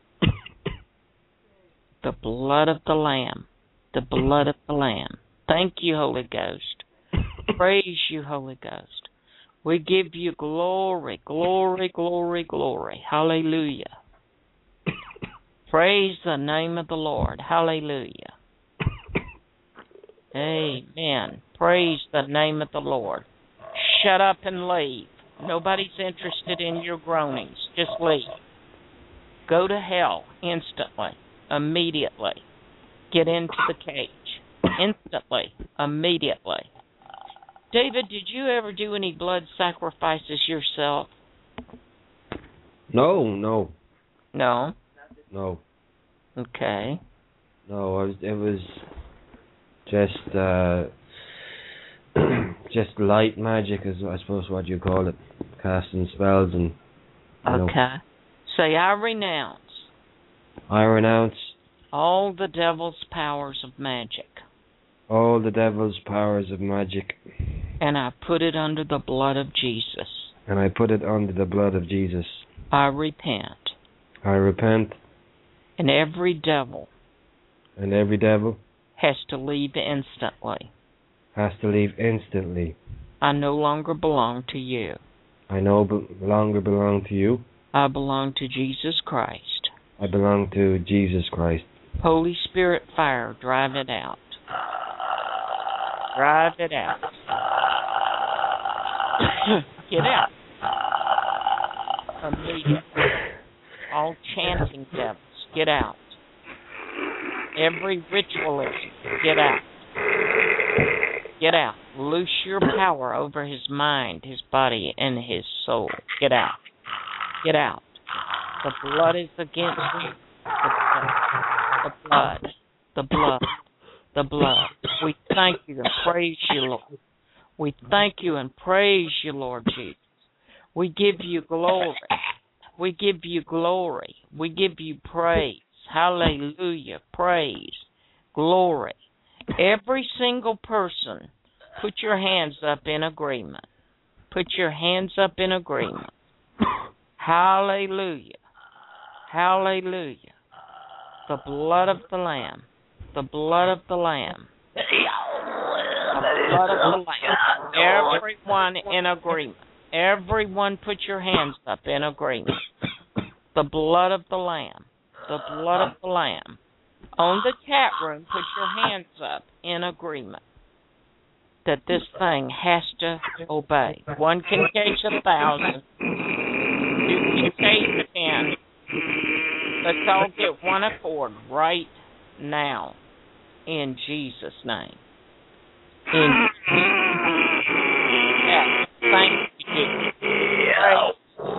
the blood of the Lamb. The blood of the Lamb. Thank you, Holy Ghost. Praise you, Holy Ghost. We give you glory. Hallelujah. Praise the name of the Lord. Hallelujah. Amen. Praise the name of the Lord. Shut up and leave. Nobody's interested in your groanings. Just leave. Go to hell instantly, immediately. Get into the cage. Instantly, immediately. David, did you ever do any blood sacrifices yourself? No. No? No. Okay. No, it was just light magic, is I suppose what you call it, casting spells and. Okay. Say, I renounce. I renounce. All the devil's powers of magic. All the devil's powers of magic. And I put it under the blood of Jesus. And I put it under the blood of Jesus. I repent. I repent. And every devil. And every devil. Has to leave instantly. Has to leave instantly. I no longer belong to you. I no longer belong to you. I belong to Jesus Christ. I belong to Jesus Christ. Holy Spirit fire, drive it out. Drive it out. Get out. Immediately. All chanting devils, get out. Every ritualism, get out. Get out. Loose your power over his mind, his body, and his soul. Get out. Get out. The blood is against you. The blood. The blood. The blood. We thank you and praise you, Lord. We thank you and praise you, Lord Jesus. We give you glory. We give you glory. We give you praise. Hallelujah. Praise. Glory. Every single person, put your hands up in agreement. Put your hands up in agreement. Hallelujah. Hallelujah. The blood of the Lamb. The blood of the Lamb. The blood of the Lamb. Everyone in agreement. Everyone put your hands up in agreement. The blood of the Lamb. The blood of the Lamb. On the chat room, put your hands up in agreement that this thing has to obey. One can case 1,000. Two can case 10. Let's all get one accord right now in Jesus' name. In yes, thank you, Jesus.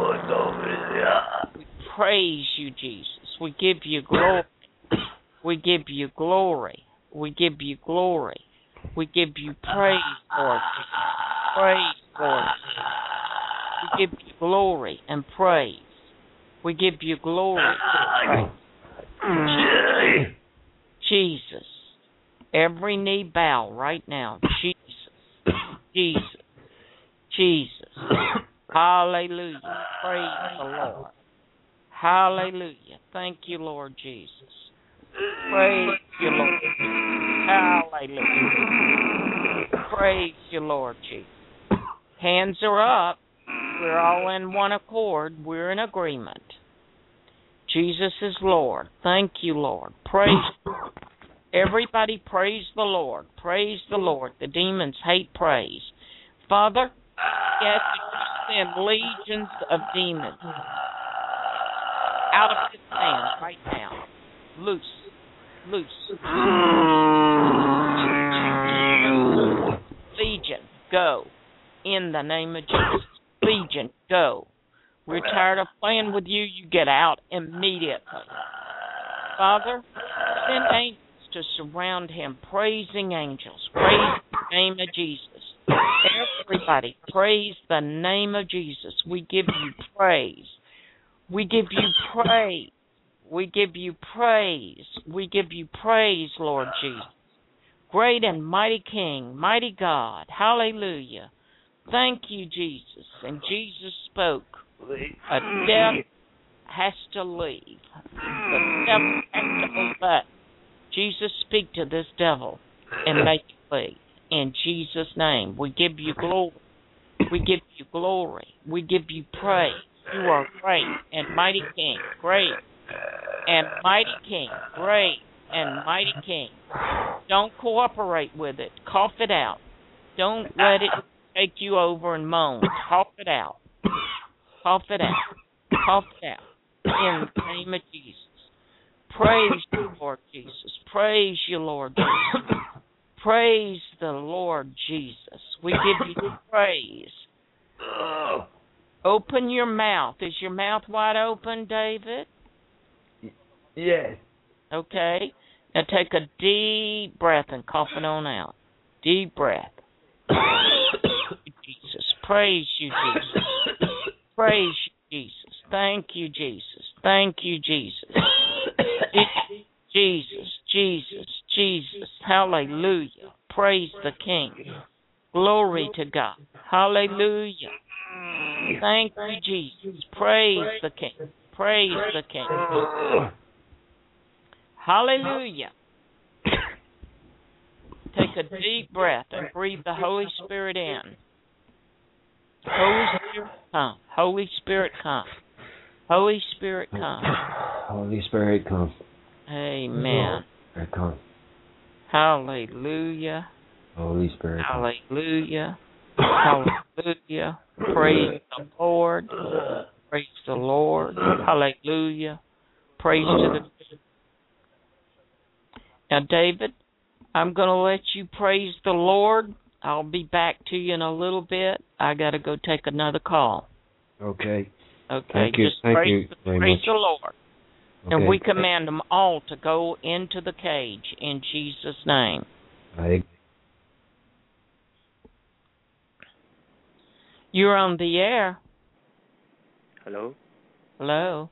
We praise you, Jesus. We give you glory. We give you glory. We give you glory. We give you praise, Lord. Praise, Lord. We give you glory and praise. We give you glory and praise. Jesus. Every knee bow right now. Jesus. Jesus. Jesus. Hallelujah. Praise the Lord. Hallelujah. Thank you, Lord Jesus. Praise you, Lord. Hallelujah. Praise you, Lord Jesus. Hands are up. We're all in one accord. We're in agreement. Jesus is Lord. Thank you, Lord. Praise. Everybody praise the Lord. Praise the Lord. The demons hate praise. Father, yes, you send legions of demons out of his hand right now. Loose. Loose. Legion, go. In the name of Jesus. Legion, go. We're tired of playing with you. You get out immediately. Father, send angels to surround him. Praising angels. Praise the name of Jesus. Everybody, praise the name of Jesus. We give you praise. We give you praise. We give you praise. We give you praise, Lord Jesus. Great and mighty King, mighty God. Hallelujah. Thank you, Jesus. And Jesus spoke. A death has to leave. The devil has to obey. Jesus, speak to this devil and make it leave. In Jesus' name, we give you glory. We give you glory. We give you praise. You are great and mighty King. Great and mighty King. Great and mighty King. Don't cooperate with it. Cough it out. Don't let it take you over and moan. Cough it out. Cough it out. Cough it out. In the name of Jesus. Praise you, Lord Jesus. Praise you, Lord Jesus. Praise the Lord Jesus. We give you praise. Open your mouth. Is your mouth wide open, David? Yes. Okay. Now take a deep breath and cough it on out. Deep breath. Jesus. Praise you, Jesus. Praise you, Jesus. Thank you, Jesus. Thank you, Jesus. Jesus, Jesus, Jesus. Hallelujah. Praise the King. Glory to God. Hallelujah. Thank you, Jesus. Praise the King. Praise the King. Hallelujah. Take a deep breath and breathe the Holy Spirit in. Holy Spirit, come. Holy Spirit, come. Holy Spirit, come. Holy Spirit, come. Amen. Spirit, come. Hallelujah. Holy Spirit. Hallelujah. Hallelujah. Praise the Lord. Praise the Lord. Hallelujah. Praise to the... Now, David, I'm going to let you praise the Lord. I'll be back to you in a little bit. I got to go take another call. Okay. Okay. Thank you. Just Thank praise, you very praise much. the Lord. Okay. And we command them all to go into the cage in Jesus' name. You're on the air. Hello? Hello?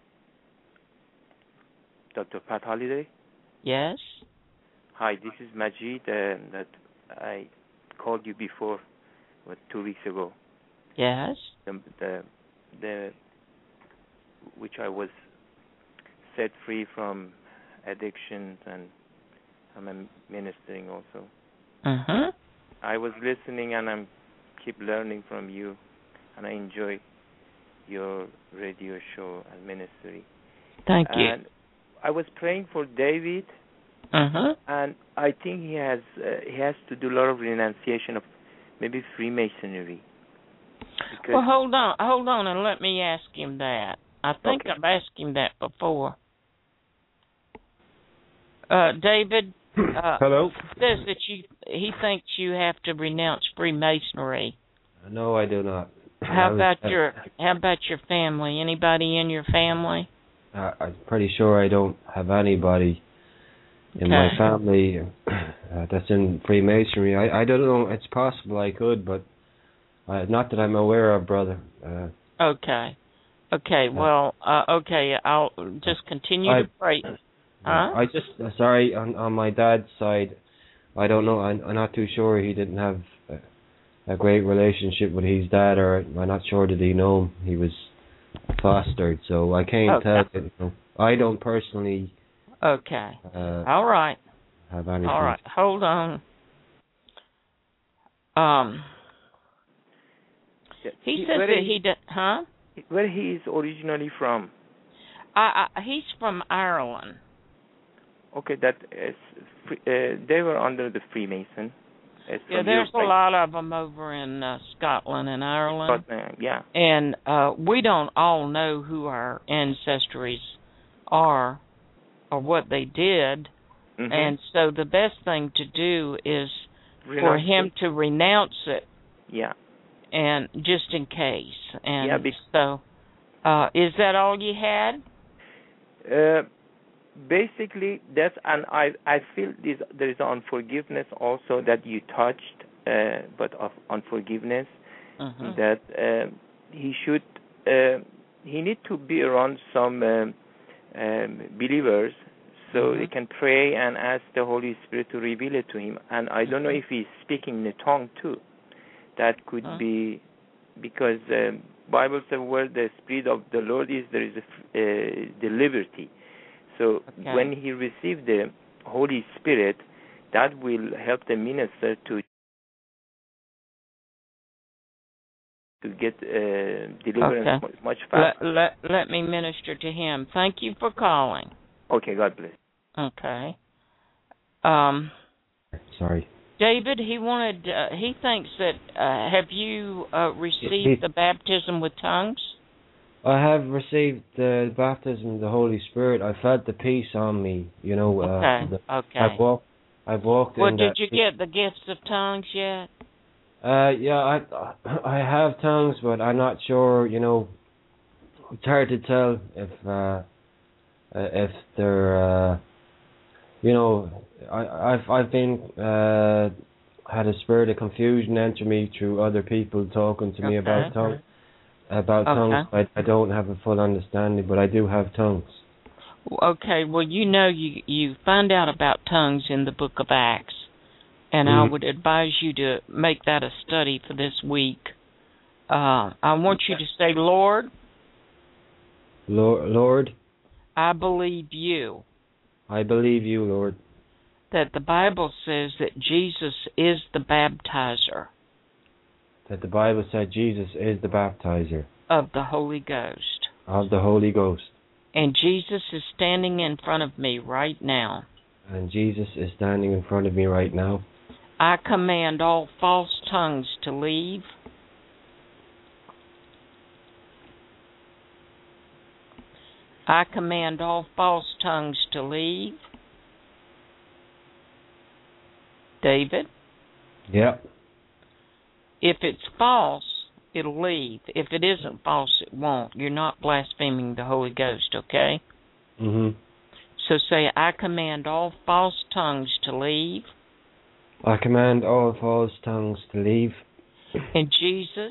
Dr. Pat Holliday? Yes? Hi, this is Majid that I called you before, 2 weeks ago. Yes? The which I was set free from addictions, and I'm ministering also. Uh-huh. I was listening, and I'm keep learning from you, and I enjoy your radio show and ministry. Thank you. And I was praying for David, and I think he has to do a lot of renunciation of maybe Freemasonry. Well, hold on, and let me ask him that. I think Okay. I've asked him that before. David, Hello? says that he thinks you have to renounce Freemasonry. No, I do not. How about your family? Anybody in your family? I'm pretty sure I don't have anybody in my family that's in Freemasonry. I don't know. It's possible I could, but not that I'm aware of, brother. Okay. Well, okay. I'll just continue to pray. I just sorry on my dad's side. I don't know. I'm not too sure. He didn't have a great relationship with his dad, or I'm not sure did he know him. He was fostered, so I can't tell. You know, I don't personally. Okay. All right. Have anything. All right. Hold on. He says that he did. Huh? Where he is originally from? He's from Ireland. Okay, that is. They were under the Freemason. Yeah, there's a lot of them over in Scotland and Ireland. Scotland, yeah. And we don't all know who our ancestries are or what they did. Mm-hmm. And so the best thing to do is for him to renounce it. Yeah. And just in case. And yeah, so is that all you had? Basically, that's, and I feel there is unforgiveness also that you touched, but of unforgiveness, that he should, he need to be around some believers so they can pray and ask the Holy Spirit to reveal it to him. And I don't know if he's speaking in the tongue too. That could be, because Bible says where the Spirit of the Lord is, there is the liberty. So when he received the Holy Spirit, that will help the minister to get deliverance much faster. Let me minister to him. Thank you for calling. Okay, God bless. Okay. Sorry. David, he thinks that, have you received the baptism with tongues? I have received the baptism of the Holy Spirit. I felt the peace on me, you know. I've walked well, in did you get the gifts of tongues yet? Yeah, I have tongues, but I'm not sure, you know. It's hard to tell if they're, you know, I've been, had a spirit of confusion enter me through other people talking to me about tongues. Tongues, I don't have a full understanding, but I do have tongues. Okay, well, you know, you find out about tongues in the book of Acts, and I would advise you to make that a study for this week. I want you to say, Lord. Lord. I believe you. I believe you, Lord. That the Bible says that Jesus is the baptizer. That the Bible said Jesus is the baptizer. Of the Holy Ghost. Of the Holy Ghost. And Jesus is standing in front of me right now. And Jesus is standing in front of me right now. I command all false tongues to leave. I command all false tongues to leave. David? Yep. If it's false, it'll leave. If it isn't false, it won't. You're not blaspheming the Holy Ghost, okay? Mhm. So say, I command all false tongues to leave. I command all false tongues to leave. In Jesus,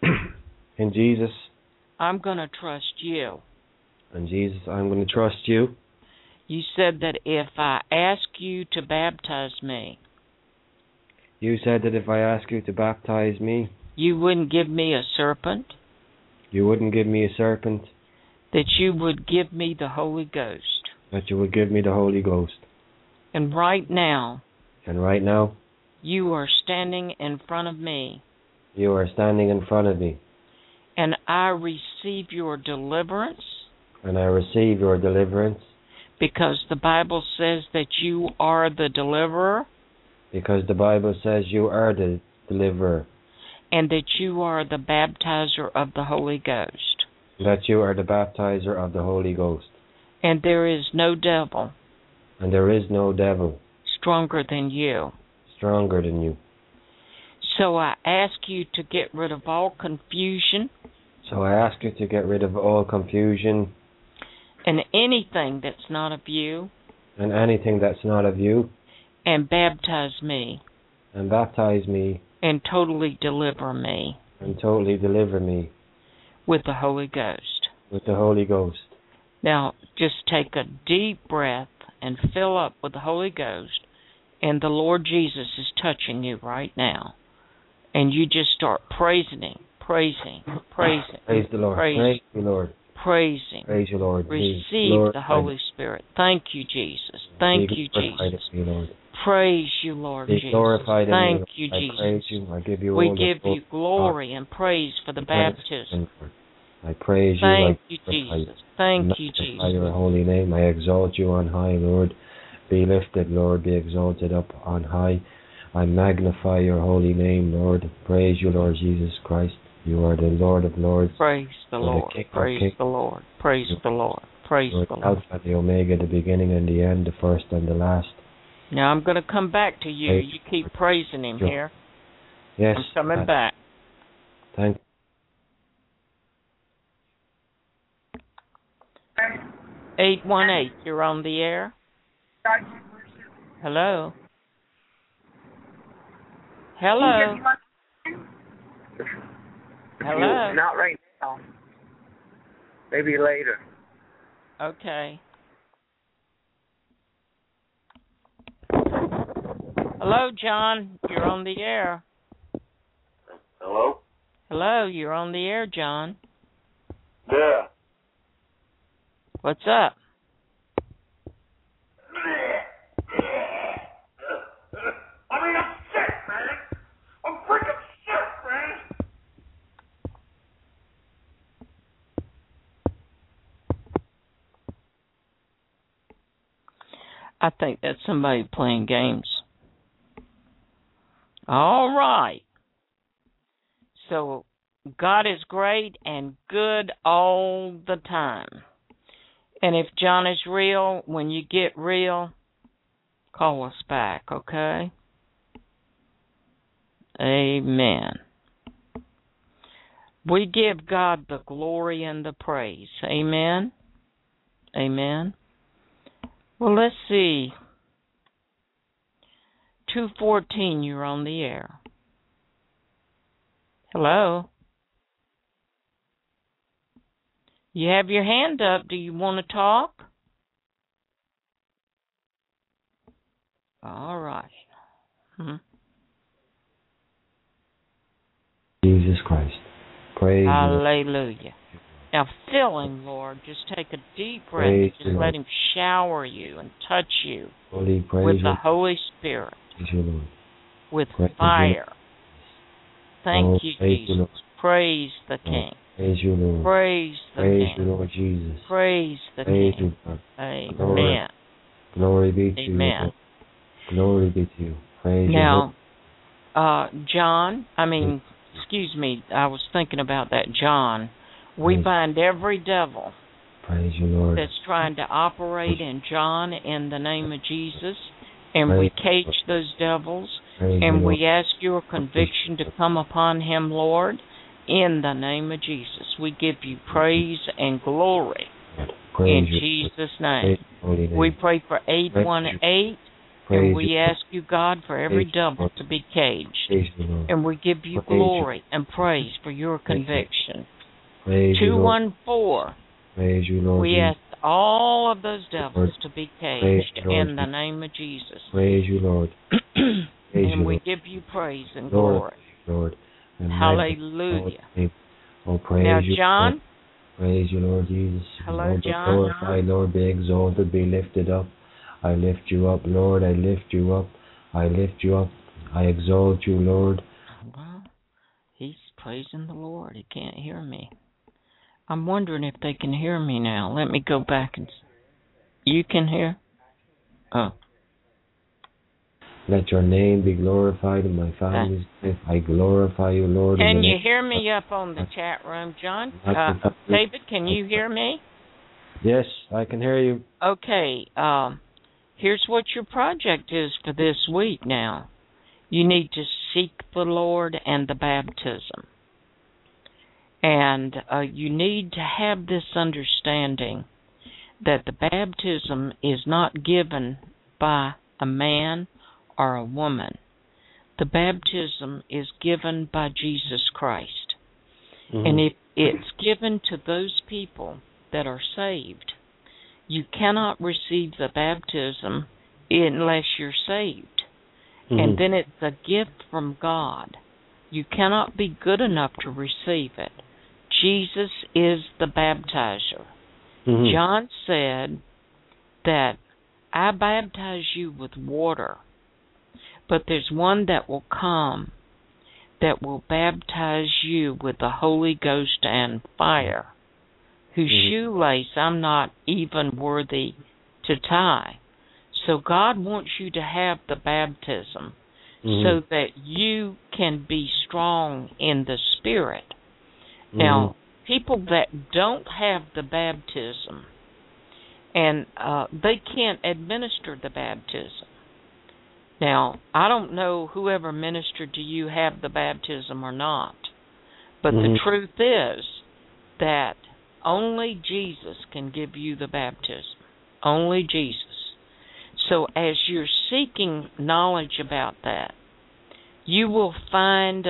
In Jesus. I'm going to trust you. In Jesus, I'm going to trust you. You said that if I ask you to baptize me, You said that if I ask you to baptize me, you wouldn't give me a serpent, you wouldn't give me a serpent, that you would give me the Holy Ghost. that you would give me the Holy Ghost. And right now, And right now, you are standing in front of me, you are standing in front of me, and I receive your deliverance, and I receive your deliverance, because the Bible says that you are the deliverer, because the Bible says you are the deliverer, and that you are the baptizer of the Holy Ghost. that you are the baptizer of the Holy Ghost. And there is no devil And there is no devil stronger than you. stronger than you. So I ask you to get rid of all confusion So I ask you to get rid of all confusion and anything that's not of you, and anything that's not of you, and baptize me and baptize me and totally deliver me and totally deliver me with the Holy Ghost. with the Holy Ghost. Now, just take a deep breath and fill up with the Holy Ghost, and the Lord Jesus is touching you right now. And you just start praising Him, praising, praising. Praise the Lord. Praise you, Lord. Praising. Praise you, Lord. Receive the Holy Spirit. Thank you, Jesus. Thank you, Jesus. Praise you, Lord Jesus. Thank you, Jesus. I praise you. I give you we all give the you glory and praise for the baptism. I praise you. Thank you, Jesus. Thank you, Jesus. I your holy name. I exalt you on high, Lord. Be lifted, Lord. Be exalted up on high. I magnify your holy name, Lord. Praise you, Lord Jesus Christ. You are the Lord of Lords. Praise the Lord. Praise the Lord. Praise the Lord. Praise the Lord. Alpha, the Omega, the beginning and the end, the first and the last. Now I'm going to come back to you. You keep praising Him here. Yes. I'm coming back. Thank you. 818, you're on the air. Hello. Hello. Hello. Not right now. Maybe later. Okay. Hello, John. You're on the air. Hello? Hello, you're on the air, John. Yeah. What's up? I mean, I'm sick, man. I'm freaking sick, man. I think that's somebody playing games. All right. So, God is great and good all the time. And if John is real, when you get real, call us back, okay? Amen. We give God the glory and the praise. Amen. Amen. Well, let's see. 214, you're on the air. Hello? You have your hand up. Do you want to talk? All right. Jesus Christ. Praise you. Hallelujah. Now, fill Him, Lord. Just take a deep breath. Praise Just let Him shower you and touch you Holy praise with the Holy Spirit, praise you, Lord. with Praise fire. Thank you, praise you, Jesus. Lord. Praise the King. Praise you, Lord. Praise the Praise King. you, Lord Jesus. Praise the Praise King. you, Lord. Amen. Glory be to you, Amen. Lord. Glory be to you. Praise you. Now, John, excuse me, I was thinking about that, John. We bind every devil Praise you, Lord. that's trying to operate in John in the name of Jesus, and we cage those devils, and we ask your conviction to come upon him, Lord, in the name of Jesus. We give you praise and glory in Jesus' name. We pray for 818, and we ask you, God, for every devil to be caged, and we give you glory and praise for your conviction. 214, we ask all of those devils to be caged in the name of Jesus. Praise you, Lord. And we give you praise and glory. Lord. Hallelujah. Oh, praise now, you, John. Lord. Praise you, Lord Jesus. Hello, Lord, be John. glorified, Lord, be exalted, be lifted up. I lift you up, Lord. I lift you up. I lift you up. I exalt you, Lord. Well, he's praising the Lord. He can't hear me. I'm wondering if they can hear me now. Let me go back and... You can hear? Oh. Let your name be glorified in my family's life. I glorify you, Lord. Can you hear me up on the chat room, John? David, can you hear me? Yes, I can hear you. Okay. Here's what your project is for this week now. You need to seek the Lord and the baptism. And you need to have this understanding that the baptism is not given by a man or a woman. The baptism is given by Jesus Christ. Mm-hmm. And if it's given to those people that are saved, you cannot receive the baptism unless you're saved. Mm-hmm. And then it's a gift from God. You cannot be good enough to receive it. Jesus is the baptizer. Mm-hmm. John said that I baptize you with water, but there's one that will come that will baptize you with the Holy Ghost and fire, whose shoelace I'm not even worthy to tie. So God wants you to have the baptism so that you can be strong in the Spirit. Now, people that don't have the baptism, and they can't administer the baptism. Now, I don't know whoever ministered to you have the baptism or not, but the truth is that only Jesus can give you the baptism. Only Jesus. So as you're seeking knowledge about that, you will find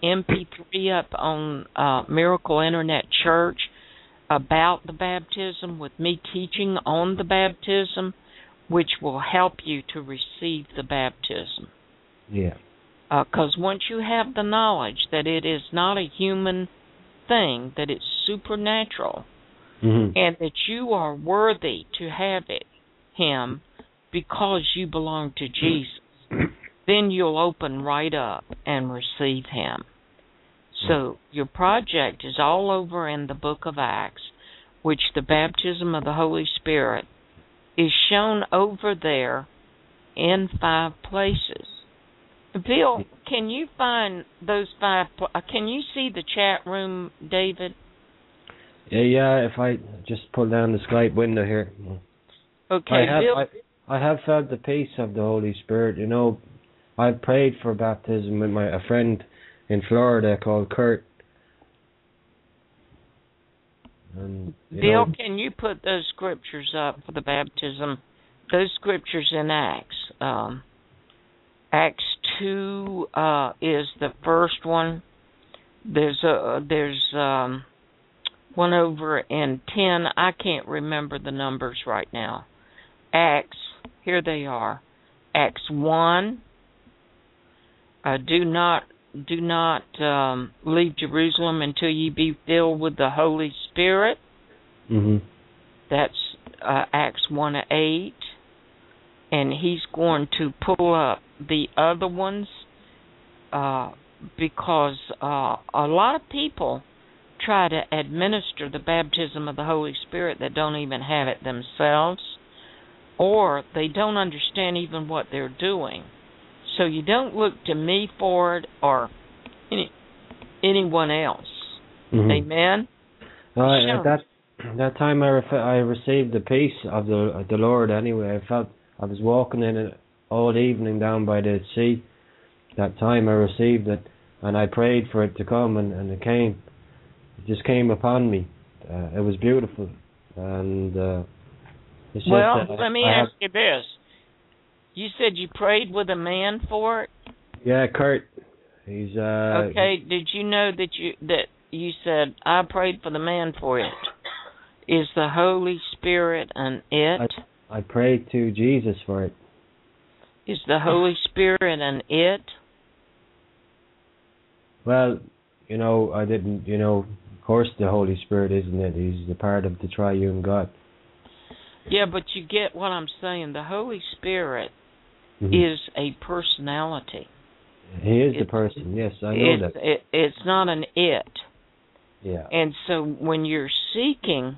MP3 up on Miracle Internet Church about the baptism with me teaching on the baptism, which will help you to receive the baptism. Yeah. Because once you have the knowledge that it is not a human thing, that it's supernatural, and that you are worthy to have him because you belong to Jesus, then you'll open right up and receive him. So your project is all over in the book of Acts, which the baptism of the Holy Spirit is shown over there in 5 places. Bill, can you find those 5? Can you see the chat room, David? Yeah, if I just pull down the Skype window here. Okay, Bill. I have felt the peace of the Holy Spirit. You know, I've prayed for baptism with a friend in Florida called Kurt. And, Bill, can you put those scriptures up for the baptism? Those scriptures in Acts. Acts 2 is the first one. There's one over in 10. I can't remember the numbers right now. Acts, here they are. Acts 1. Do not leave Jerusalem until you be filled with the Holy Spirit. That's Acts 1:8. And he's going to pull up the other ones because a lot of people try to administer the baptism of the Holy Spirit that don't even have it themselves, or they don't understand even what they're doing. So you don't look to me for it or anyone else. Mm-hmm. Amen? At that time, I received the peace of the Lord. Anyway, I felt I was walking in it all evening down by the sea. That time I received it, and I prayed for it to come, and it came. It just came upon me. It was beautiful, and it's just let me ask you this: you said you prayed with a man for it? Yeah, Kurt. He's okay. Did you know that you said I prayed for the man for it? Is the Holy Spirit an it? I prayed to Jesus for it. Is the Holy Spirit an it? Well, I didn't. Of course, the Holy Spirit isn't it. He's the part of the triune God. Yeah, but you get what I'm saying. The Holy Spirit Mm-hmm. is a personality. He is the person. Yes, I know that. It's not an it. Yeah. And so when you're seeking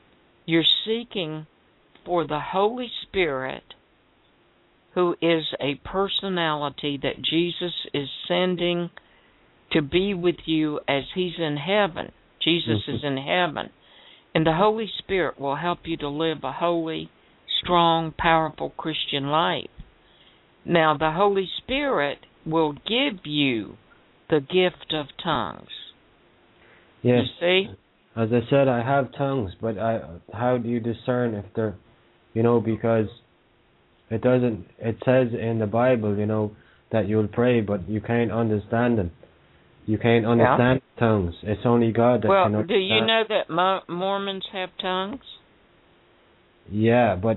for the Holy Spirit, who is a personality that Jesus is sending to be with you as he's in heaven. Jesus is in heaven. And the Holy Spirit will help you to live a holy, strong, powerful Christian life. Now, the Holy Spirit will give you the gift of tongues. Yes. You see? As I said, I have tongues, but how do you discern if they're, because it says in the Bible, that you'll pray, but you can't understand them. You can't understand tongues. It's only God that can understand. Well, do you know that Mormons have tongues? Yeah, but,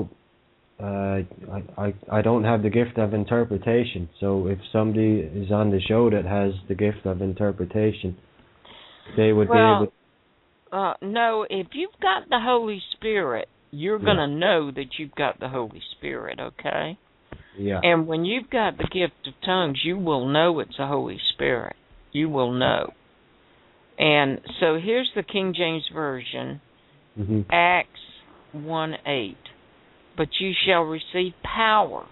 I don't have the gift of interpretation. So if somebody is on the show that has the gift of interpretation, they would be able. No, if you've got the Holy Spirit, you're going to know that you've got the Holy Spirit, okay? Yeah. And when you've got the gift of tongues, you will know it's the Holy Spirit. You will know. And so here's the King James Version, Acts 1:8. But you shall receive power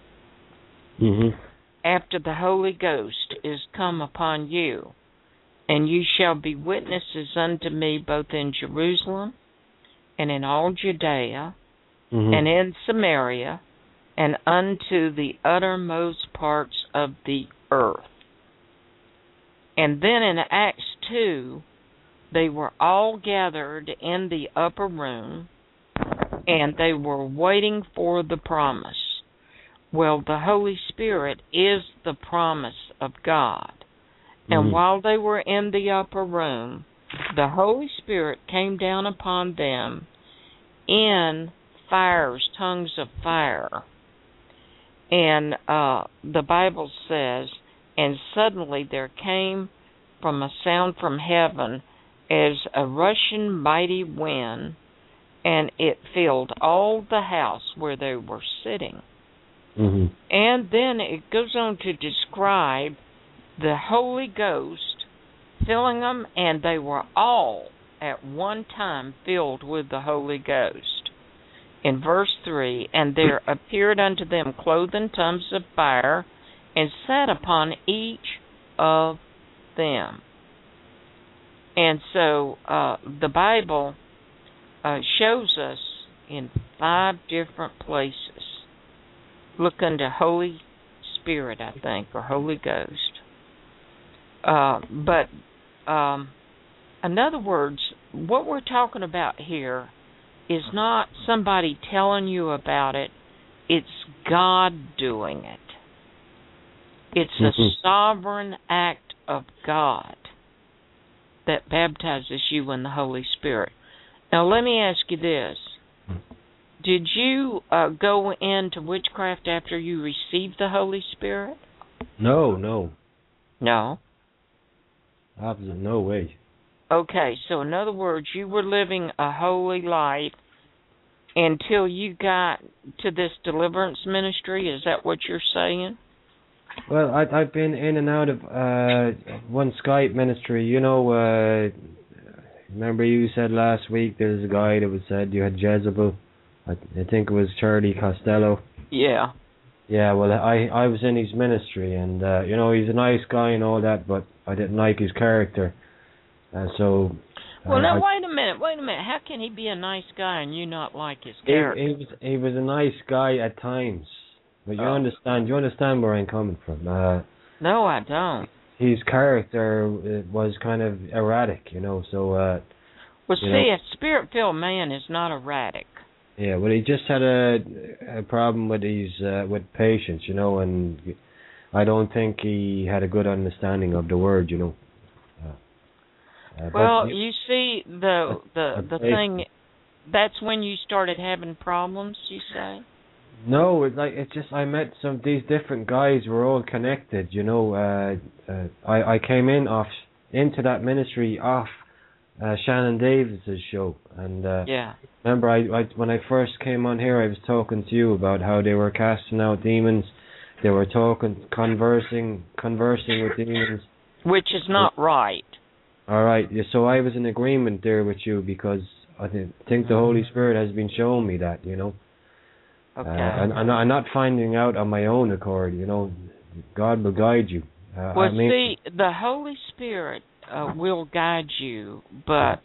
after the Holy Ghost is come upon you, and you shall be witnesses unto me both in Jerusalem and in all Judea and in Samaria and unto the uttermost parts of the earth. And then in Acts 2, they were all gathered in the upper room, and they were waiting for the promise. Well, the Holy Spirit is the promise of God. And while they were in the upper room, the Holy Spirit came down upon them in fires, tongues of fire. And the Bible says, and suddenly there came from a sound from heaven as a rushing mighty wind, and it filled all the house where they were sitting. And then it goes on to describe the Holy Ghost filling them, and they were all at one time filled with the Holy Ghost. In verse 3, and there appeared unto them cloven tongues of fire, and sat upon each of them. And so the Bible shows us in 5 different places. Look under Holy Spirit, I think, or Holy Ghost. But in other words, what we're talking about here is not somebody telling you about it. It's God doing it. It's a sovereign act of God that baptizes you in the Holy Spirit. Now, let me ask you this. Did you go into witchcraft after you received the Holy Spirit? No. No? Absolutely no way. Okay, so in other words, you were living a holy life until you got to this deliverance ministry. Is that what you're saying? Well, I've been in and out of one Skype ministry. Remember you said last week there's a guy that said you had Jezebel. I think it was Charlie Costello. Yeah. Yeah, well, I was in his ministry, and you know, he's a nice guy and all that, but I didn't like his character, so. Well, now wait a minute. How can he be a nice guy and you not like his character? He was a nice guy at times, but you understand where I'm coming from. No, I don't. His character was kind of erratic, you know. So. A spirit-filled man is not erratic. Yeah, well, he just had a problem with with patience, you know, and I don't think he had a good understanding of the word, you know. Well, you see, the thing, that's when you started having problems, you say? No, it's just I met these different guys were all connected, you know. I came into that ministry off Shannon Davis's show, and remember I when I first came on here, I was talking to you about how they were casting out demons. They were conversing with demons, which is not right. All right, so I was in agreement there with you because I think the Holy Spirit has been showing me that, you know. Okay. And I'm not finding out on my own accord, you know. God will guide you. See, the Holy Spirit will guide you, but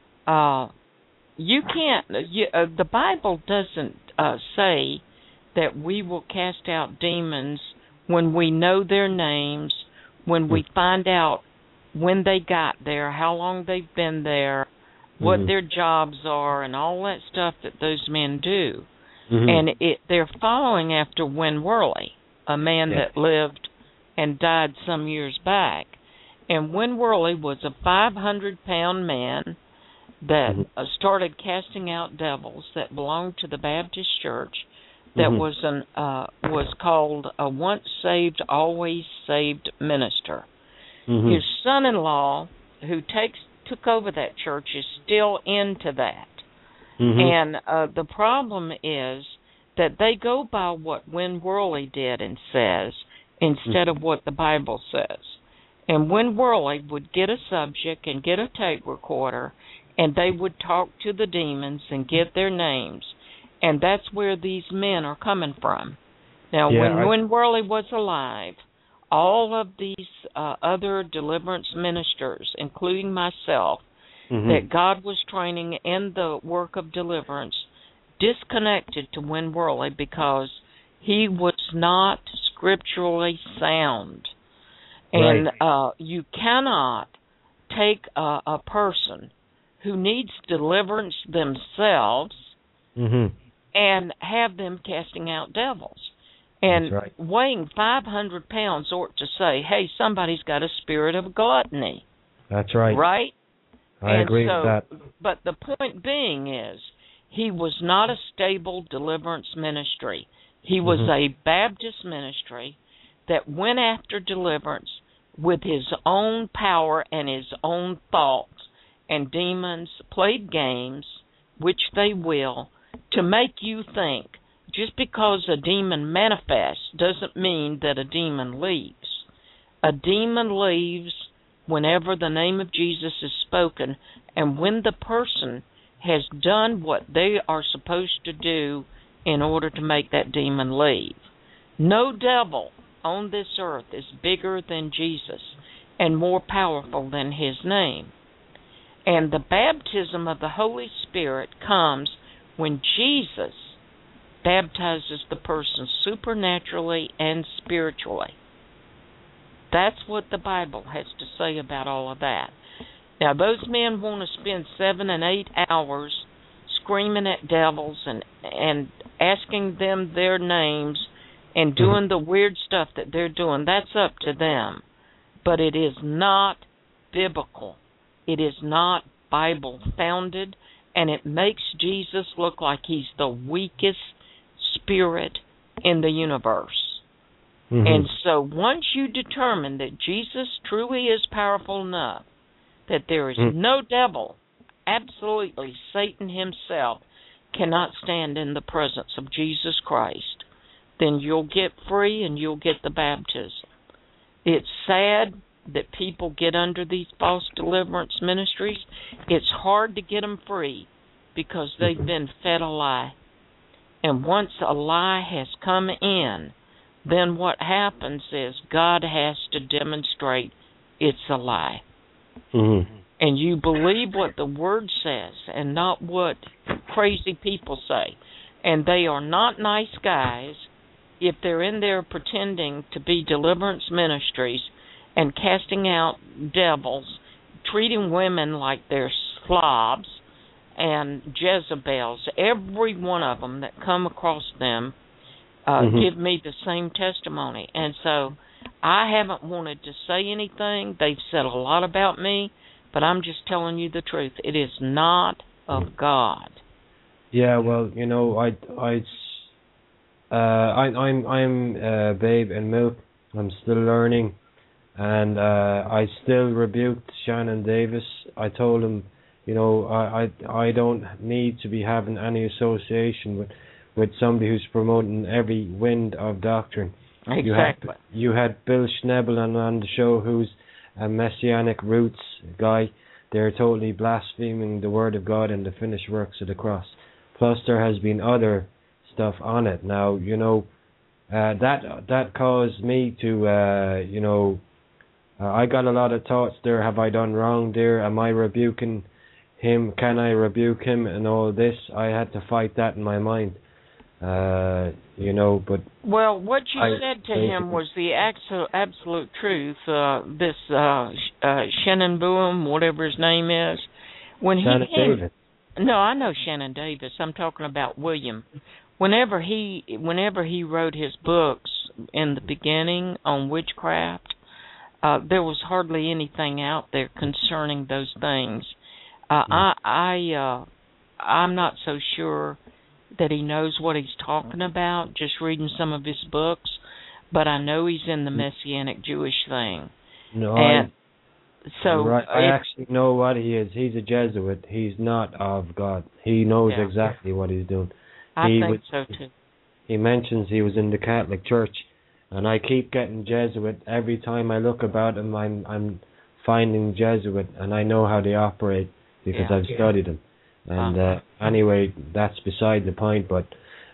you can't. The Bible doesn't say that we will cast out demons when we know their names, when we find out when they got there, how long they've been there, what their jobs are, and all that stuff that those men do. And they're following after Win Worley, a man that lived and died some years back. And Win Worley was a 500-pound man that started casting out devils that belonged to the Baptist Church that was called a once saved, always saved minister. His son-in-law, who took over that church, is still into that. And the problem is that they go by what Win Worley did and says instead of what the Bible says. And Win Worley would get a subject and get a tape recorder, and they would talk to the demons and get their names. And that's where these men are coming from. Now, when Win Worley was alive, all of these other deliverance ministers, including myself, that God was training in the work of deliverance, disconnected to Win Worley because he was not scripturally sound. And you cannot take a person who needs deliverance themselves and have them casting out devils. And weighing 500 pounds ought to say, hey, somebody's got a spirit of gluttony. That's right. Right? I agree with that. But the point being is, he was not a stable deliverance ministry. He was a Baptist ministry that went after deliverance with his own power and his own thoughts, and demons played games, which they will, to make you think. Just because a demon manifests doesn't mean that a demon leaves. A demon leaves whenever the name of Jesus is spoken, and when the person has done what they are supposed to do in order to make that demon leave. No devil on this earth is bigger than Jesus and more powerful than his name. And the baptism of the Holy Spirit comes when Jesus baptizes the person supernaturally and spiritually. That's what the Bible has to say about all of that. Now, those men want to spend 7 and 8 hours screaming at devils and asking them their names and doing the weird stuff that they're doing. That's up to them. But it is not biblical. It is not Bible-founded, and it makes Jesus look like he's the weakest spirit in the universe. And so once you determine that Jesus truly is powerful enough, that there is no devil, absolutely Satan himself, cannot stand in the presence of Jesus Christ, then you'll get free and you'll get the baptism. It's sad that people get under these false deliverance ministries. It's hard to get them free because they've been fed a lie. And once a lie has come in, then what happens is God has to demonstrate it's a lie. Mm-hmm. And you believe what the Word says and not what crazy people say. And they are not nice guys if they're in there pretending to be deliverance ministries and casting out devils, treating women like they're slobs and Jezebels. Every one of them that come across them give me the same testimony. And so I haven't wanted to say anything. They've said a lot about me, but I'm just telling you the truth. It is not of God. Yeah, well, you know, I'm a babe in milk. I'm still learning, and I still rebuked Shannon Davis. I told him, you know, I don't need to be having any association with somebody who's promoting every wind of doctrine. Exactly. You had Bill Schnebel on the show, who's a Messianic roots guy. They're totally blaspheming the Word of God and the finished works of the cross. Plus, there has been other stuff on it. Now, you know, that caused me to, you know, I got a lot of thoughts there. Have I done wrong there? Am I rebuking him? Can I rebuke him? And all this, I had to fight that in my mind. You know, but well, what you said to him was the absolute truth. This Shannon Boom, whatever his name is, when Shannon Davis. No, I know Shannon Davis. I'm talking about William. Whenever he wrote his books in the beginning on witchcraft, there was hardly anything out there concerning those things. I'm not so sure that he knows what he's talking about, just reading some of his books, but I know he's in the Messianic Jewish thing. No, and so right. I actually know what he is. He's a Jesuit. He's not of God. He knows exactly what he's doing. I think so too. He mentions he was in the Catholic Church, and I keep getting Jesuit. Every time I look about him, I'm finding Jesuit, and I know how they operate because I've studied them. And anyway, that's beside the point. But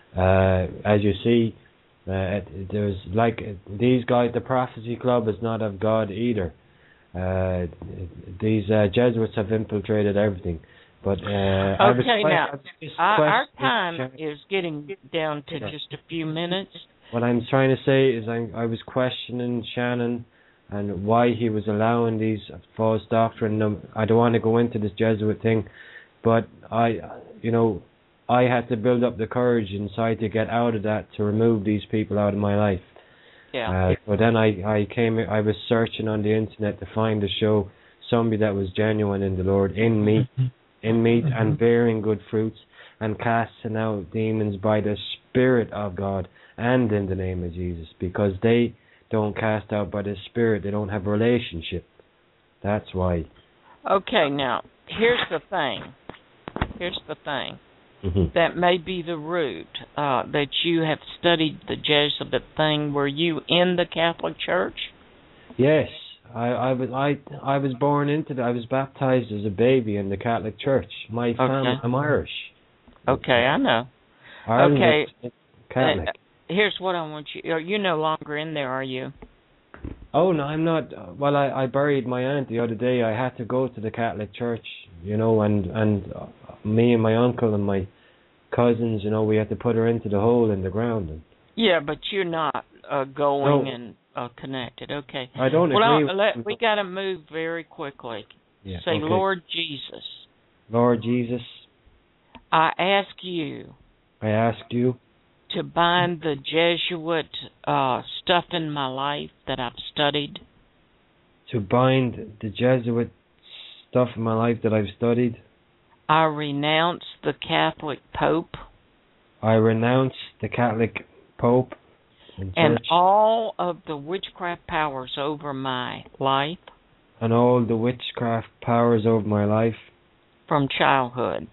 as you see, there's like these guys. The Prophecy Club is not of God either. These Jesuits have infiltrated everything. But okay, now our time is getting down to just a few minutes. What I'm trying to say is I was questioning Shannon and why he was allowing these false doctrine. I don't want to go into this Jesuit thing, but I had to build up the courage inside to get out of that, to remove these people out of my life. Yeah. But then I was searching on the internet to find a show, somebody that was genuine in the Lord, in meat and bearing good fruits and casting out demons by the Spirit of God and in the name of Jesus, because they don't cast out by the Spirit. They don't have a relationship. That's why. Okay, now, here's the thing. That may be the root, that you have studied the Jesuit thing. Were you in the Catholic Church? Yes, I was born into I was baptized as a baby in the Catholic Church. My family, I'm Irish. Okay, I know. Ireland is Catholic. Here's what I want you. You're no longer in there, are you? Oh no, I'm not. Well, I buried my aunt the other day. I had to go to the Catholic Church, you know, and me and my uncle and my cousins, you know, we had to put her into the hole in the ground. And yeah, but you're not going and connected. Okay. I don't agree. We got to move very quickly. Yeah, Say, okay. Lord Jesus. Lord Jesus. I ask you to bind the Jesuit stuff in my life that I've studied. To bind the Jesuit stuff in my life that I've studied. I renounce the Catholic Pope. I renounce the Catholic Pope and all of the witchcraft powers over my life. And all the witchcraft powers over my life. From childhood.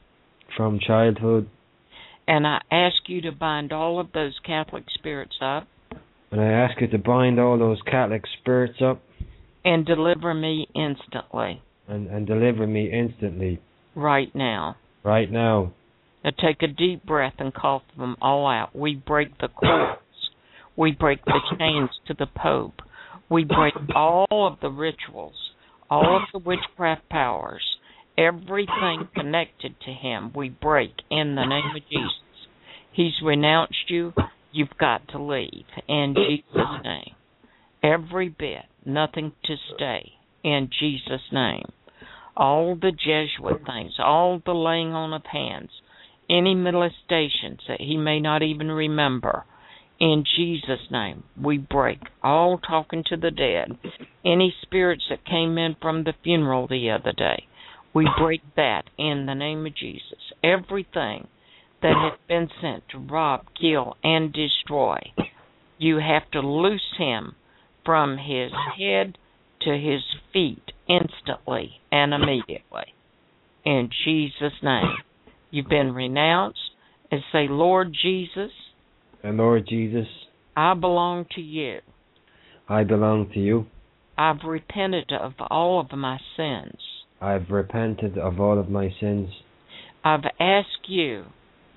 And I ask you to bind all of those Catholic spirits up. And I ask you to bind all those Catholic spirits up. And deliver me instantly. And deliver me instantly. Right now. Right now. Now take a deep breath and cough them all out. We break the cords. We break the chains to the Pope. We break all of the rituals, all of the witchcraft powers, everything connected to him we break in the name of Jesus. He's renounced you. You've got to leave in Jesus' name. Every bit, nothing to stay in Jesus' name. All the Jesuit things, all the laying on of hands, any molestations that he may not even remember, in Jesus' name, we break all talking to the dead. Any spirits that came in from the funeral the other day, we break that in the name of Jesus. Everything that has been sent to rob, kill, and destroy, you have to loose him from his head to his feet instantly and immediately. In Jesus' name, you've been renounced. And say, Lord Jesus, and Lord Jesus, I belong to you. I belong to you. I've repented of all of my sins. I've repented of all of my sins. I've asked you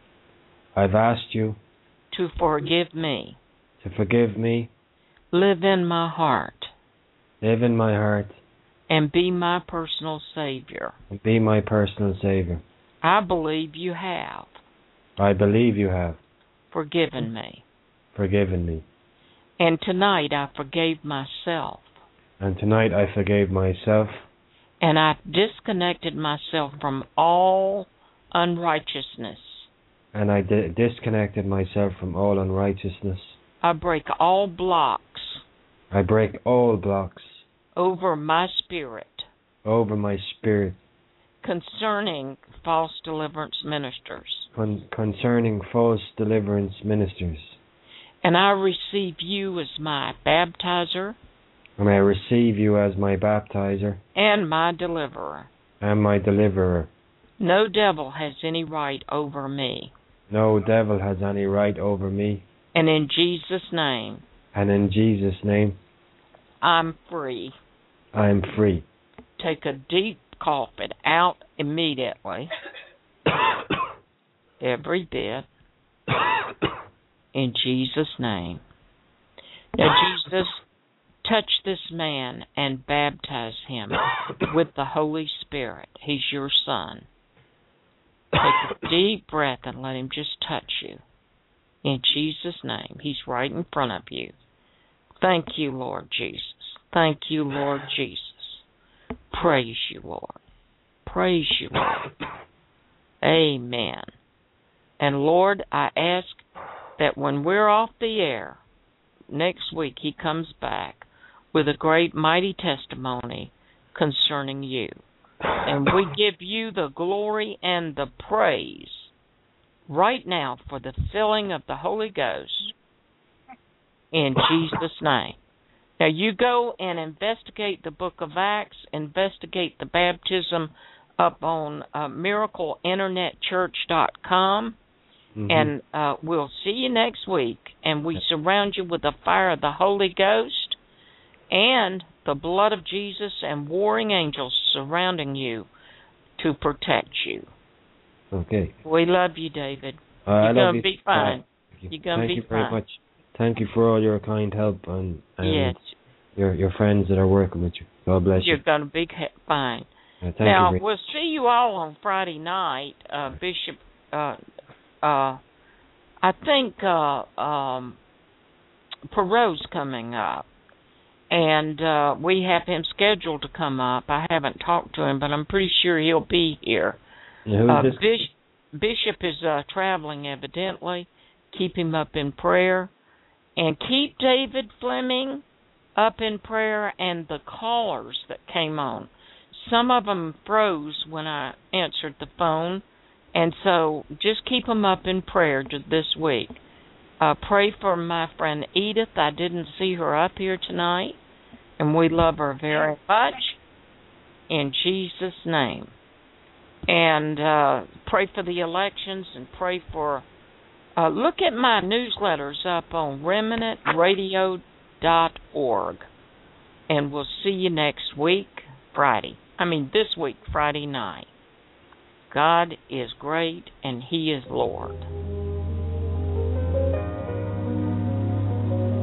to forgive me. To forgive me. Live in my heart. Live in my heart. And be my personal Savior. And be my personal Savior. I believe you have. I believe you have. Forgiven me. Forgiven me. And tonight I forgave myself. And tonight I forgave myself. And I disconnected myself from all unrighteousness. And I disconnected myself from all unrighteousness. I break all blocks. I break all blocks. Over my spirit. Over my spirit. Concerning false deliverance ministers. Concerning false deliverance ministers. And I receive you as my baptizer. And I receive you as my baptizer. And my deliverer. And my deliverer. No devil has any right over me. No devil has any right over me. And in Jesus' name. And in Jesus' name. I'm free. I'm free. Take a deep cough it out immediately. Every bit. In Jesus' name. Now, Jesus, touch this man and baptize him with the Holy Spirit. He's your son. Take a deep breath and let him just touch you. In Jesus' name. He's right in front of you. Thank you, Lord Jesus. Thank you, Lord Jesus. Praise you, Lord. Praise you, Lord. Amen. And Lord, I ask that when we're off the air, next week he comes back with a great mighty testimony concerning you. And we give you the glory and the praise right now for the filling of the Holy Ghost in Jesus' name. Now you go and investigate the book of Acts, investigate the baptism up on miracleinternetchurch.com, and we'll see you next week. And we surround you with the fire of the Holy Ghost and the blood of Jesus and warring angels surrounding you to protect you. Okay. We love you, David. You're going to be fine. You're going to be fine. Thank you very much. Thank you for all your kind help and yes. your friends that are working with you. God bless you. You're going to be fine. Now, we'll see you all on Friday night. Bishop, I think Perot's coming up. And we have him scheduled to come up. I haven't talked to him, but I'm pretty sure he'll be here. Bishop is traveling, evidently. Keep him up in prayer. And keep David Fleming up in prayer and the callers that came on. Some of them froze when I answered the phone. And so just keep them up in prayer this week. Pray for my friend Edith. I didn't see her up here tonight, and we love her very much in Jesus' name. And pray for the elections and pray for... look at my newsletters up on remnantradio.org, and we'll see you next week, this week, Friday night. God is great, and He is Lord.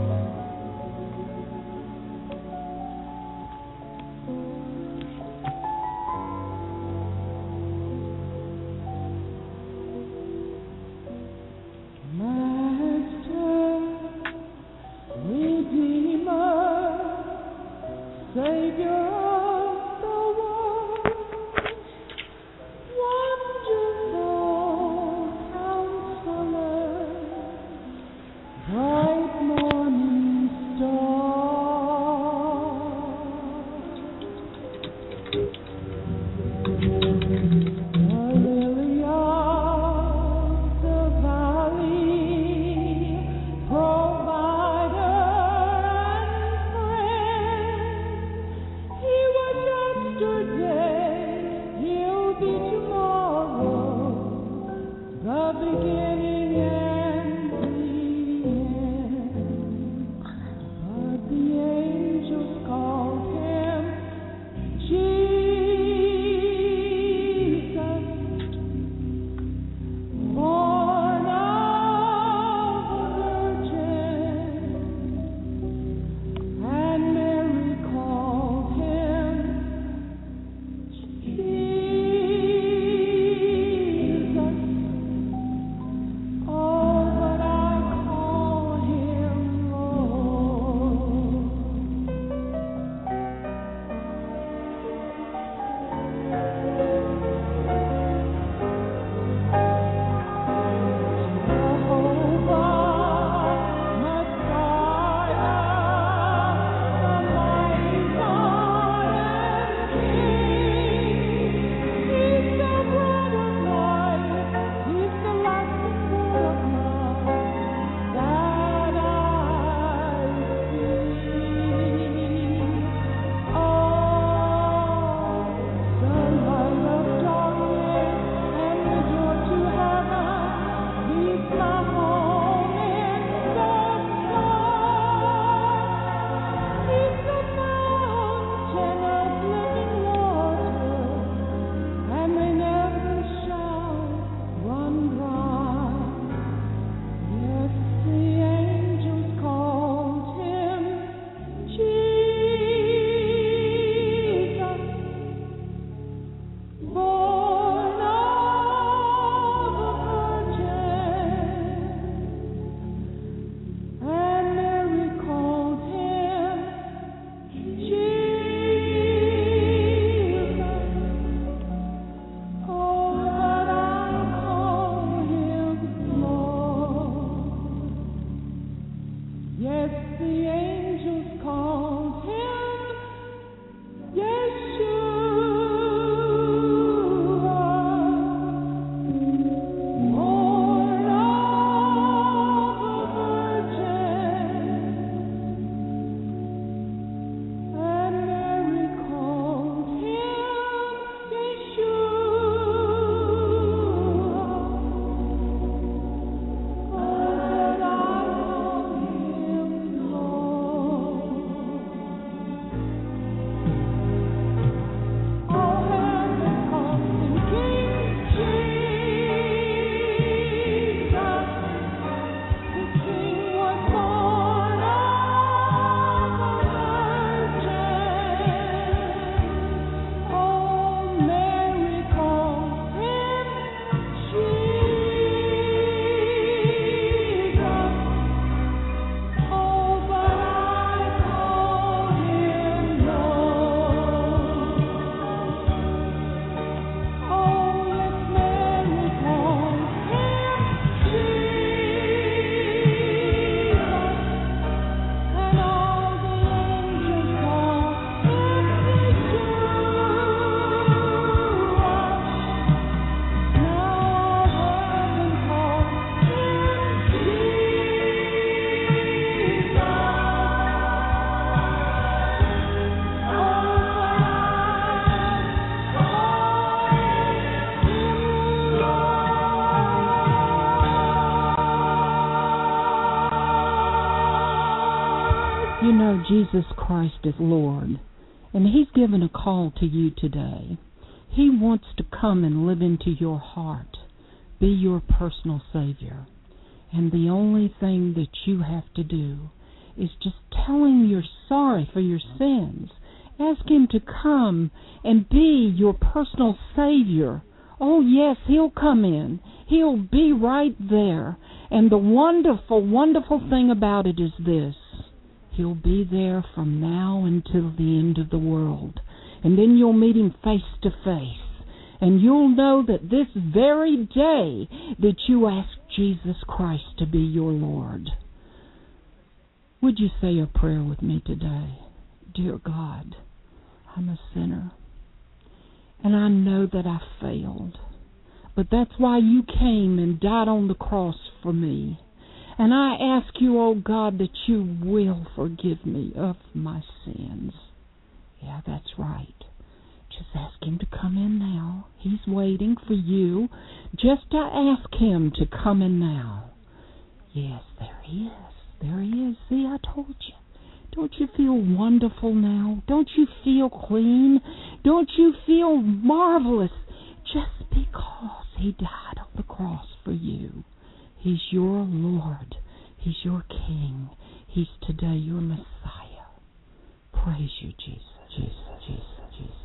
You know, Jesus Christ is Lord, and He's given a call to you today. He wants to come and live into your heart, be your personal Savior. And the only thing that you have to do is just tell Him you're sorry for your sins. Ask Him to come and be your personal Savior. Oh, yes, He'll come in. He'll be right there. And the wonderful, wonderful thing about it is this. He'll be there from now until the end of the world. And then you'll meet Him face to face. And you'll know that this very day that you asked Jesus Christ to be your Lord. Would you say a prayer with me today? Dear God, I'm a sinner. And I know that I failed. But that's why you came and died on the cross for me. And I ask you, oh God, that you will forgive me of my sins. Yeah, that's right. Just ask Him to come in now. He's waiting for you. Just to ask Him to come in now. Yes, there He is. There He is. See, I told you. Don't you feel wonderful now? Don't you feel clean? Don't you feel marvelous? Just because He died on the cross for you. He's your Lord. He's your King. He's today your Messiah. Praise you, Jesus. Jesus, Jesus, Jesus.